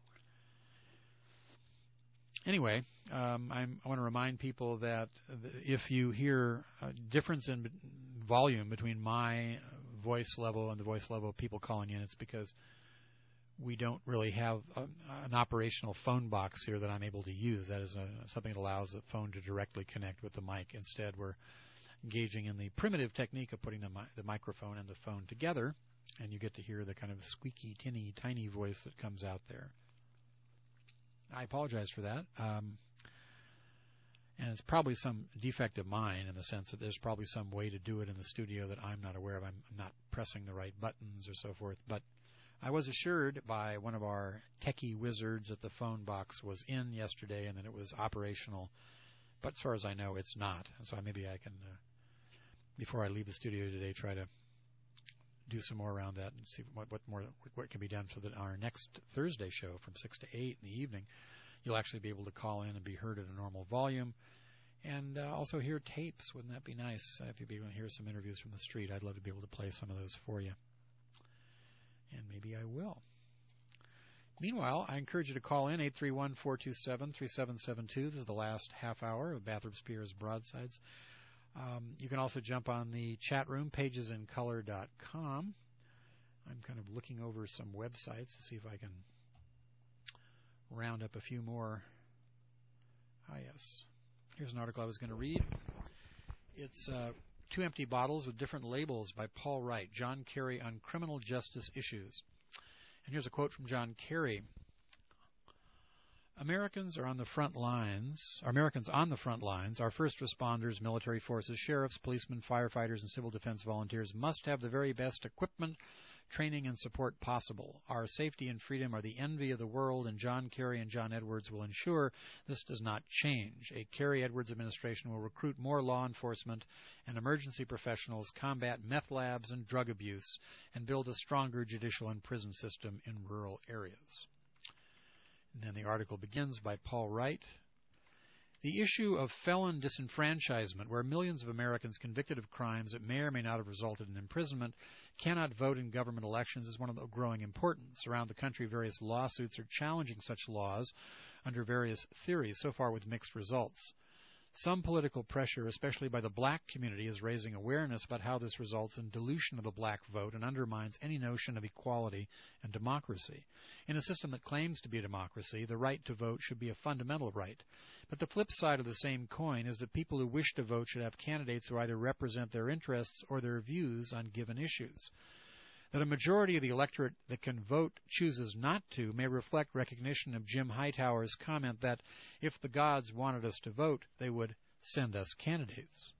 Anyway, I want to remind people that if you hear a difference in volume between my voice level and the voice level of people calling in, it's because we don't really have an operational phone box here that I'm able to use. That is something that allows the phone to directly connect with the mic. Instead, we're engaging in the primitive technique of putting the microphone and the phone together, and you get to hear the kind of squeaky, tinny, tiny voice that comes out there. I apologize for that. And it's probably some defect of mine in the sense that there's probably some way to do it in the studio that I'm not aware of. I'm not pressing the right buttons or so forth. But I was assured by one of our techie wizards that the phone box was in yesterday and that it was operational. But as far as I know, it's not. And so maybe I can, before I leave the studio today, try to do some more around that and see what can be done so that our next Thursday show from 6 to 8 in the evening, you'll actually be able to call in and be heard at a normal volume. And also hear tapes. Wouldn't that be nice if you'd be able to hear some interviews from the street? I'd love to be able to play some of those for you. And maybe I will. Meanwhile, I encourage you to call in 831-427-3772. This is the last half hour of Bathrooms, Piers, Broadsides. You can also jump on the chat room, pagesincolor.com. I'm kind of looking over some websites to see if I can round up a few more. Yes. Here's an article I was going to read. It's Two Empty Bottles with Different Labels by Paul Wright, John Kerry on Criminal Justice Issues. And here's a quote from John Kerry. Americans on the front lines, our first responders, military forces, sheriffs, policemen, firefighters, and civil defense volunteers must have the very best equipment, training and support possible. Our safety and freedom are the envy of the world, and John Kerry and John Edwards will ensure this does not change. A Kerry-Edwards administration will recruit more law enforcement and emergency professionals, combat meth labs and drug abuse, and build a stronger judicial and prison system in rural areas. And then the article begins by Paul Wright. The issue of felon disenfranchisement, where millions of Americans convicted of crimes that may or may not have resulted in imprisonment cannot vote in government elections, is one of growing importance. Around the country, various lawsuits are challenging such laws under various theories, so far with mixed results. Some political pressure, especially by the black community, is raising awareness about how this results in dilution of the black vote and undermines any notion of equality and democracy. In a system that claims to be a democracy, the right to vote should be a fundamental right. But the flip side of the same coin is that people who wish to vote should have candidates who either represent their interests or their views on given issues. That a majority of the electorate that can vote chooses not to may reflect recognition of Jim Hightower's comment that if the gods wanted us to vote, they would send us candidates.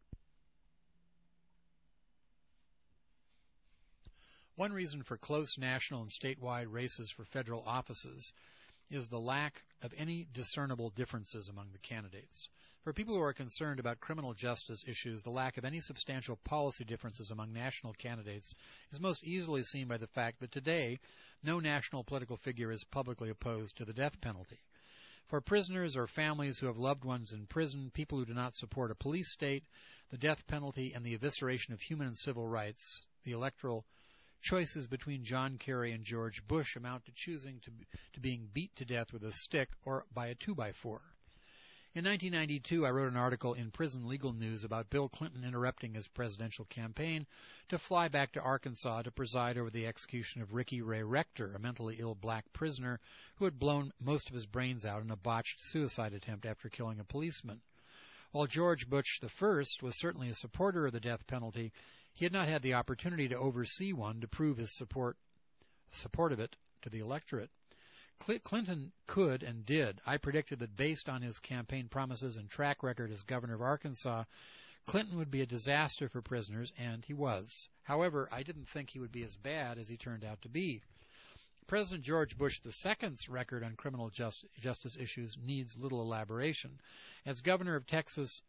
One reason for close national and statewide races for federal offices is the lack of any discernible differences among the candidates. For people who are concerned about criminal justice issues, the lack of any substantial policy differences among national candidates is most easily seen by the fact that today no national political figure is publicly opposed to the death penalty. For prisoners or families who have loved ones in prison, people who do not support a police state, the death penalty and the evisceration of human and civil rights, the electoral choices between John Kerry and George Bush amount to choosing to being beat to death with a stick or by a 2x4. In 1992, I wrote an article in Prison Legal News about Bill Clinton interrupting his presidential campaign to fly back to Arkansas to preside over the execution of Ricky Ray Rector, a mentally ill black prisoner who had blown most of his brains out in a botched suicide attempt after killing a policeman. While George Bush I was certainly a supporter of the death penalty, he had not had the opportunity to oversee one to prove his support of it to the electorate. Clinton could and did. I predicted that based on his campaign promises and track record as governor of Arkansas, Clinton would be a disaster for prisoners, and he was. However, I didn't think he would be as bad as he turned out to be. President George Bush II's record on criminal justice issues needs little elaboration. As governor of Texas,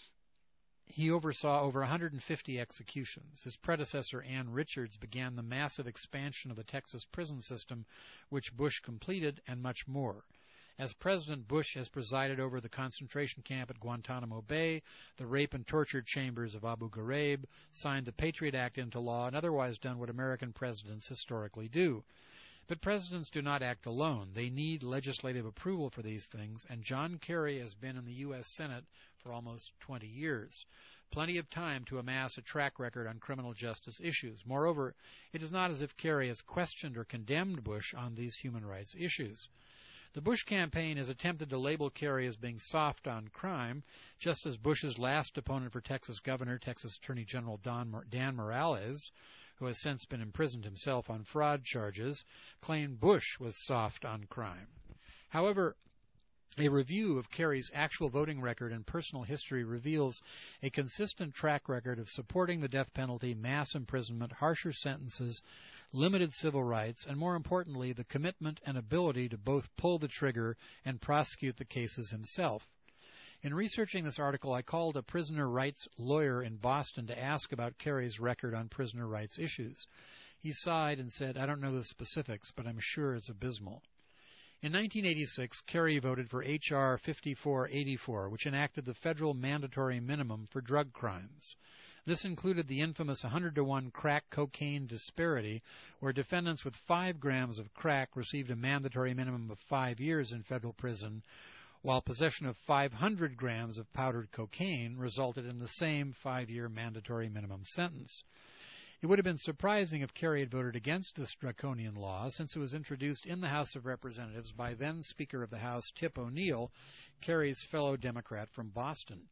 he oversaw over 150 executions. His predecessor, Ann Richards, began the massive expansion of the Texas prison system, which Bush completed, and much more. As president, Bush has presided over the concentration camp at Guantanamo Bay, the rape and torture chambers of Abu Ghraib, signed the Patriot Act into law, and otherwise done what American presidents historically do. But presidents do not act alone. They need legislative approval for these things, and John Kerry has been in the U.S. Senate for almost 20 years. Plenty of time to amass a track record on criminal justice issues. Moreover, it is not as if Kerry has questioned or condemned Bush on these human rights issues. The Bush campaign has attempted to label Kerry as being soft on crime, just as Bush's last opponent for Texas governor, Texas Attorney General Dan Morales, who has since been imprisoned himself on fraud charges, claimed Bush was soft on crime. However, a review of Kerry's actual voting record and personal history reveals a consistent track record of supporting the death penalty, mass imprisonment, harsher sentences, limited civil rights, and more importantly, the commitment and ability to both pull the trigger and prosecute the cases himself. In researching this article, I called a prisoner rights lawyer in Boston to ask about Kerry's record on prisoner rights issues. He sighed and said, "I don't know the specifics, but I'm sure it's abysmal." In 1986, Kerry voted for H.R. 5484, which enacted the federal mandatory minimum for drug crimes. This included the infamous 100-to-1 crack-cocaine disparity, where defendants with 5 grams of crack received a mandatory minimum of 5 years in federal prison, while possession of 500 grams of powdered cocaine resulted in the same 5-year mandatory minimum sentence. It would have been surprising if Kerry had voted against this draconian law, since it was introduced in the House of Representatives by then Speaker of the House Tip O'Neill, Kerry's fellow Democrat from Boston.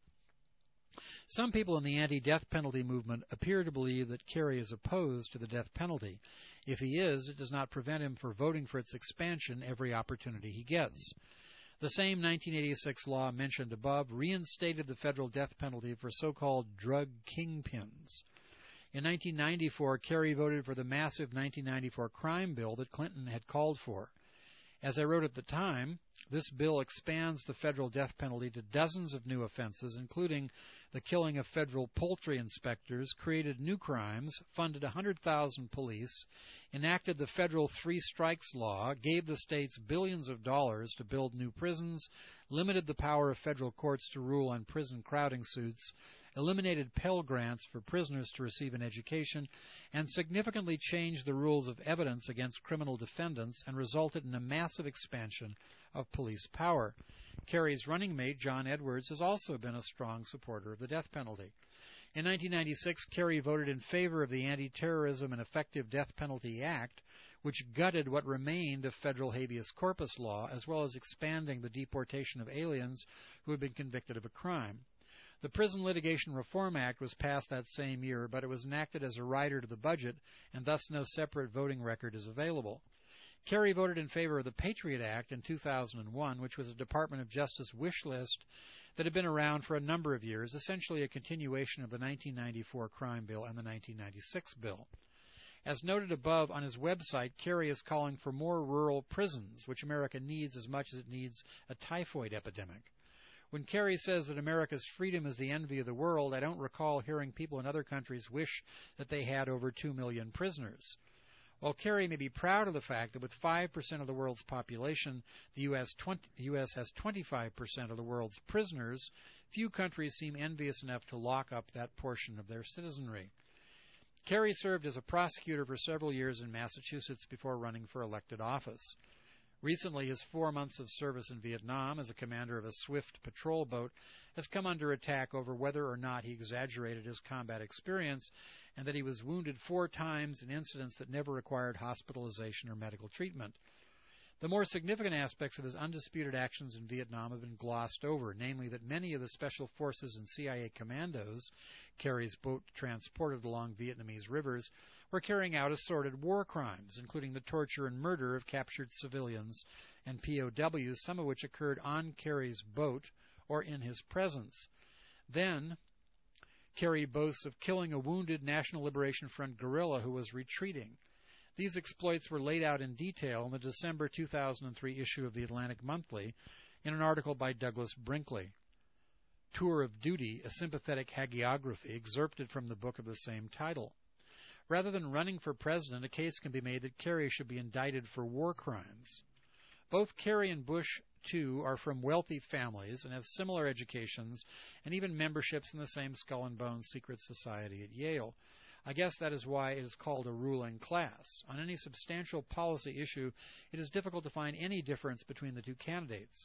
Some people in the anti-death penalty movement appear to believe that Kerry is opposed to the death penalty. If he is, it does not prevent him from voting for its expansion every opportunity he gets. The same 1986 law mentioned above reinstated the federal death penalty for so-called drug kingpins. In 1994, Kerry voted for the massive 1994 crime bill that Clinton had called for. As I wrote at the time, this bill expands the federal death penalty to dozens of new offenses, including the killing of federal poultry inspectors, created new crimes, funded 100,000 police, enacted the federal three strikes law, gave the states billions of dollars to build new prisons, limited the power of federal courts to rule on prison crowding suits, eliminated Pell Grants for prisoners to receive an education, and significantly changed the rules of evidence against criminal defendants and resulted in a massive expansion of police power. Kerry's running mate, John Edwards, has also been a strong supporter of the death penalty. In 1996, Kerry voted in favor of the Anti-Terrorism and Effective Death Penalty Act, which gutted what remained of federal habeas corpus law, as well as expanding the deportation of aliens who had been convicted of a crime. The Prison Litigation Reform Act was passed that same year, but it was enacted as a rider to the budget, and thus no separate voting record is available. Kerry voted in favor of the Patriot Act in 2001, which was a Department of Justice wish list that had been around for a number of years, essentially a continuation of the 1994 crime bill and the 1996 bill. As noted above on his website, Kerry is calling for more rural prisons, which America needs as much as it needs a typhoid epidemic. When Kerry says that America's freedom is the envy of the world, I don't recall hearing people in other countries wish that they had over 2 million prisoners. While Kerry may be proud of the fact that with 5% of the world's population, the U.S. has 25% of the world's prisoners, few countries seem envious enough to lock up that portion of their citizenry. Kerry served as a prosecutor for several years in Massachusetts before running for elected office. Recently, his 4 months of service in Vietnam as a commander of a swift patrol boat has come under attack over whether or not he exaggerated his combat experience and that he was wounded 4 times in incidents that never required hospitalization or medical treatment. The more significant aspects of his undisputed actions in Vietnam have been glossed over, namely that many of the special forces and CIA commandos Kerry's boat transported along Vietnamese rivers were carrying out assorted war crimes, including the torture and murder of captured civilians and POWs, some of which occurred on Kerry's boat or in his presence. Then, Kerry boasts of killing a wounded National Liberation Front guerrilla who was retreating. These exploits were laid out in detail in the December 2003 issue of the Atlantic Monthly in an article by Douglas Brinkley. Tour of Duty, a sympathetic hagiography excerpted from the book of the same title. Rather than running for president, a case can be made that Kerry should be indicted for war crimes. Both Kerry and Bush, too, are from wealthy families and have similar educations and even memberships in the same Skull and Bones secret society at Yale. I guess that is why it is called a ruling class. On any substantial policy issue, it is difficult to find any difference between the two candidates.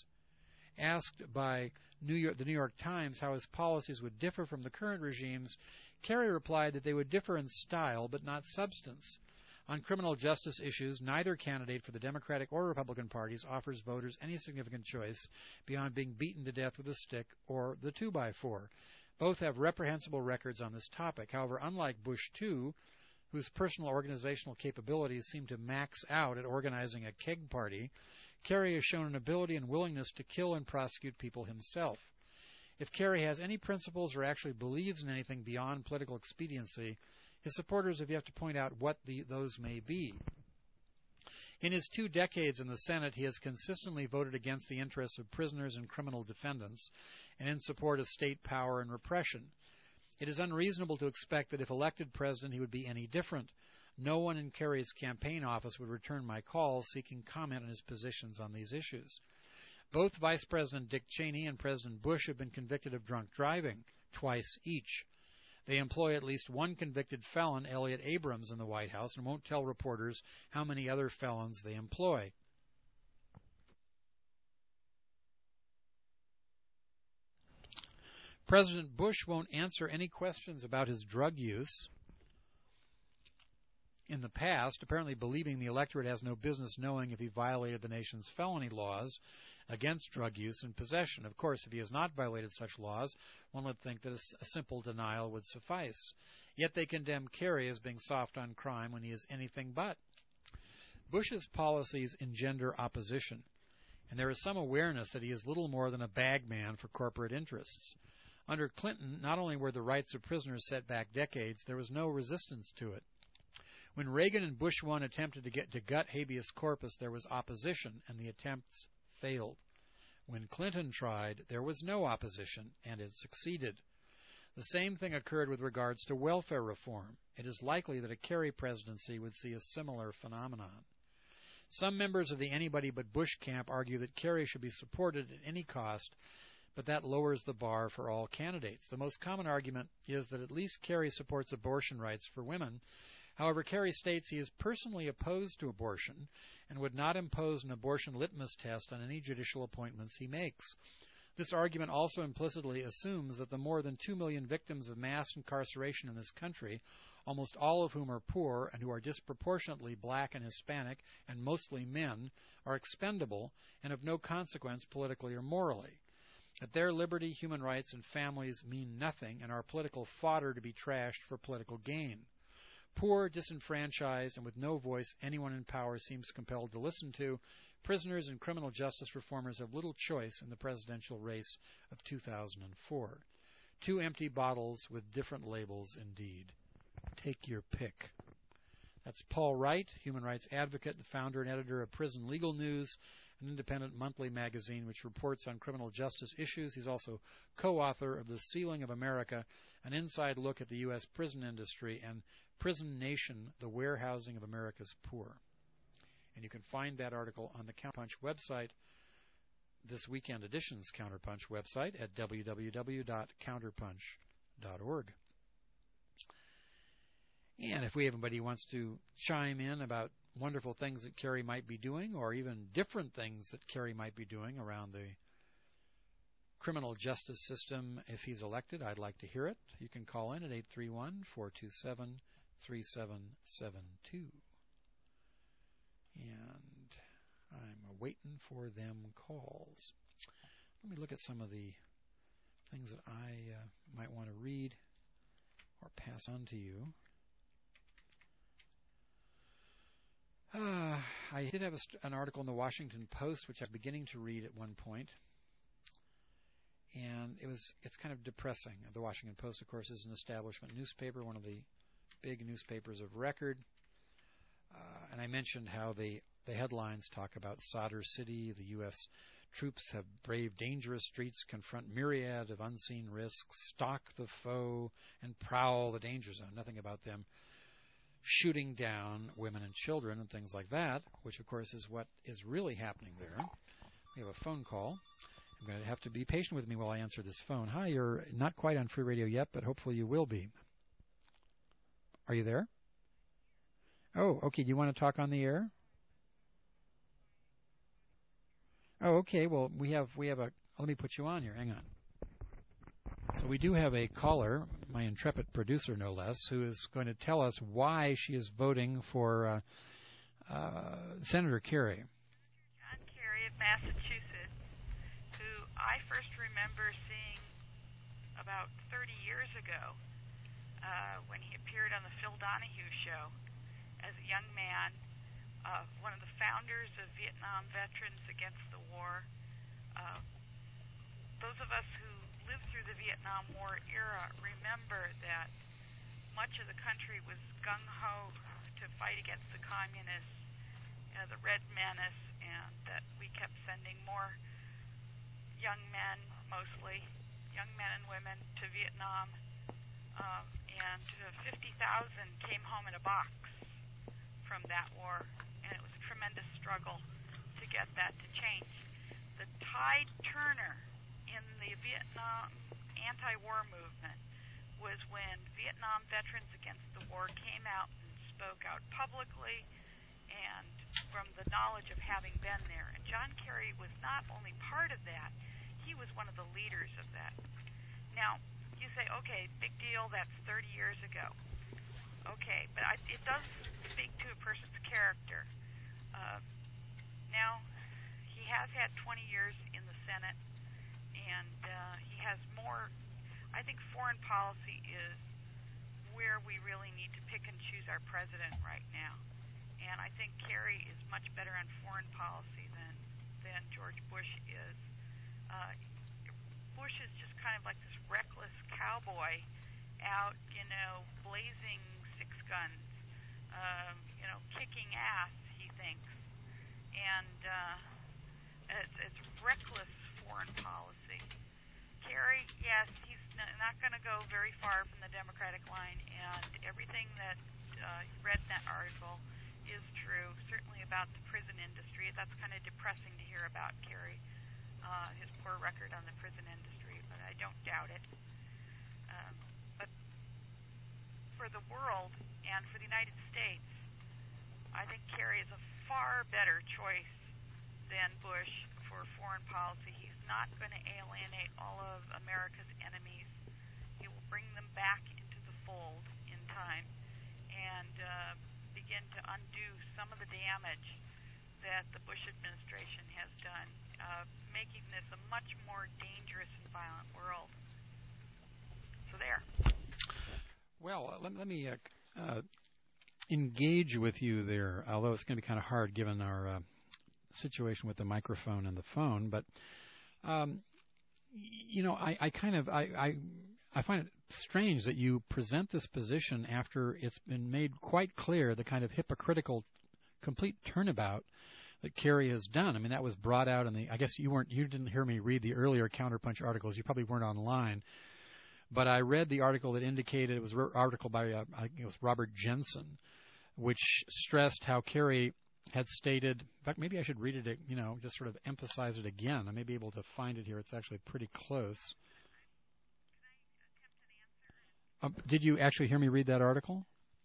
Asked by the New York Times how his policies would differ from the current regime's, Kerry replied that they would differ in style but not substance. On criminal justice issues, neither candidate for the Democratic or Republican parties offers voters any significant choice beyond being beaten to death with a stick or the 2x4. Both have reprehensible records on this topic. However, unlike Bush II, whose personal organizational capabilities seem to max out at organizing a keg party, Kerry has shown an ability and willingness to kill and prosecute people himself. If Kerry has any principles or actually believes in anything beyond political expediency, his supporters have yet to point out what those may be. In his 2 decades in the Senate, he has consistently voted against the interests of prisoners and criminal defendants and in support of state power and repression. It is unreasonable to expect that if elected president he would be any different. No one in Kerry's campaign office would return my calls seeking comment on his positions on these issues. Both Vice President Dick Cheney and President Bush have been convicted of drunk driving, twice each. They employ at least one convicted felon, Elliott Abrams, in the White House and won't tell reporters how many other felons they employ. President Bush won't answer any questions about his drug use. In the past, apparently believing the electorate has no business knowing if he violated the nation's felony laws against drug use and possession. Of course, if he has not violated such laws, one would think that a simple denial would suffice. Yet they condemn Kerry as being soft on crime when he is anything but. Bush's policies engender opposition, and there is some awareness that he is little more than a bagman for corporate interests. Under Clinton, not only were the rights of prisoners set back decades, there was no resistance to it. When Reagan and Bush 1 attempted to gut habeas corpus, there was opposition, and the attempts failed. When Clinton tried, there was no opposition, and it succeeded. The same thing occurred with regards to welfare reform. It is likely that a Kerry presidency would see a similar phenomenon. Some members of the anybody but Bush camp argue that Kerry should be supported at any cost, but that lowers the bar for all candidates. The most common argument is that at least Kerry supports abortion rights for women. However, Kerry states he is personally opposed to abortion and would not impose an abortion litmus test on any judicial appointments he makes. This argument also implicitly assumes that the more than 2 million victims of mass incarceration in this country, almost all of whom are poor and who are disproportionately black and Hispanic and mostly men, are expendable and of no consequence politically or morally. That their liberty, human rights, and families mean nothing and are political fodder to be trashed for political gain. Poor, disenfranchised, and with no voice anyone in power seems compelled to listen to, prisoners and criminal justice reformers have little choice in the presidential race of 2004. 2 empty bottles with different labels indeed. Take your pick. That's Paul Wright, human rights advocate, the founder and editor of Prison Legal News, an independent monthly magazine which reports on criminal justice issues. He's also co-author of The Sealing of America, an inside look at the U.S. prison industry, and Prison Nation, the Warehousing of America's Poor. And you can find that article on the Counterpunch website, this weekend edition's Counterpunch website at www.counterpunch.org. And if anybody wants to chime in about wonderful things that Kerry might be doing, or even different things that Kerry might be doing around the criminal justice system if he's elected, I'd like to hear it. You can call in at 831-427-3772. And I'm waiting for them calls. Let me look at some of the things that I might want to read or pass on to you. I did have an article in the Washington Post, which I'm beginning to read at one point, and it's kind of depressing. The Washington Post, of course, is an establishment newspaper, one of the big newspapers of record, and I mentioned how the headlines talk about Sadr City. The U.S. troops have braved dangerous streets, confront myriad of unseen risks, stalk the foe, and prowl the danger zone. Nothing about them shooting down women and children and things like that, which, of course, is what is really happening there. We have a phone call. I'm going to have to be patient with me while I answer this phone. Hi, you're not quite on Free Radio yet, but hopefully you will be. Are you there? Oh, okay. Do you want to talk on the air? Oh, okay. Well, we have a. Let me put you on here. Hang on. So we do have a caller, my intrepid producer no less, who is going to tell us why she is voting for Senator Kerry. John Kerry of Massachusetts, who I first remember seeing about 30 years ago when he appeared on the Phil Donahue show as a young man, one of the founders of Vietnam Veterans Against the War. Those of us who lived through the Vietnam War era remember that much of the country was gung-ho to fight against the communists, the Red Menace, and that we kept sending more young men, mostly young men and women, to Vietnam, and 50,000 came home in a box from that war, and it was a tremendous struggle to get that to change. The tide turner in the Vietnam anti-war movement was when Vietnam Veterans Against the War came out and spoke out publicly and from the knowledge of having been there. And John Kerry was not only part of that, he was one of the leaders of that. Now, you say, okay, big deal, that's 30 years ago. Okay, but it does speak to a person's character. Now, he has had 20 years in the Senate, and he has more. I think foreign policy is where we really need to pick and choose our president right now. And I think Kerry is much better on foreign policy than George Bush is. Bush is just kind of like this reckless cowboy out, blazing six guns, kicking ass, he thinks. And it's reckless foreign policy. Kerry, yes, he's not going to go very far from the Democratic line, and everything that you read in that article is true, certainly about the prison industry. That's kind of depressing to hear about Kerry, his poor record on the prison industry, but I don't doubt it. But for the world and for the United States, I think Kerry is a far better choice than Bush for foreign policy. He's not going to alienate all of America's enemies. He will bring them back into the fold in time and begin to undo some of the damage that the Bush administration has done, making this a much more dangerous and violent world. So there. Well, let me engage with you there, although it's going to be kind of hard given our situation with the microphone and the phone. But, I find it strange that you present this position after it's been made quite clear the kind of hypocritical, complete turnabout that Kerry has done. I mean, that was brought out in the. I guess you didn't hear me read the earlier Counterpunch articles. You probably weren't online, but I read the article that indicated it was an article by I think it was Robert Jensen, which stressed how Kerry had stated. In fact, maybe I should read it. Just sort of emphasize it again. I may be able to find it here. It's actually pretty close. Did you actually hear me read that article?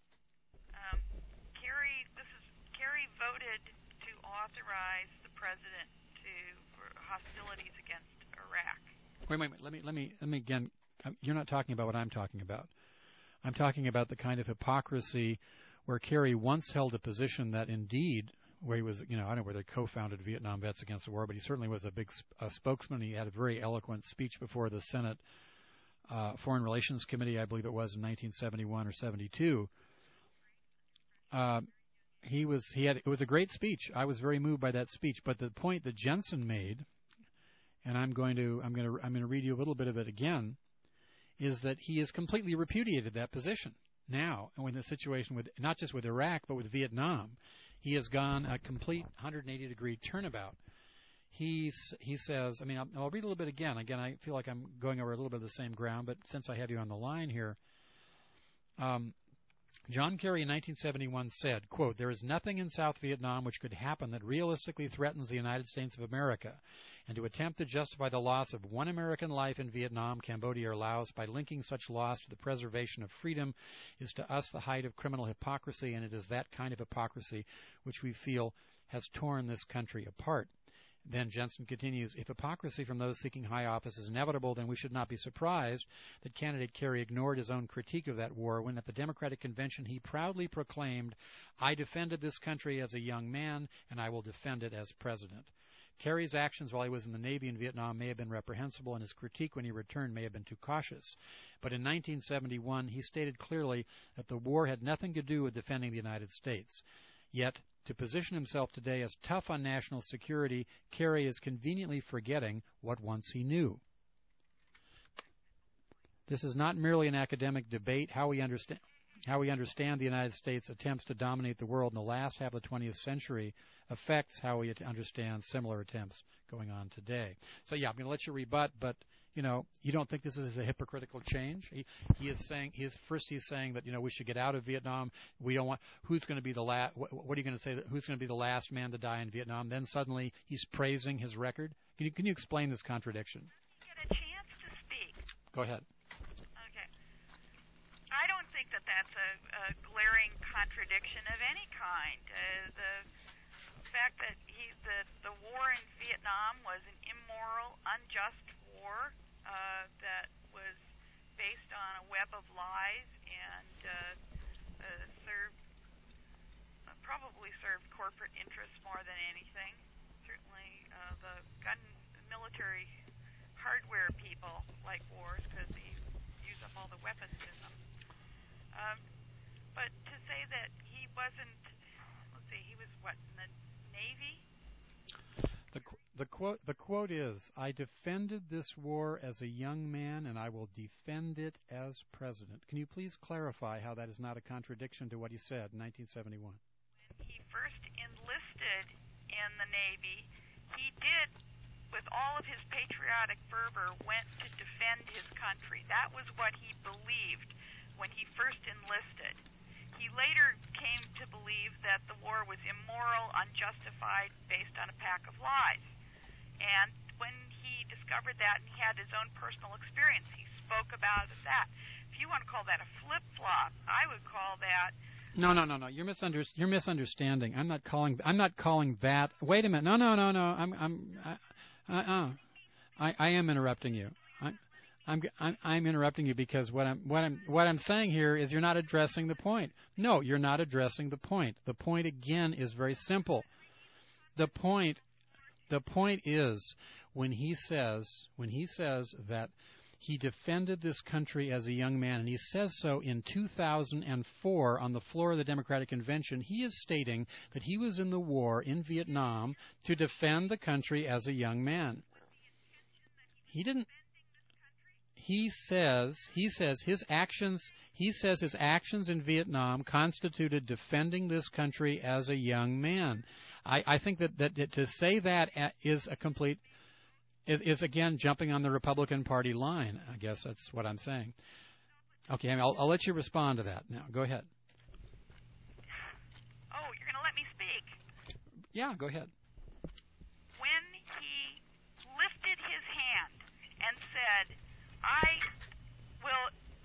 Kerry voted to authorize the president for hostilities against Iraq. Wait. Let me again. You're not talking about what I'm talking about. I'm talking about the kind of hypocrisy where Kerry once held a position that indeed, where he was, I don't know whether he co-founded Vietnam Vets Against the War, but he certainly was a big spokesman. He had a very eloquent speech before the Senate Foreign Relations Committee, I believe it was in 1971 or 72. It was a great speech. I was very moved by that speech. But the point that Jensen made, and I'm going to read you a little bit of it again, is that he has completely repudiated that position. Now, and with the situation with not just with Iraq but with Vietnam, he has gone a complete 180-degree turnabout. He says, I'll read a little bit again. Again, I feel like I'm going over a little bit of the same ground, but since I have you on the line here, John Kerry in 1971 said, quote, "There is nothing in South Vietnam which could happen that realistically threatens the United States of America, and to attempt to justify the loss of one American life in Vietnam, Cambodia, or Laos by linking such loss to the preservation of freedom is to us the height of criminal hypocrisy, and it is that kind of hypocrisy which we feel has torn this country apart." Then Jensen continues, "If hypocrisy from those seeking high office is inevitable, then we should not be surprised that candidate Kerry ignored his own critique of that war when at the Democratic Convention he proudly proclaimed, 'I defended this country as a young man, and I will defend it as president.' Kerry's actions while he was in the Navy in Vietnam may have been reprehensible, and his critique when he returned may have been too cautious. But in 1971, he stated clearly that the war had nothing to do with defending the United States. Yet, to position himself today as tough on national security, Kerry is conveniently forgetting what once he knew. This is not merely an academic debate. How we understand the United States' attempts to dominate the world in the last half of the 20th century affects how we understand similar attempts going on today." So, I'm going to let you rebut, but you don't think this is a hypocritical change? He's saying that we should get out of Vietnam. We don't want. Who's going to be the last? What are you going to say? Who's going to be the last man to die in Vietnam? Then suddenly he's praising his record. Can you explain this contradiction? Get a chance to speak. Go ahead. Okay. I don't think that that's a glaring contradiction of any kind. The fact that the war in Vietnam was an immoral, unjust war that was based on a web of lies and probably served corporate interests more than anything. Certainly, the military hardware people like wars because they use up all the weapons in them. But to say that he wasn't, he was what, in the Navy? The quote is, "I defended this war as a young man, and I will defend it as president." Can you please clarify how that is not a contradiction to what he said in 1971? When he first enlisted in the Navy, he did, with all of his patriotic fervor, went to defend his country. That was what he believed when he first enlisted. He later came to believe that the war was immoral, unjustified, based on a pack of lies. And when he discovered that and he had his own personal experience, he spoke about that. If you want to call that a flip-flop, I would call that... No. You're misunderstanding. I'm not calling that. Wait a minute. No. I am interrupting you. I'm interrupting you because what I'm saying here is you're not addressing the point. No, you're not addressing the point. The point again is very simple. The point is when he says that he defended this country as a young man, and he says so in 2004 on the floor of the Democratic Convention, he is stating that he was in the war in Vietnam to defend the country as a young man. He didn't. He says his actions in Vietnam constituted defending this country as a young man. I think that to say that is again jumping on the Republican Party line. I guess that's what I'm saying. Okay, I'll let you respond to that now. Go ahead. Oh, you're going to let me speak? Yeah, go ahead. When he lifted his hand and said, "I will,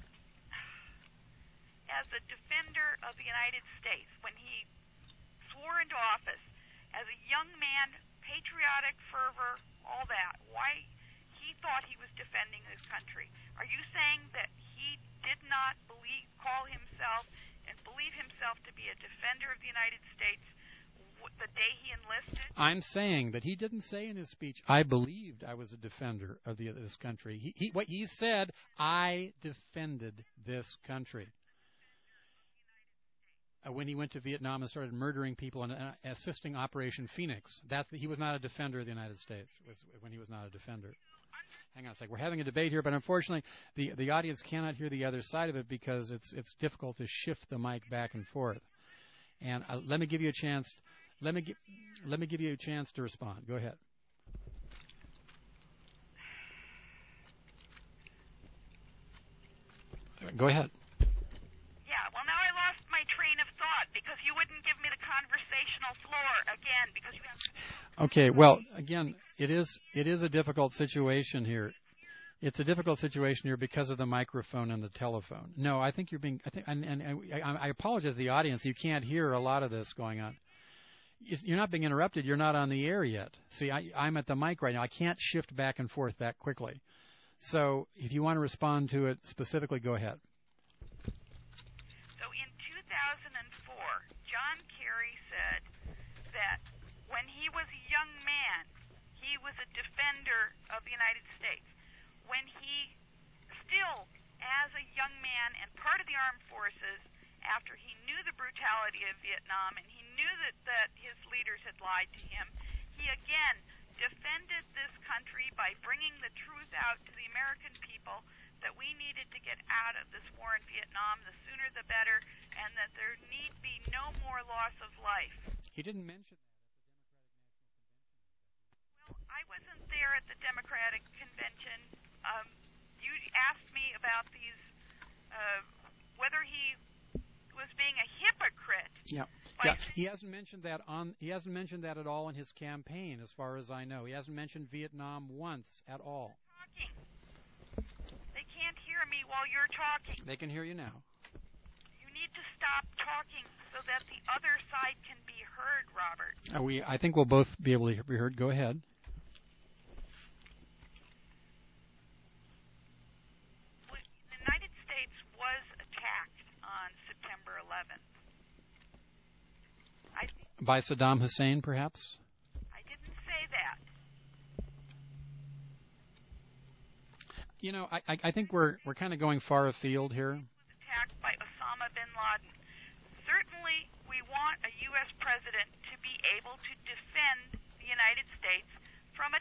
as a defender of the United States," when he swore into office as a young man, patriotic fervor, all that, why he thought he was defending his country. Are you saying that he did not call himself and believe himself to be a defender of the United States the day he enlisted? I'm saying that he didn't say in his speech, "I believed I was a defender of this country." What he said, "I defended this country." When he went to Vietnam and started murdering people and assisting Operation Phoenix, he was not a defender of the United States. When he was not a defender. Hang on a second. We're having a debate here, but unfortunately, the audience cannot hear the other side of it because it's difficult to shift the mic back and forth. And let me give you a chance. Let me give you a chance to respond. Go ahead. Go ahead. Yeah, well, now I lost my train of thought because you wouldn't give me the conversational floor again because you have... Okay, well, again, it is a difficult situation here. It's a difficult situation here because of the microphone and the telephone. No, I think you're being... I apologize to the audience. You can't hear a lot of this going on. You're not being interrupted. You're not on the air yet. See, I'm at the mic right now. I can't shift back and forth that quickly. So if you want to respond to it specifically, go ahead. So in 2004, John Kerry said that when he was a young man, he was a defender of the United States. When he still, as a young man and part of the armed forces, after he knew the brutality of Vietnam and he knew that his leaders had lied to him, he again defended this country by bringing the truth out to the American people that we needed to get out of this war in Vietnam, the sooner the better, and that there need be no more loss of life. He didn't mention that Well, I wasn't there at the Democratic Convention. You asked me about these, whether he was being a hypocrite. Yeah. He hasn't mentioned that at all in his campaign, as far as I know. He hasn't mentioned Vietnam once at all. They can't hear me while you're talking. They can hear you now. You need to stop talking so that the other side can be heard, Robert. I think we'll both be able to be heard. Go ahead. The United States was attacked on September 11th. By Saddam Hussein, perhaps? I didn't say that. You know, I think we're kind of going far afield here. Attacked by Osama bin Laden. Certainly, we want a U.S. president to be able to defend the United States from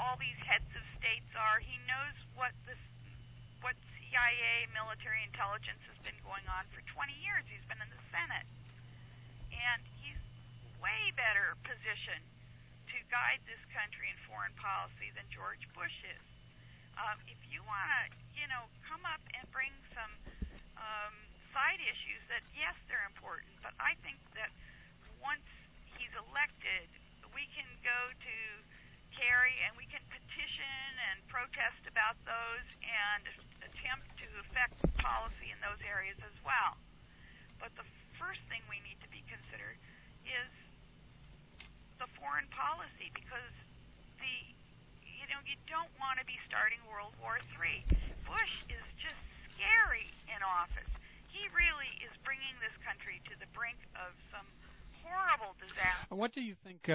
all these heads of states are. He knows what CIA military intelligence has been going on for 20 years. He's been in the Senate. And he's way better positioned to guide this country in foreign policy than George Bush is. If you want to, come up and bring some side issues that, yes, they're important, but I think that once he's elected, we can go to Kerry and we can petition and protest about those and attempt to affect policy in those areas as well. But the first thing we need to be considered is the foreign policy, because you don't want to be starting World War III. Bush is just scary in office. He really is bringing this country to the brink of some horrible disaster. What do you think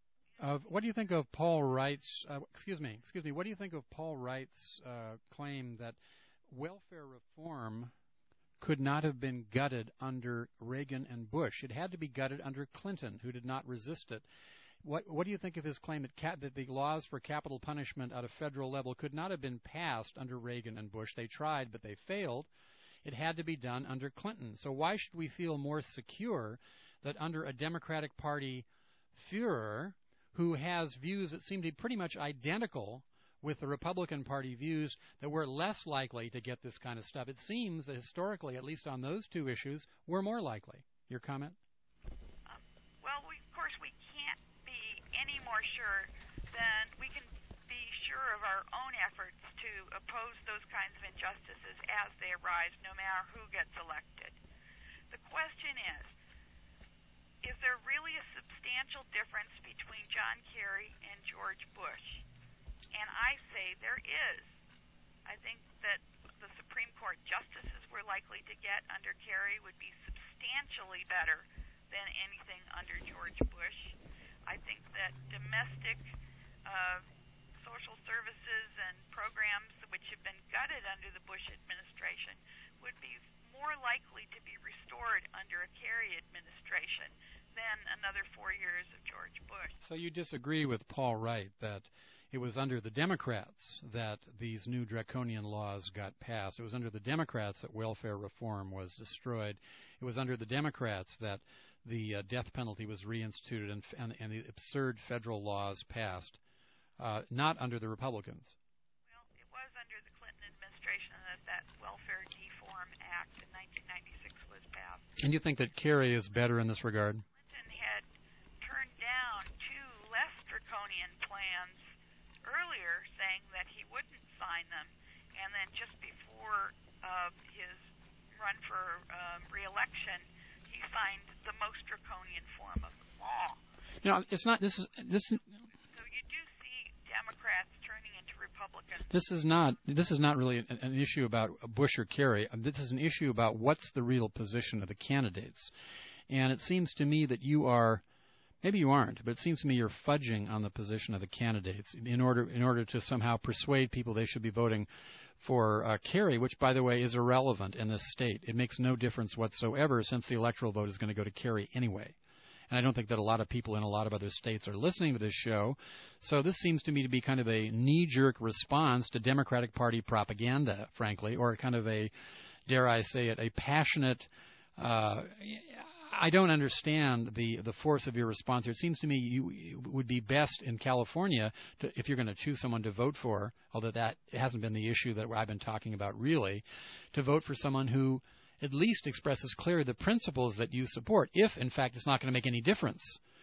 of Paul Wright's? Excuse me. What do you think of Paul Wright's claim that welfare reform could not have been gutted under Reagan and Bush? It had to be gutted under Clinton, who did not resist it. What do you think of his claim that the laws for capital punishment at a federal level could not have been passed under Reagan and Bush? They tried, but they failed. It had to be done under Clinton. So why should we feel more secure that under a Democratic Party Führer who has views that seem to be pretty much identical with the Republican Party views, that we're less likely to get this kind of stuff? It seems that historically, at least on those two issues, we're more likely. Your comment? Well, of course, we can't be any more sure than we can be sure of our own efforts to oppose those kinds of injustices as they arise, no matter who gets elected. The question is there really a substantial difference between John Kerry and George Bush? And I say there is. I think that the Supreme Court justices we're likely to get under Kerry would be substantially better than anything under George Bush. I think that domestic social services and programs which have been gutted under the Bush administration would be more likely to be restored under a Kerry administration than another 4 years of George Bush. So you disagree with Paul Wright that it was under the Democrats that these new draconian laws got passed. It was under the Democrats that welfare reform was destroyed. It was under the Democrats that the death penalty was reinstituted and the absurd federal laws passed, not under the Republicans. Well, it was under the Clinton administration that Welfare Reform Act in 1996 was passed. And you think that Kerry is better in this regard? Clinton had turned down two less draconian plans earlier, saying that he wouldn't sign them, and then just before his run for re-election, he signed the most draconian form of the law. It's not. This is. So you do see Democrats turning into Republicans. This is not really an issue about Bush or Kerry. This is an issue about what's the real position of the candidates, and it seems to me that you are. Maybe you aren't, but it seems to me you're fudging on the position of the candidates in order to somehow persuade people they should be voting for Kerry, which, by the way, is irrelevant in this state. It makes no difference whatsoever since the electoral vote is going to go to Kerry anyway. And I don't think that a lot of people in a lot of other states are listening to this show. So this seems to me to be kind of a knee-jerk response to Democratic Party propaganda, frankly, or kind of a, dare I say it, a passionate I don't understand the force of your response here. It seems to me you would be best in California if you're going to choose someone to vote for, although that hasn't been the issue that I've been talking about really, to vote for someone who at least expresses clearly the principles that you support, if, in fact, it's not going to make any difference.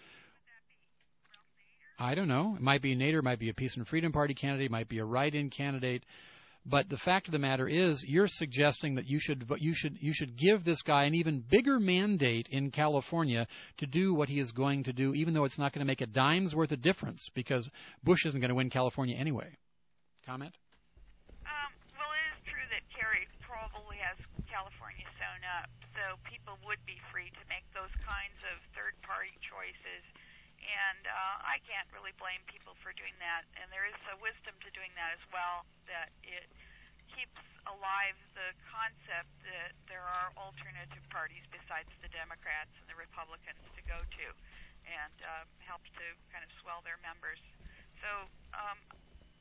I don't know. It might be Nader, it might be a Peace and Freedom Party candidate, it might be a write-in candidate. But the fact of the matter is, you're suggesting that you should give this guy an even bigger mandate in California to do what he is going to do, even though it's not going to make a dime's worth of difference, because Bush isn't going to win California anyway. Comment? Well, it is true that Kerry probably has California sewn up, so people would be free to make those kinds of third-party choices. And I can't really blame people for doing that. And there is a wisdom to doing that as well, that it keeps alive the concept that there are alternative parties besides the Democrats and the Republicans to go to, and helps to kind of swell their members. So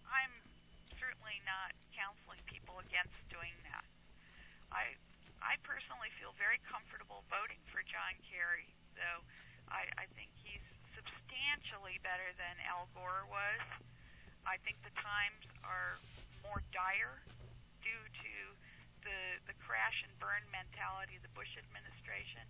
marginally better than Al Gore was. I think the times are more dire due to the crash and burn mentality of the Bush administration.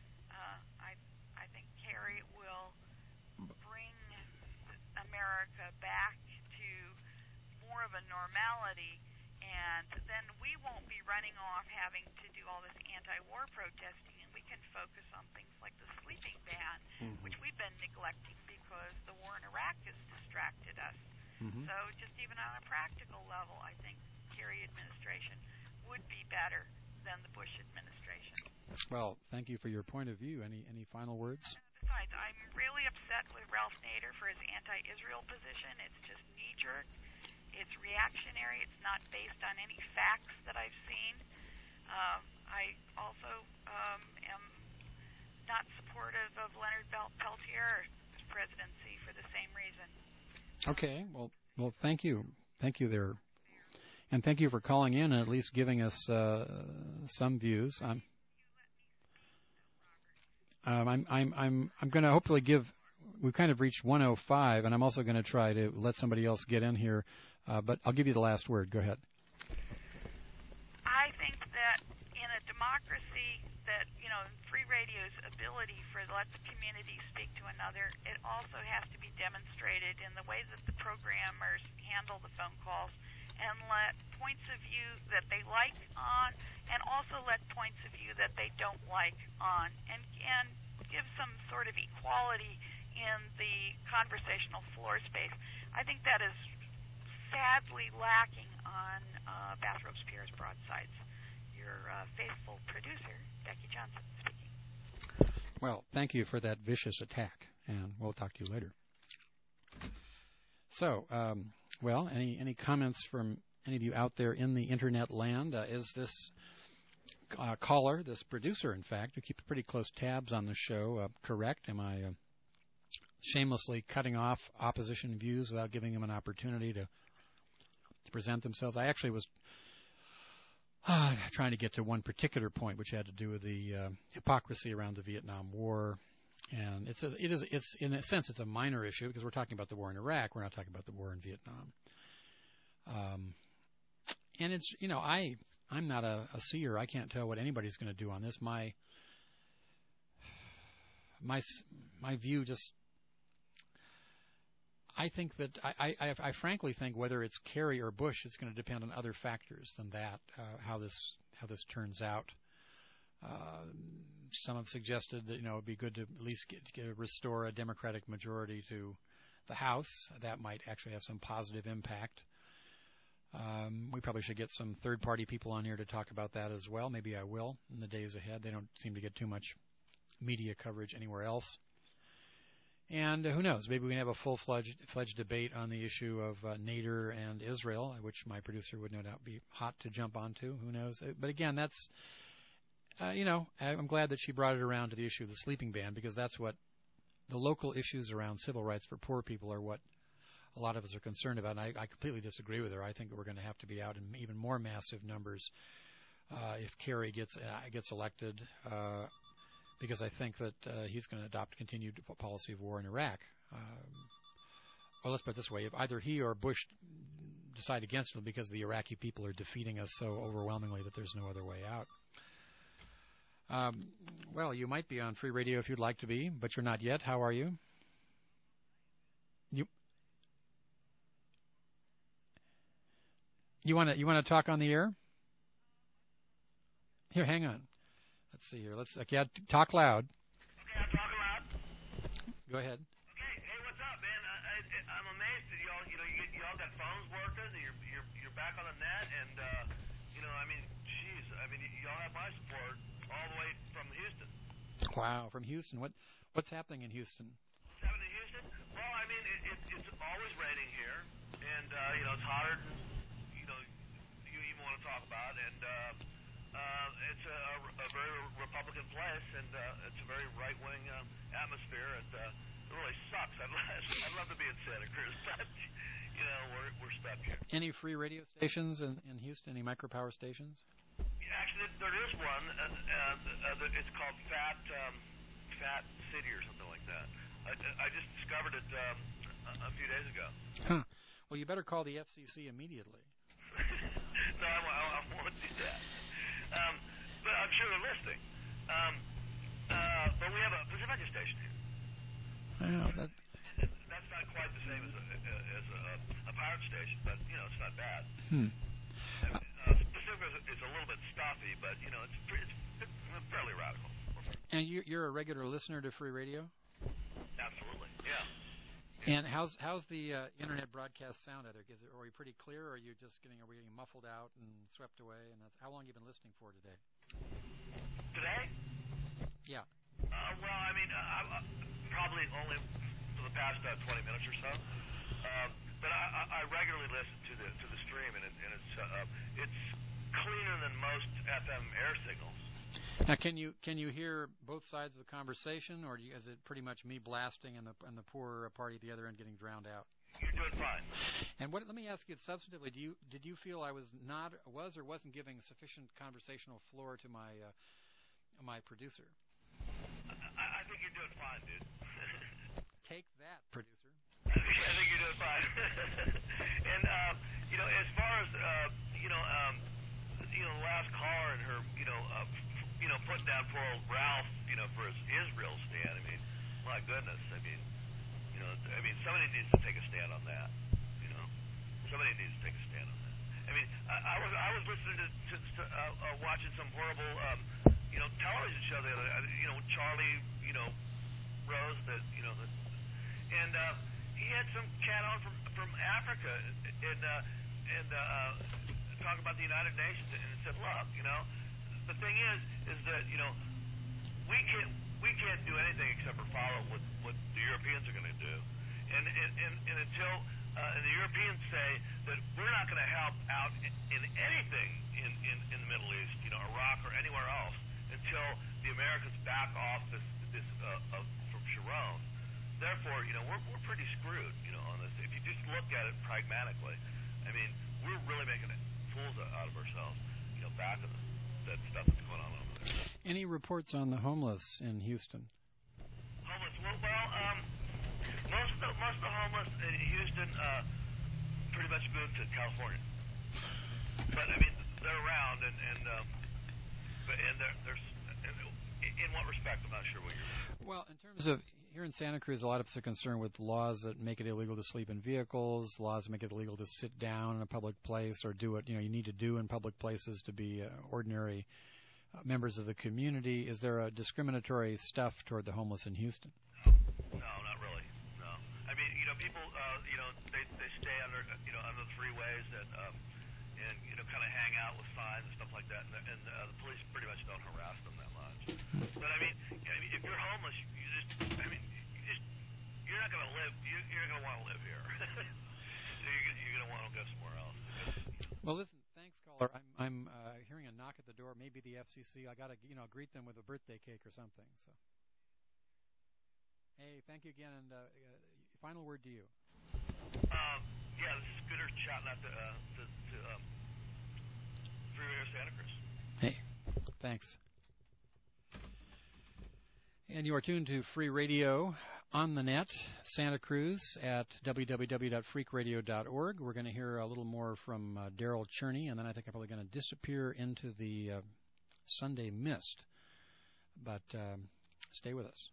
I think Kerry will bring America back to more of a normality, and then we won't be running off having to do all this anti-war protesting, and we can focus on things like the sleeping ban, which we've been neglecting because the war in Iraq has distracted us. So just even on a practical level, I think Kerry administration would be better than the Bush administration. Well, thank you for your point of view. Any final words? Besides, I'm really upset with Ralph Nader for his anti-Israel position. It's just knee-jerk. It's reactionary. It's not based on any facts that I've seen. I also am not supportive of Leonard Peltier's presidency for the same reason. Okay. Well, thank you. Thank you there. And thank you for calling in and at least giving us some views. I'm going to hopefully give. We've kind of reached 1:05, and I'm also going to try to let somebody else get in here. But I'll give you the last word. Go ahead. I think that in a democracy, that free radio's ability for let the community speak to another, it also has to be demonstrated in the way that the programmers handle the phone calls, and let points of view that they like on, and also let points of view that they don't like on, and give some sort of equality in the conversational floor space. I think that is sadly lacking on Bathrobe Pierre's broadsides. Your faithful producer, Becky Johnson, speaking. Well, thank you for that vicious attack, and we'll talk to you later. So, well, any comments from any of you out there in the internet land? Is this caller, this producer, in fact, who keeps pretty close tabs on the show, correct? Am I shamelessly cutting off opposition views without giving them an opportunity to present themselves? I actually was trying to get to one particular point, which had to do with the hypocrisy around the Vietnam War. And it's in a sense, it's a minor issue because we're talking about the war in Iraq. We're not talking about the war in Vietnam. And it's, I'm not a seer. I can't tell what anybody's going to do on this. My view just, I think that I frankly think whether it's Kerry or Bush, it's going to depend on other factors than that. How this turns out. Some have suggested that it'd be good to at least restore a Democratic majority to the House. That might actually have some positive impact. We probably should get some third-party people on here to talk about that as well. Maybe I will in the days ahead. They don't seem to get too much media coverage anywhere else. And who knows? Maybe we can have a full-fledged debate on the issue of Nader and Israel, which my producer would no doubt be hot to jump onto. Who knows? But again, that's, I'm glad that she brought it around to the issue of the sleeping ban, because that's what the local issues around civil rights for poor people are what a lot of us are concerned about. And I completely disagree with her. I think that we're going to have to be out in even more massive numbers if Kerry gets elected, because I think that he's going to adopt a continued policy of war in Iraq. Well, let's put it this way. If either he or Bush decide against it because the Iraqi people are defeating us so overwhelmingly that there's no other way out. Well, you might be on free radio if you'd like to be, but you're not yet. How are you? You want to talk on the air? Here, hang on. Let's see here. Talk loud. Okay, I'm talking loud. Go ahead. Okay, hey, what's up, man? I'm amazed that y'all got phones working. And you're back on the net, and y'all have my support all the way from Houston. Wow, from Houston. What's happening in Houston? What's happening in Houston? Well, it's always raining here, and it's hotter than you even want to talk about, and it's a very Republican place, and it's a very right-wing atmosphere, and it really sucks. I'd love to be in Santa Cruz, but we're stuck here. Any free radio stations in Houston? Any micropower stations? Actually, there is one. It's called fat city or something like that. I just discovered it a few days ago. Huh. Well, you better call the FCC immediately. No, I won't do that. But I'm sure they're listening. But we have a Pacifica station here. Wow, That's not quite the same as a pirate station, but it's not bad. Pacifica is a little bit stuffy, but it's fairly radical. And you're a regular listener to Free Radio? Absolutely, yeah. And how's the internet broadcast sound out there? Are we pretty clear, or are we getting muffled out and swept away? And how long have you been listening for today? Today? Yeah. Well, I mean, probably only for the past 20 minutes or so. But I regularly listen to the stream, and it's cleaner than most FM air signals. Now, can you hear both sides of the conversation, or is it pretty much me blasting and the poor party at the other end getting drowned out? You're doing fine. And let me ask you substantively: did you feel I was or wasn't giving sufficient conversational floor to my producer? I think you're doing fine, dude. Take that, producer. I think you're doing fine. And as far as the last caller and her, putting down poor old Ralph, for his Israel stand. I mean, my goodness. I mean, somebody needs to take a stand on that. Somebody needs to take a stand on that. I mean, I was listening to watching some horrible, television show the other day. Charlie, Rose, and he had some cat on from Africa and talk about the United Nations and said, look, the thing is that we can't do anything except for follow what the Europeans are going to do, and until the Europeans say that we're not going to help out in anything in the Middle East, Iraq or anywhere else, until the Americans back off this from Sharon. Therefore, we're pretty screwed, on this. If you just look at it pragmatically, I mean, we're really making fools out of ourselves, back of that stuff that's going on over there. Any reports on the homeless in Houston? Homeless? Well, most of the homeless in Houston pretty much moved to California. But I mean, they're around, and there's in what respect? I'm not sure what you're. Well, in terms of here in Santa Cruz, a lot of us are concerned with laws that make it illegal to sleep in vehicles, laws that make it illegal to sit down in a public place or do what you need to do in public places to be ordinary members of the community. Is there a discriminatory stuff toward the homeless in Houston? No, not really. No, I mean, people, they stay under the freeways and kind of hang out with signs and stuff like that, and the police pretty much don't harass them that much. But I mean, if you're homeless, you're not going to live. You're not going to want to live here. So you're going to want to go somewhere else. Well, listen, thanks, caller. I'm hearing a knock at the door. Maybe the FCC. I got to greet them with a birthday cake or something. So, hey, thank you again, and final word to you. Yeah, this is Scooter shouting out to Free Radio Santa Cruz. Hey, thanks. And you are tuned to Free Radio on the net, Santa Cruz, at www.freakradio.org. We're going to hear a little more from Daryl Cherney, and then I think I'm probably going to disappear into the Sunday mist. But stay with us.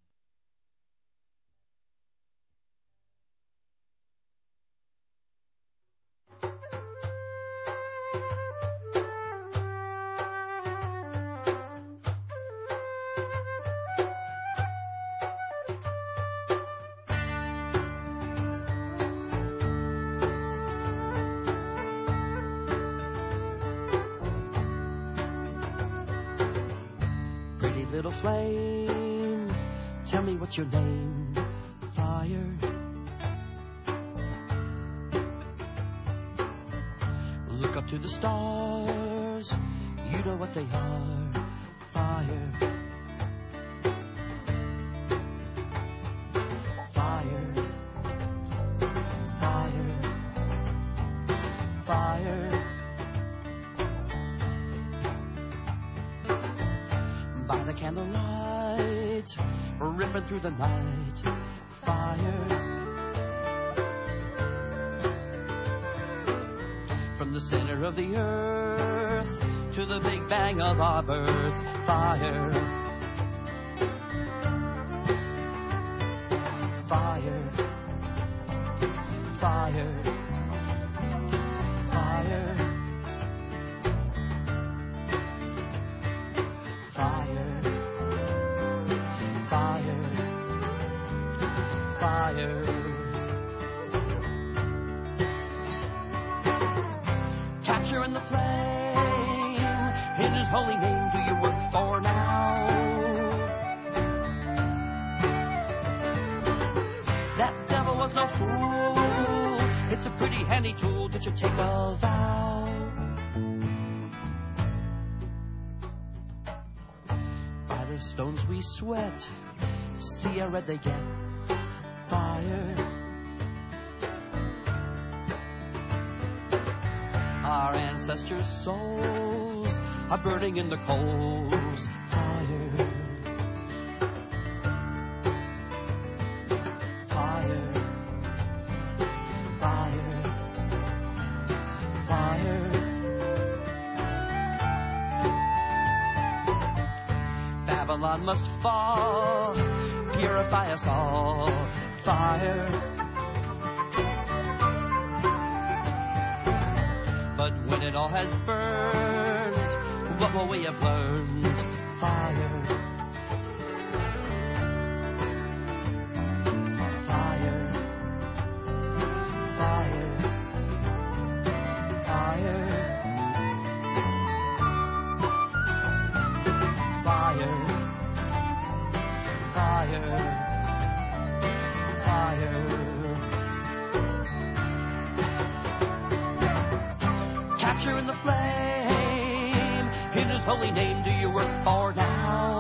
Little flame, tell me what's your name, fire. Look up to the stars, you know what they are, fire. Fire, fire, fire. By the candlelight, light, ripping through the night. Fire. From the center of the earth to the big bang of our birth. Fire. Fire. Fire. Fire. Fire. Fire. Fire. Capturing the flame, in His holy name do you work for now? That devil was no fool. It's a pretty handy tool that you take a vow. By the stones we sweat, see how red they get. Fire. Our ancestors' souls are burning in the coals. Fire. Fire. Fire. Fire. Babylon must fall, purify us all. Fire. But when it all has burned, what will we have learned? Fire. Fire. Fire. Fire. Fire. Fire. Fire. Capturing the flame, in His holy name do you work for now?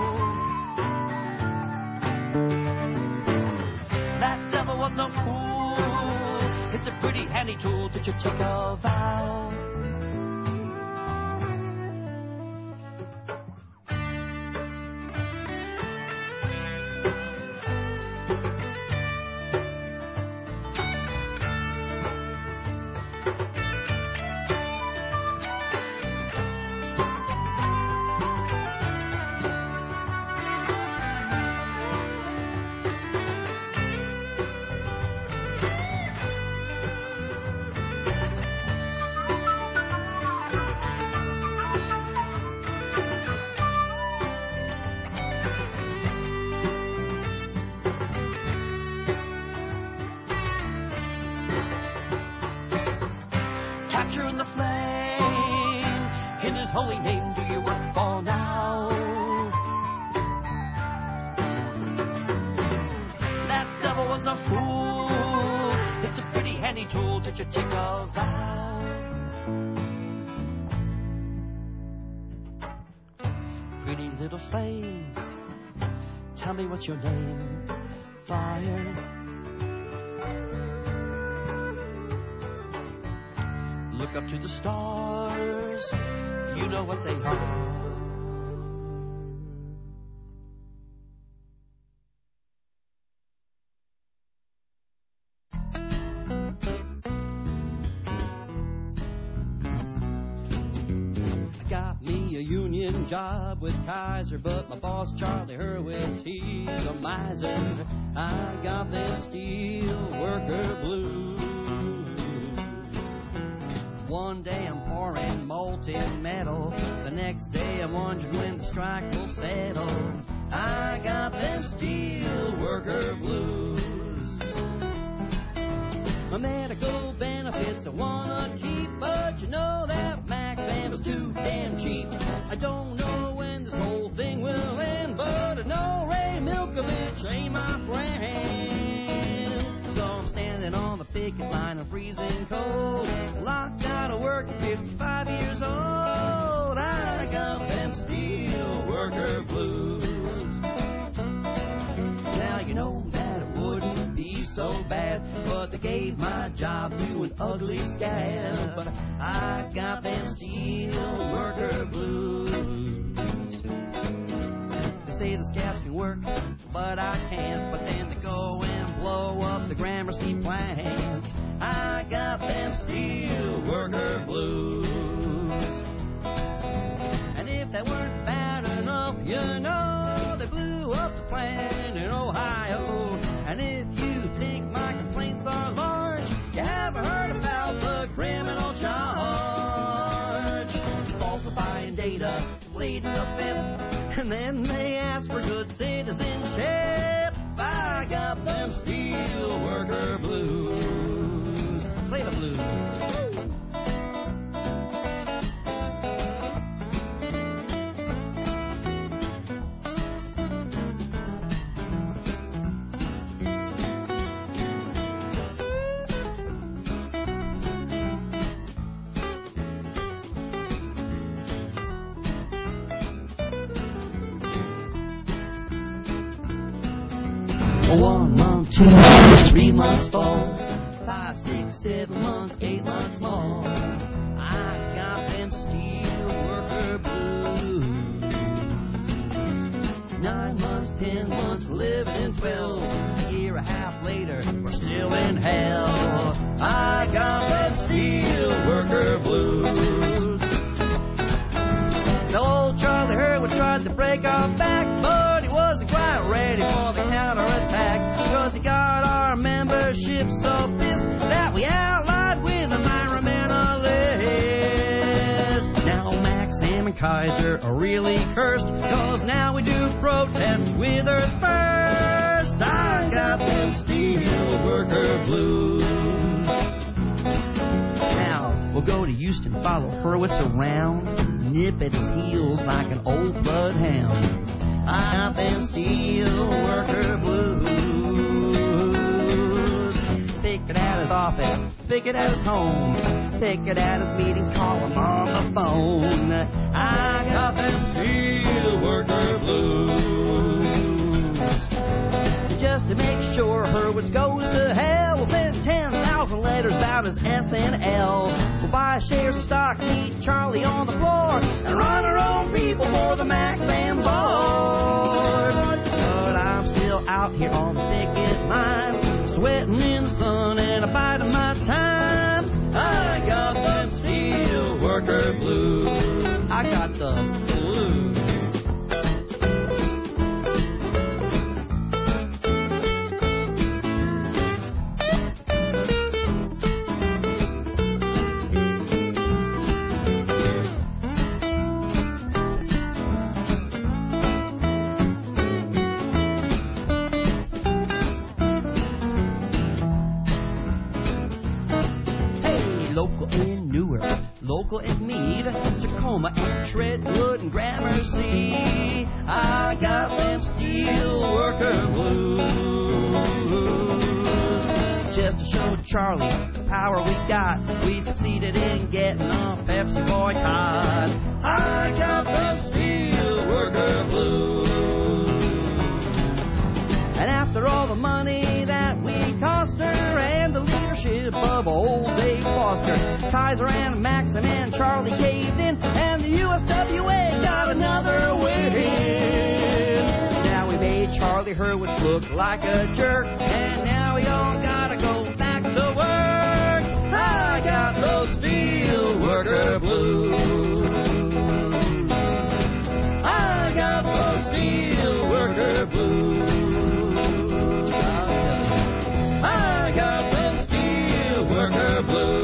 That devil was no fool. It's a pretty handy tool that you take a vow. Capturing the flame, in His holy name do you work for now? That devil was no fool. It's a pretty handy tool that you take a vow. Pretty little flame, tell me what's your name? Fire. Look up to the stars, you know what they are. I got me a union job with Kaiser, but my boss Charlie Hurwitz, he's a miser. I got them steel worker blues. One day I'm pouring molten metal, the next day I'm wondering when the strike will settle. I got them steel worker blues. My medical benefits I wanna keep, but you know that Maxam is too damn cheap. I don't know when this whole thing will end, but I know Ray Milkovich ain't my friend. So I'm standing on the picket line, I'm freezing cold, locked out of work at 55 years old. I got them steel worker blues. Now you know that it wouldn't be so bad, but they gave my job to an ugly scab. But I got them steel worker blues. They say the scabs can work 1 month, 2 months, 3 months, 4, 5, 6, 7 months, 8 months more. I got them steel worker blues. 9 months, 10 months, 11 and 12. A year and a half later, we're still in hell. I got them steel worker blues. The old Charlie Herwood tried to break our back, but he wasn't quite ready for the counterattack. Because he got our membership so pissed that we allied with environmentalists. Now Max, Sam, and Kaiser are really cursed, cause now we do protests with Earth First. I got them steel worker blues. Now we'll go to Houston, follow Hurwitz around, nip at his heels like an old bloodhound. I got them steel worker blues. Pick it at his office, pick it at his home, pick it at his meetings, call him on the phone. I got them steel worker blues. Just to make sure Hurwitz goes to hell, we'll send 10,000 letters about his SNL. We'll buy shares of stock, meet Charlie on the floor, and run our own people for the Max and board. But I'm still out here on the picket line, sweating in the sun and a bite of my time. I got the steel worker blues. I got the blues. Local in Meade, Tacoma and Trentwood and Gramercy. I got them steel worker blues. Just to show Charlie the power we got, we succeeded in getting a Pepsi boycott. I got them steel worker blues. And after all the money that we cost her and the leadership of old Dave Foster, Kaiser and Maxim and Charlie caved in, and the USWA got another win. Now we made Charlie Hurwitz look like a jerk, and now we all gotta go back to work. I got those steel worker blues. I got those steel worker blues. I got them steel worker blues.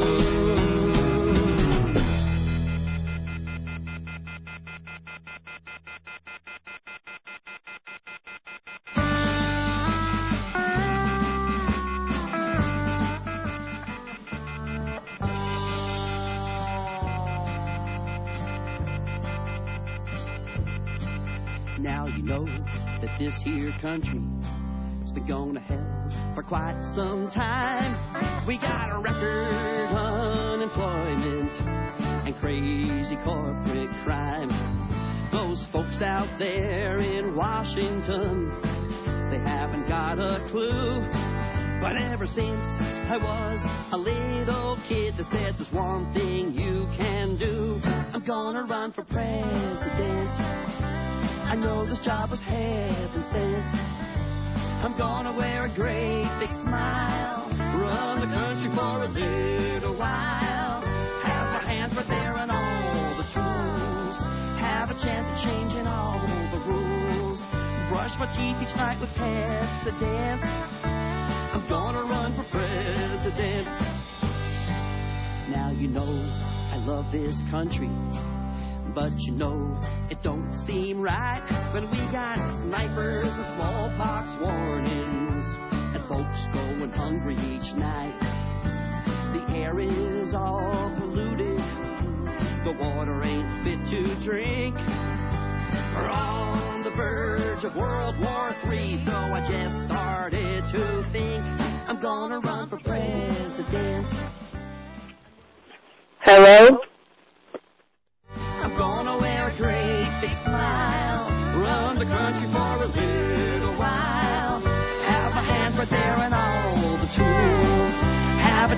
Now you know that this here country has been going to hell for quite some time. We got a record unemployment and crazy corporate crime. Those folks out there in Washington, they haven't got a clue. But ever since I was a little kid, they said there's one thing you can do. I'm gonna run for president. I know this job was heaven sent. I'm gonna wear a great big smile, run the country for a little while, have my hands right there on all the tools, have a chance of changing all the rules, brush my teeth each night with Pepsodent. I'm gonna run for president. Now you know I love this country, but you know it don't seem right when we got snipers and smallpox warnings and folks going hungry each night. The air is all polluted, the water ain't fit to drink. We're on the verge of World War III, so I just started to think I'm gonna run for president. Hello? I'm gonna wear a great big smile, run the country for a little while, have my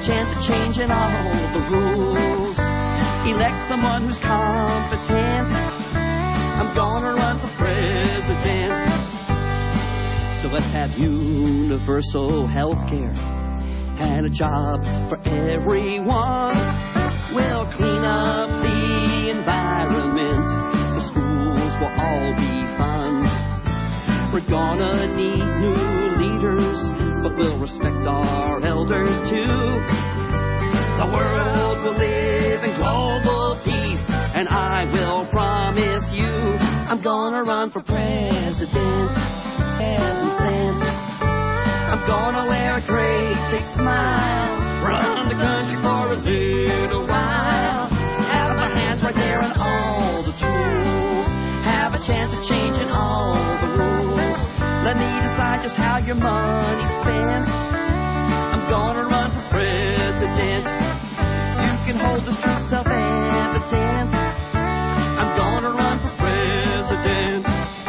chance at changing all the rules. Elect someone who's competent. I'm gonna run for president. So let's have universal health care and a job for everyone. We'll clean up the environment. The schools will all be fun. We're gonna need new leaders, but we'll respect our elders too. The world will live in global peace, and I will promise you I'm gonna run for president. Heaven sent. I'm gonna wear a great big smile, run the country for a little while, have my hands right there on all the tools, have a chance of changing all the rules. Let me decide just how your money's spent. I'm gonna run for president. You can hold this truth self-evident. I'm gonna run for president.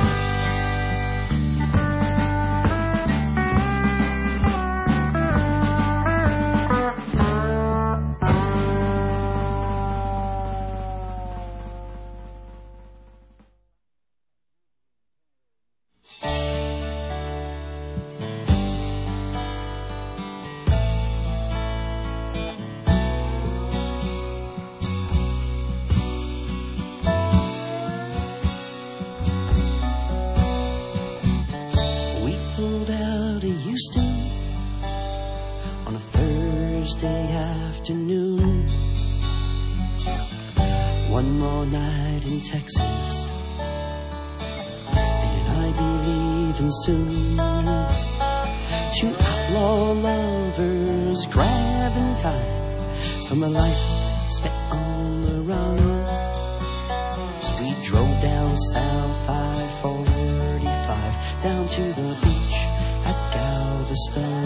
Soon, two outlaw lovers grabbing time from a life spent on the run. So we drove down South I-45 down to the beach at Galveston.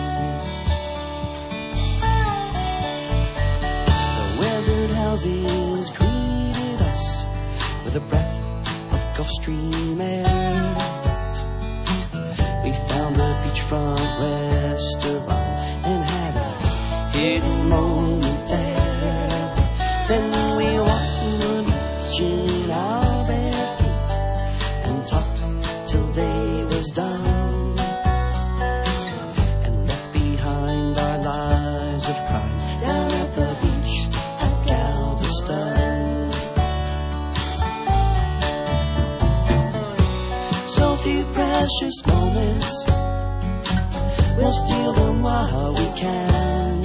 The weathered houses greeted us with a breath of Gulf Stream air. We found a beachfront restaurant and had a hidden moment there. Then we walked the beach in our bare feet and talked till day was done, and left behind our lives of crime down at the beach at Galveston. So few precious moments, we'll steal them while we can.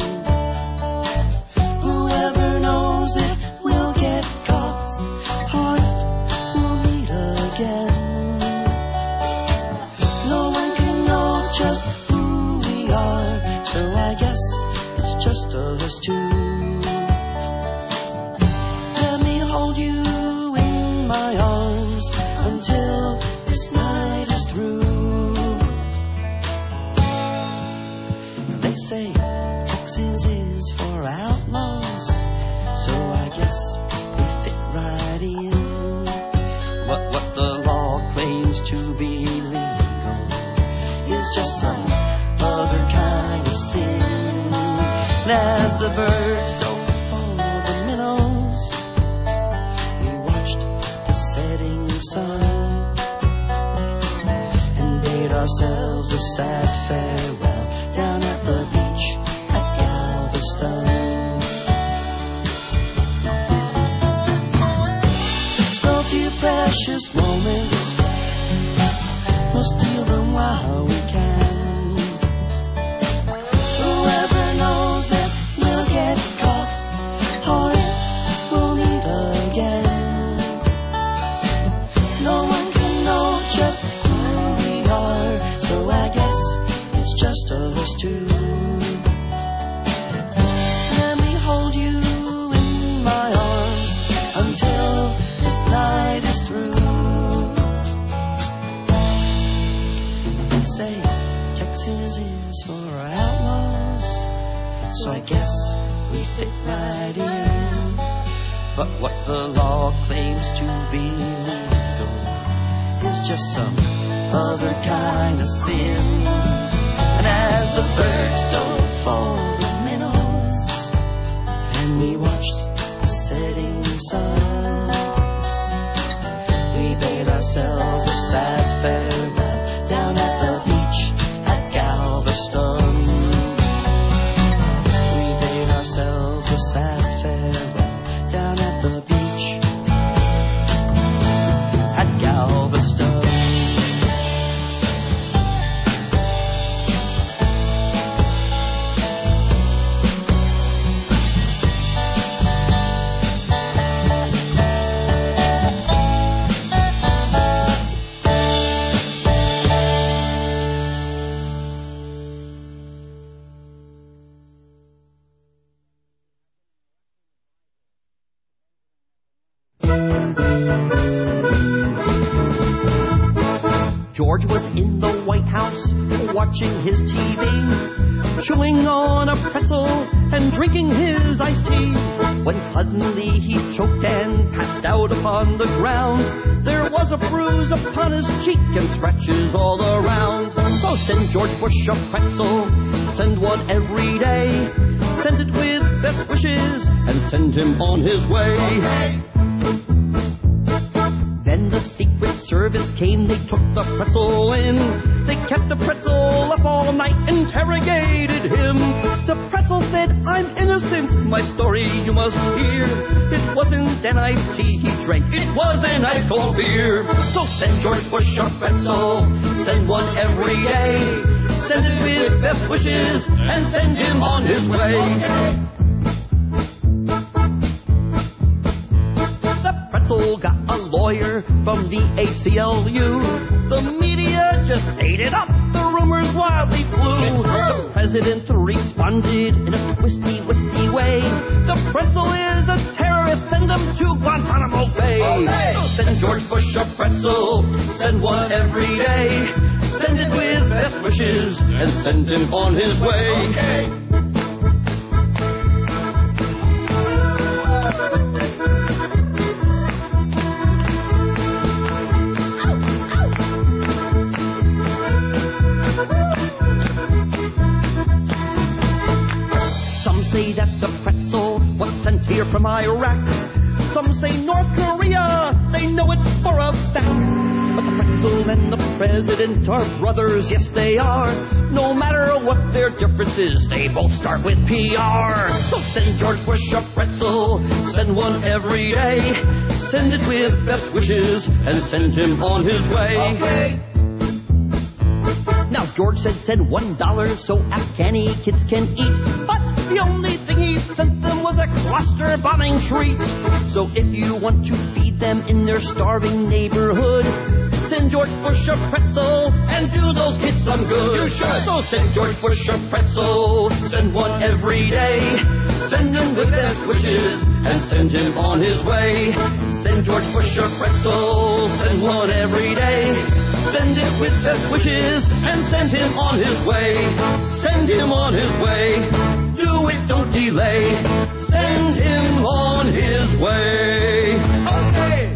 Whoever knows if we'll get caught or if we'll meet again. No one can know just who we are, so I guess it's just us two. Let me hold you in my arms until this night is through. They say Texas is for outlaws, so I guess we fit right in. What the law claims to be legal is just some other kind of sin. And as the birds dove for the minnows, we watched the setting sun and bade ourselves a sad farewell down at the beach at Galveston. So few precious moments, we'll steal them while we can. Whoever knows if we'll get caught or if we'll meet again. No one can know just who we are, so I guess it's just us two. Let me hold you in my arms until this night is through. They say Texas is for outlaws, so I guess we fit right in. But what the law claims to be legal is just some other kind of sin. And as the birds dove for the minnows, we watched the setting sun. We bade ourselves a sad farewell down at the beach at Galveston. We bade ourselves a sad farewell down at the beach at Galveston. George was in the White House watching his TV, chewing on a pretzel and drinking his iced tea, when suddenly he choked and passed out upon the ground. There was a bruise upon his cheek and scratches all around. So send George Bush a pretzel, send one every day. Send it with best wishes and send him on his way. Then the Secret Service came, they took the pretzel in. They kept the pretzel up all night, interrogated him. The pretzel said, I'm innocent, my story you must hear. It wasn't an iced tea he drank, it was an ice cold beer. So send George Bush a pretzel, send one every day. Send it with best wishes and send him on his way. Pretzel got a lawyer from the ACLU. The media just ate it up. The rumors wildly flew. The president responded in a twisty way. The pretzel is a terrorist. Send them to Guantanamo Bay. So send George Bush a pretzel. Send one every day. Send it with best wishes and send him on his way. Say that the pretzel was sent here from Iraq. Some say North Korea, they know it for a fact. But the pretzel and the president are brothers, yes they are. No matter what their differences, they both start with PR. So send George Bush a pretzel, send one every day. Send it with best wishes and send him on his way. Okay. Now George said send $1 so Afghani kids can eat. But the only thing he sent them was a cluster bombing treat. So if you want to feed them in their starving neighborhood, send George Bush a pretzel and do those kids some good. You should. So send George Bush a pretzel, send one every day. Send him with best wishes and send him on his way. Send George Bush a pretzel, send one every day. Send it with best wishes and send him on his way. Send him on his way. Do it, don't delay. Send him on his way. Okay.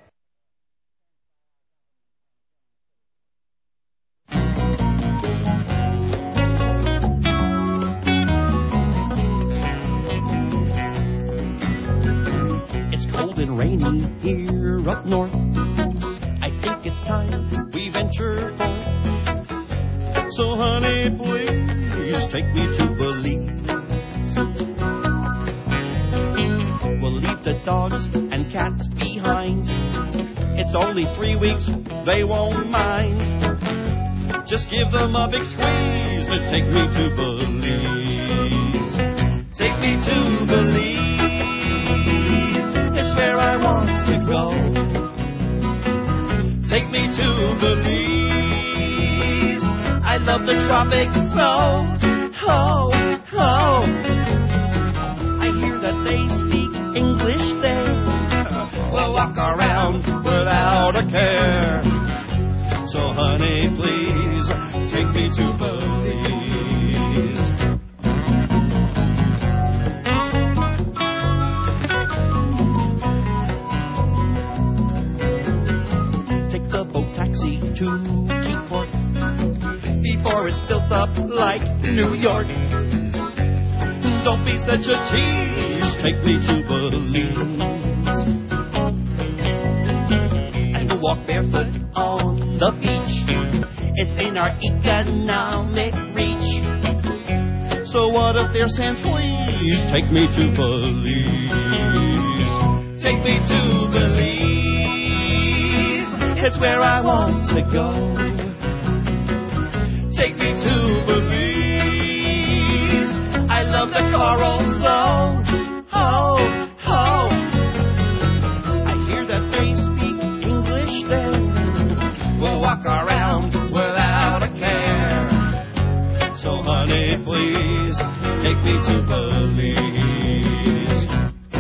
It's cold and rainy here up north. I think it's time we venture forth. So honey, please take me to Belize. We'll leave the dogs and cats behind. It's only 3 weeks, they won't mind. Just give them a big squeeze, then take me to Belize. Take me to Belize. It's where I want to go. Take me to Belize. I love the tropics so. Oh, oh. I hear that they speak English there. We'll walk around without a care. So honey, please take me to Belize. Take the boat taxi to Keyport before it's built up like New York. Don't be such a tease, take me to Belize. And we'll walk barefoot on the beach. It's in our economic reach. So what if they're saying, please take me to Belize? Take me to Belize. It's where I want to go. Take me to Belize. I love the coral so. Oh, oh. I hear that they speak English there. We'll walk around without a care. So honey, please take me to Belize.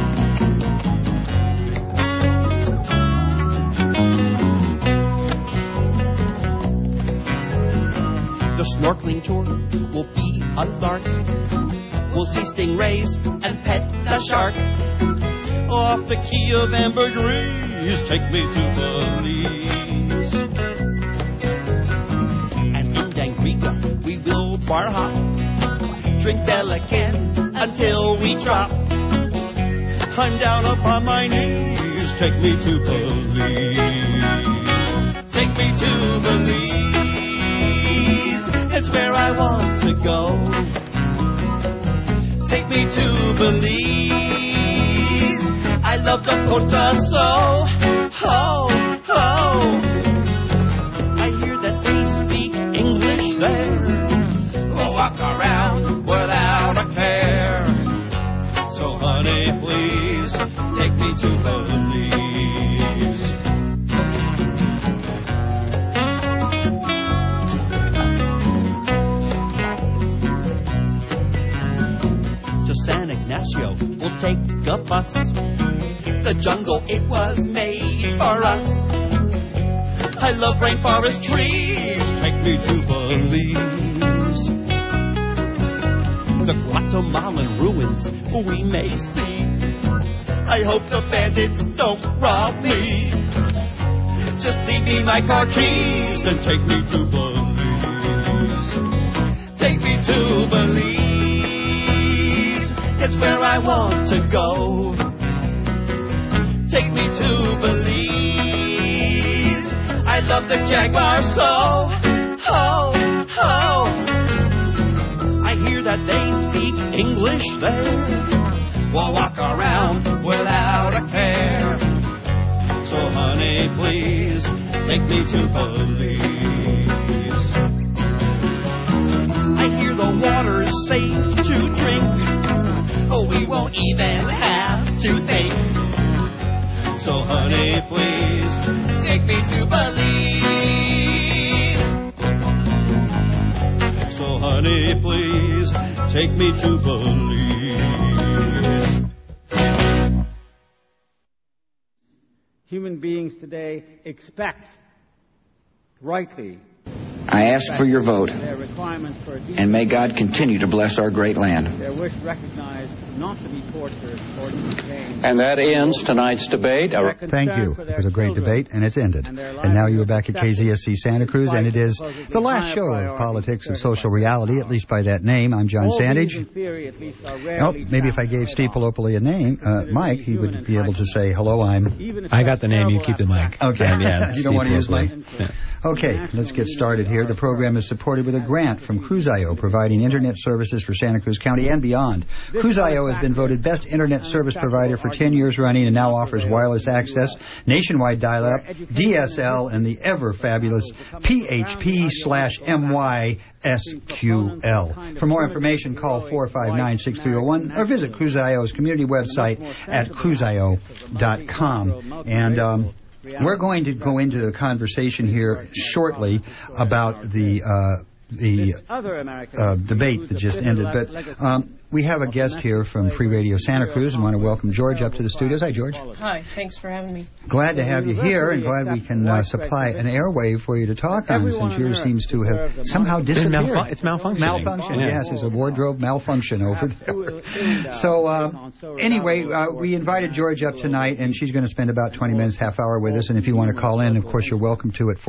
The snorkeling tour will be a lark. We'll see stingrays and pet the shark. Off the Key of Ambergris, take me to Belize. And in Dangriga, we will bar hop. Drink Belican until we drop. I'm down upon my knees, take me to Belize. Take me to Belize. It's where I want to go. Take me to Belize. I love the Ponta so. Oh, oh. I hear that they speak English there. We'll walk around without a care. So honey, please take me to Belize. To San Ignacio, we'll take a bus. The jungle, it was made for us. I love rainforest trees. Take me to Belize. The Guatemalan ruins we may see. I hope the bandits don't rob me. Just leave me my car keys, then take me to Belize. Take me to Belize. It's where I want to go. Take me to Belize. I love the jaguar so. Oh, oh. I hear that they speak English there. We'll walk around without a care. So honey, please take me to Belize. I hear the water's safe to drink. Oh, we won't even have to think. So honey, please take me to Belize. So honey, please take me to Belize. Human beings today expect, rightly, I ask for your vote, their requirements for a decent and may God continue to bless our great land. their wish recognized not to be tortured or detained. And that ends tonight's debate. Thank you. It was a great debate, and it's ended. And now you are back at KZSC Santa Cruz, and it is the last show of Politics and Social Reality, at least by that name. I'm John Sandage. Oh, maybe if I gave Steve Palopoli a name, Mike, he would be able to say, hello, I got the name, you keep the mic. Okay. Yeah, you don't want to use Mike? Yeah. Okay, let's get started here. The program is supported with a grant from Cruise.io, providing internet services for Santa Cruz County and beyond. Cruise.io has been voted best internet service provider for 10 years running and now offers wireless access, nationwide dial-up, DSL, and the ever-fabulous PHP/MYSQL. For more information, call 459-6301 or visit Cruise.io's community website at cruise.io.com. And we're going to go into a conversation here shortly about the debate that just ended. But we have a guest here from Free Radio Santa Cruz and want to welcome George up to the studios. Hi, George. Hi, thanks for having me. Glad to have you here and glad we can supply an airwave for you to talk on, since yours seems to have somehow disappeared. It's malfunctioning. Malfunction, yes. There's a wardrobe malfunction over there. So anyway, we invited George up tonight, and she's going to spend about 20 minutes, half hour with us. And if you want to call in, of course, you're welcome to at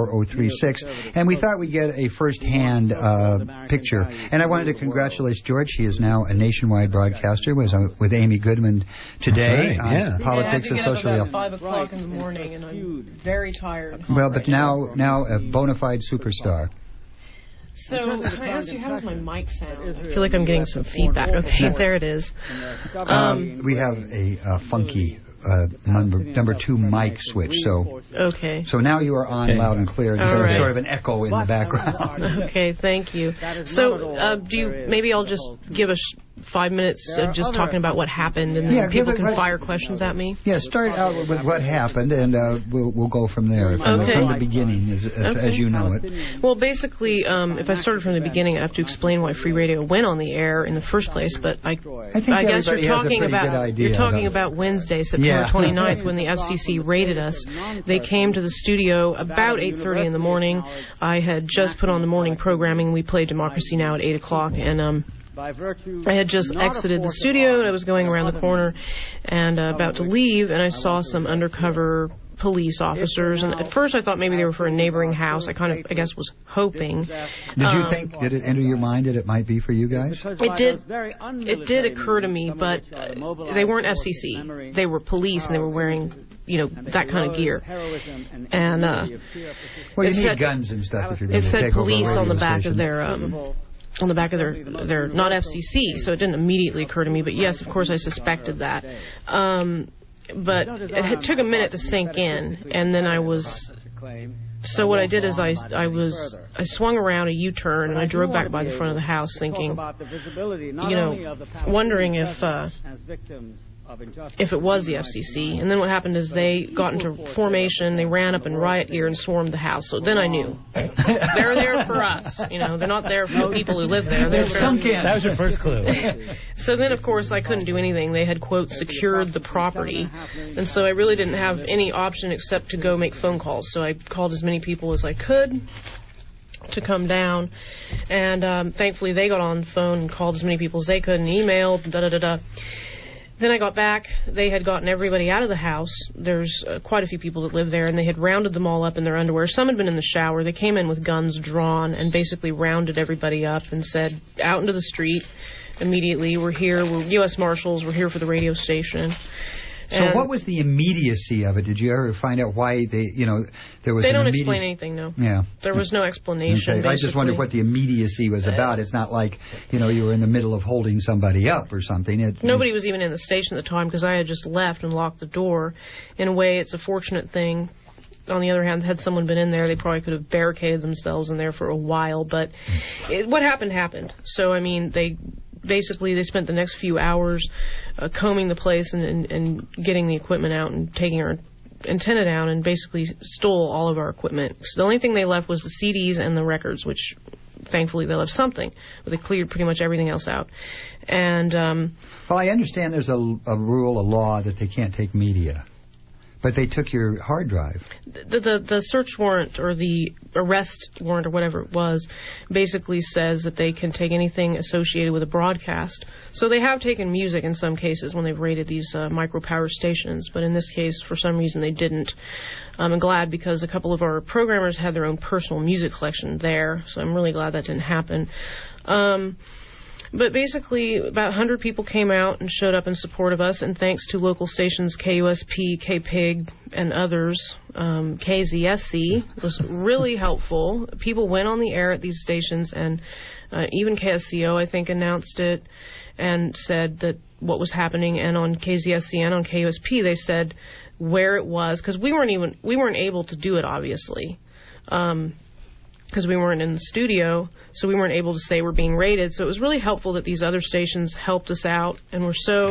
459-4036. And we thought we'd get a first-hand picture. And I wanted to congratulate George. He is now a nationwide broadcaster. Was with Amy Goodman today on politics and social reality. 5 o'clock in the morning, and I'm very tired. Well, but now a bona fide superstar. So, can I ask you, how does my mic sound? I feel like I'm getting some feedback. Okay, there it is. We have a funky number 2 mic switch. So now you are on loud and clear. There's sort of an echo in the background. Okay, thank you. So maybe I'll just give us 5 minutes just talking about what happened, and then people can fire questions at me. Yeah, start out with what happened, and we'll go from there. From the beginning, as you know it. Well, basically, if I started from the beginning, I have to explain why Free Radio went on the air in the first place. But I guess you're talking about Wednesday, September 29th, when the FCC raided us. They came to the studio about 8:30 in the morning. I had just put on the morning programming. We played Democracy Now! At 8 o'clock, and I had just exited the studio, and I was going around the corner and about to leave, and I saw some undercover police officers, and at first I thought maybe they were for a neighboring house. I guess was hoping. Did it enter your mind that it might be for you guys? It did occur to me, but they weren't FCC. They were police, and they were wearing, that kind of gear. And well, you need guns and stuff if you're going to take over a radio station. It said police on the back of their not FCC, so it didn't immediately occur to me. But yes, of course, I suspected that. But it took a minute to sink in, and then so what I did is I swung around a U-turn, and I drove back by the front of the house thinking, wondering if it was the FCC. And then what happened is they got into formation, they ran up in riot gear and swarmed the house. So then I knew. They're there for us. They're not there for the people who live there. That was your first clue. So then, of course, I couldn't do anything. They had, quote, secured the property. And so I really didn't have any option except to go make phone calls. So I called as many people as I could to come down. And thankfully they got on the phone and called as many people as they could and emailed, da-da-da-da. Then I got back. They had gotten everybody out of the house. There's quite a few people that live there, and they had rounded them all up in their underwear. Some had been in the shower. They came in with guns drawn and basically rounded everybody up and said, out into the street immediately. We're here. We're U.S. Marshals. We're here for the radio station. So what was the immediacy of it? Did you ever find out why there was? They don't explain anything, no. Yeah. There was no explanation. Okay. I just wondered what the immediacy was about. It's not like you were in the middle of holding somebody up or something. Nobody was even in the station at the time because I had just left and locked the door. In a way, it's a fortunate thing. On the other hand, had someone been in there, they probably could have barricaded themselves in there for a while. But what happened. So, I mean, they spent the next few hours combing the place and getting the equipment out and taking our antenna down and basically stole all of our equipment. So the only thing they left was the CDs and the records, which thankfully they left something, but they cleared pretty much everything else out. And well, I understand there's a law that they can't take media. But they took your hard drive. The search warrant or the arrest warrant or whatever it was basically says that they can take anything associated with a broadcast. So they have taken music in some cases when they've raided these micro power stations, but in this case, for some reason, they didn't. I'm glad because a couple of our programmers had their own personal music collection there, so I'm really glad that didn't happen. But basically, about 100 people came out and showed up in support of us, and thanks to local stations KUSP, KPIG, and others, KZSC was really helpful. People went on the air at these stations, and even KSCO, I think, announced it and said that what was happening, and on KZSC and on KUSP, they said where it was, because we weren't able to do it, obviously. Because we weren't in the studio, so we weren't able to say we're being raided. So it was really helpful that these other stations helped us out, and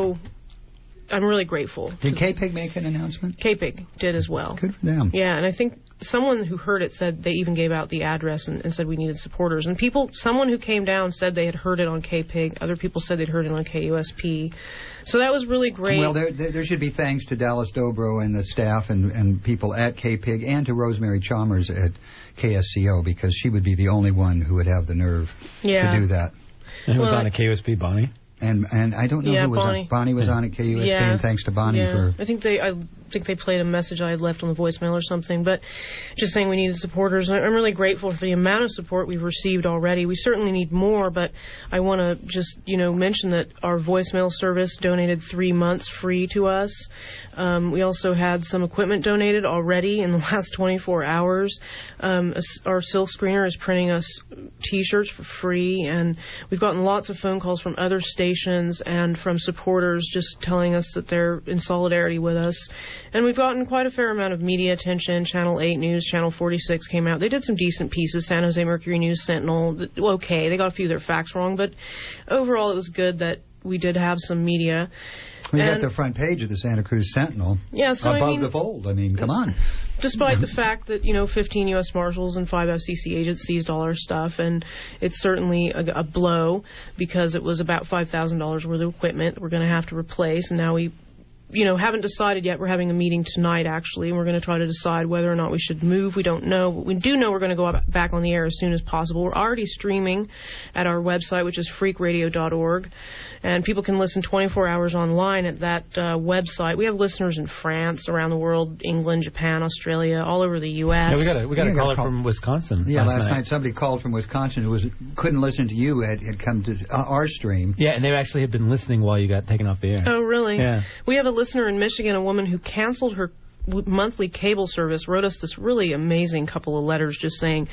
I'm really grateful. Did KPIG make an announcement? KPIG did as well. Good for them. Yeah, and I think someone who heard it said they even gave out the address and said we needed supporters. And someone who came down said they had heard it on KPIG. Other people said they'd heard it on KUSP. So that was really great. Well, there should be thanks to Dallas Dobro and the staff and people at KPIG and to Rosemary Chalmers at KSCO, because she would be the only one who would have the nerve to do that. And it was on a KUSP, Bonnie? And I don't know who was Bonnie. on. Bonnie was on at KUSK, and thanks to Bonnie for... I think they played a message I had left on the voicemail or something, but just saying we needed supporters. I'm really grateful for the amount of support we've received already. We certainly need more, but I want to just, mention that our voicemail service donated 3 months free to us. We also had some equipment donated already in the last 24 hours. Our silk screener is printing us T-shirts for free, and we've gotten lots of phone calls from other stations and from supporters just telling us that they're in solidarity with us. And we've gotten quite a fair amount of media attention. Channel 8 News, Channel 46 came out. They did some decent pieces. San Jose Mercury News, Sentinel, okay, they got a few of their facts wrong, but overall it was good that we did have some media. We got the front page of the Santa Cruz Sentinel above the fold. I mean, come on. Despite the fact that, 15 U.S. Marshals and 5 FCC agents seized all our stuff, and it's certainly a blow because it was about $5,000 worth of equipment that we're going to have to replace, and now we haven't decided yet. We're having a meeting tonight, actually, and we're going to try to decide whether or not we should move. We don't know, but we do know we're going to go back on the air as soon as possible. We're already streaming at our website, which is freakradio.org, and people can listen 24 hours online at that website. We have listeners in France, around the world, England, Japan, Australia, all over the U.S. Yeah, we got a caller from Wisconsin. Yeah, last night somebody called from Wisconsin who couldn't listen to you, had come to our stream. Yeah, and they actually had been listening while you got taken off the air. Oh, really? Yeah. We have a listener in Michigan, a woman who canceled her monthly cable service, wrote us this really amazing couple of letters just saying,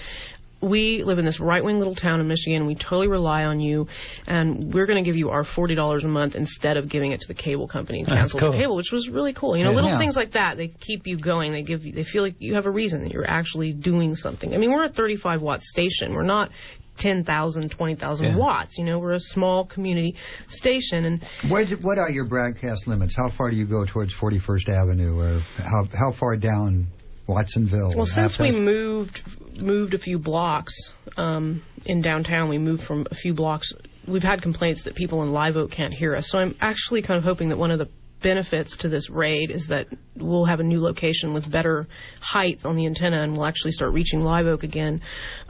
we live in this right-wing little town in Michigan. We totally rely on you, and we're going to give you our $40 a month instead of giving it to the cable company and cancel the cable, which was really cool. Little things like that, they keep you going. They feel like you have a reason that you're actually doing something. I mean, we're a 35-watt station. We're not 10,000, 20,000 watts. We're a small community station. And what are your broadcast limits? How far do you go towards 41st Avenue, or how far down Watsonville? Well, since we moved a few blocks in downtown, we moved from a few blocks. We've had complaints that people in Live Oak can't hear us. So I'm actually kind of hoping that one of the benefits to this raid is that we'll have a new location with better height on the antenna, and we'll actually start reaching Live Oak again.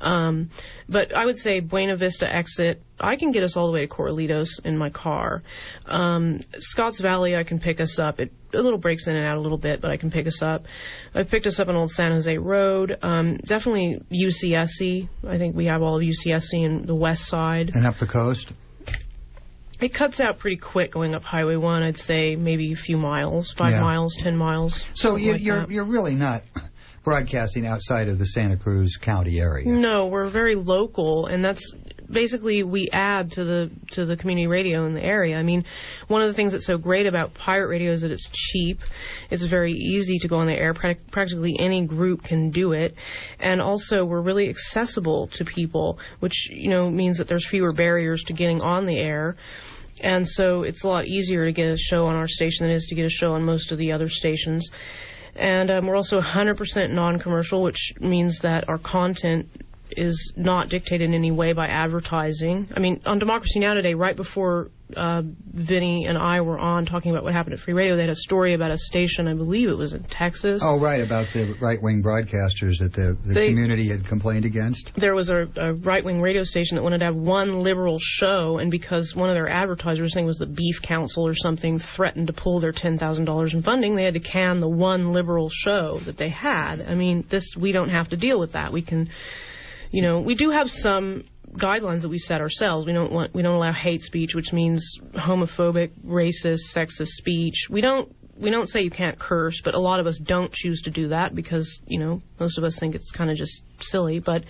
But I would say Buena Vista exit, I can get us all the way to Corralitos in my car. Scotts Valley, I can pick us up. It a little breaks in and out a little bit, but I can pick us up. I picked us up on Old San Jose Road. Definitely UCSC. I think we have all of UCSC in the west side. And up the coast? It cuts out pretty quick going up Highway 1, I'd say maybe a few miles, 5 miles, 10 miles. So you're really not broadcasting outside of the Santa Cruz County area? No, we're very local, and that's basically we add to the community radio in the area. I mean, one of the things that's so great about pirate radio is that it's cheap. It's very easy to go on the air. Practically any group can do it. And also, we're really accessible to people, which, means that there's fewer barriers to getting on the air. And so it's a lot easier to get a show on our station than it is to get a show on most of the other stations. And we're also 100% non-commercial, which means that our content is not dictated in any way by advertising. I mean, on Democracy Now! Today, right before Vinny and I were on talking about what happened at Free Radio, they had a story about a station, I believe it was in Texas. Oh, right, about the right-wing broadcasters that the community had complained against. There was a right-wing radio station that wanted to have one liberal show, and because one of their advertisers, I think it was the Beef Council or something, threatened to pull their $10,000 in funding, they had to can the one liberal show that they had. I mean, we don't have to deal with that. We can... we do have some guidelines that we set ourselves. We don't allow hate speech, which means homophobic, racist, sexist speech. We don't say you can't curse, but a lot of us don't choose to do that because, most of us think it's kind of just silly. But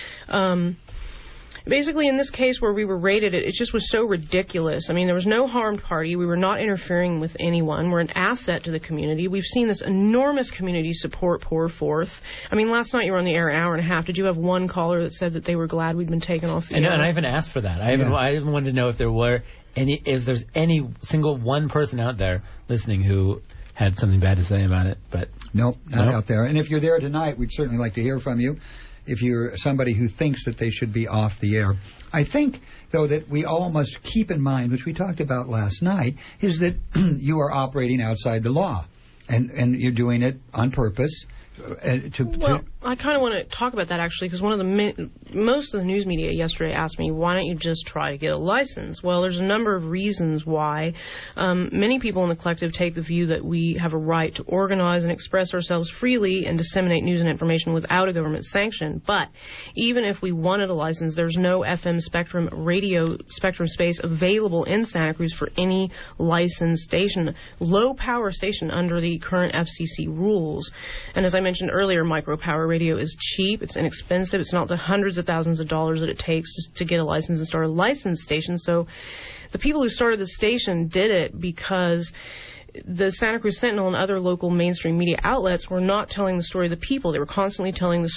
basically, in this case where we were raided, it just was so ridiculous. I mean, there was no harmed party. We were not interfering with anyone. We're an asset to the community. We've seen this enormous community support pour forth. I mean, last night you were on the air an hour and a half. Did you have one caller that said that they were glad we'd been taken off the air? And I even asked for that. I even wanted to know if there's any single one person out there listening who had something bad to say about it. But nope, not out there. And if you're there tonight, we'd certainly like to hear from you. If you're somebody who thinks that they should be off the air. I think, though, that we all must keep in mind, which we talked about last night, is that you are operating outside the law. And you're doing it on purpose. Well, I kind of want to talk about that, actually, because most of the news media yesterday asked me, why don't you just try to get a license? Well, there's a number of reasons why. Many people in the collective take the view that we have a right to organize and express ourselves freely and disseminate news and information without a government sanction. But even if we wanted a license, there's no FM spectrum, radio spectrum space available in Santa Cruz for any licensed station, low-power station under the current FCC rules. And as I mentioned earlier, micro-power radio is cheap, it's inexpensive, it's not the hundreds of thousands of dollars that it takes to get a license and start a licensed station. So the people who started the station did it because the Santa Cruz Sentinel and other local mainstream media outlets were not telling the story of the people. They were constantly telling the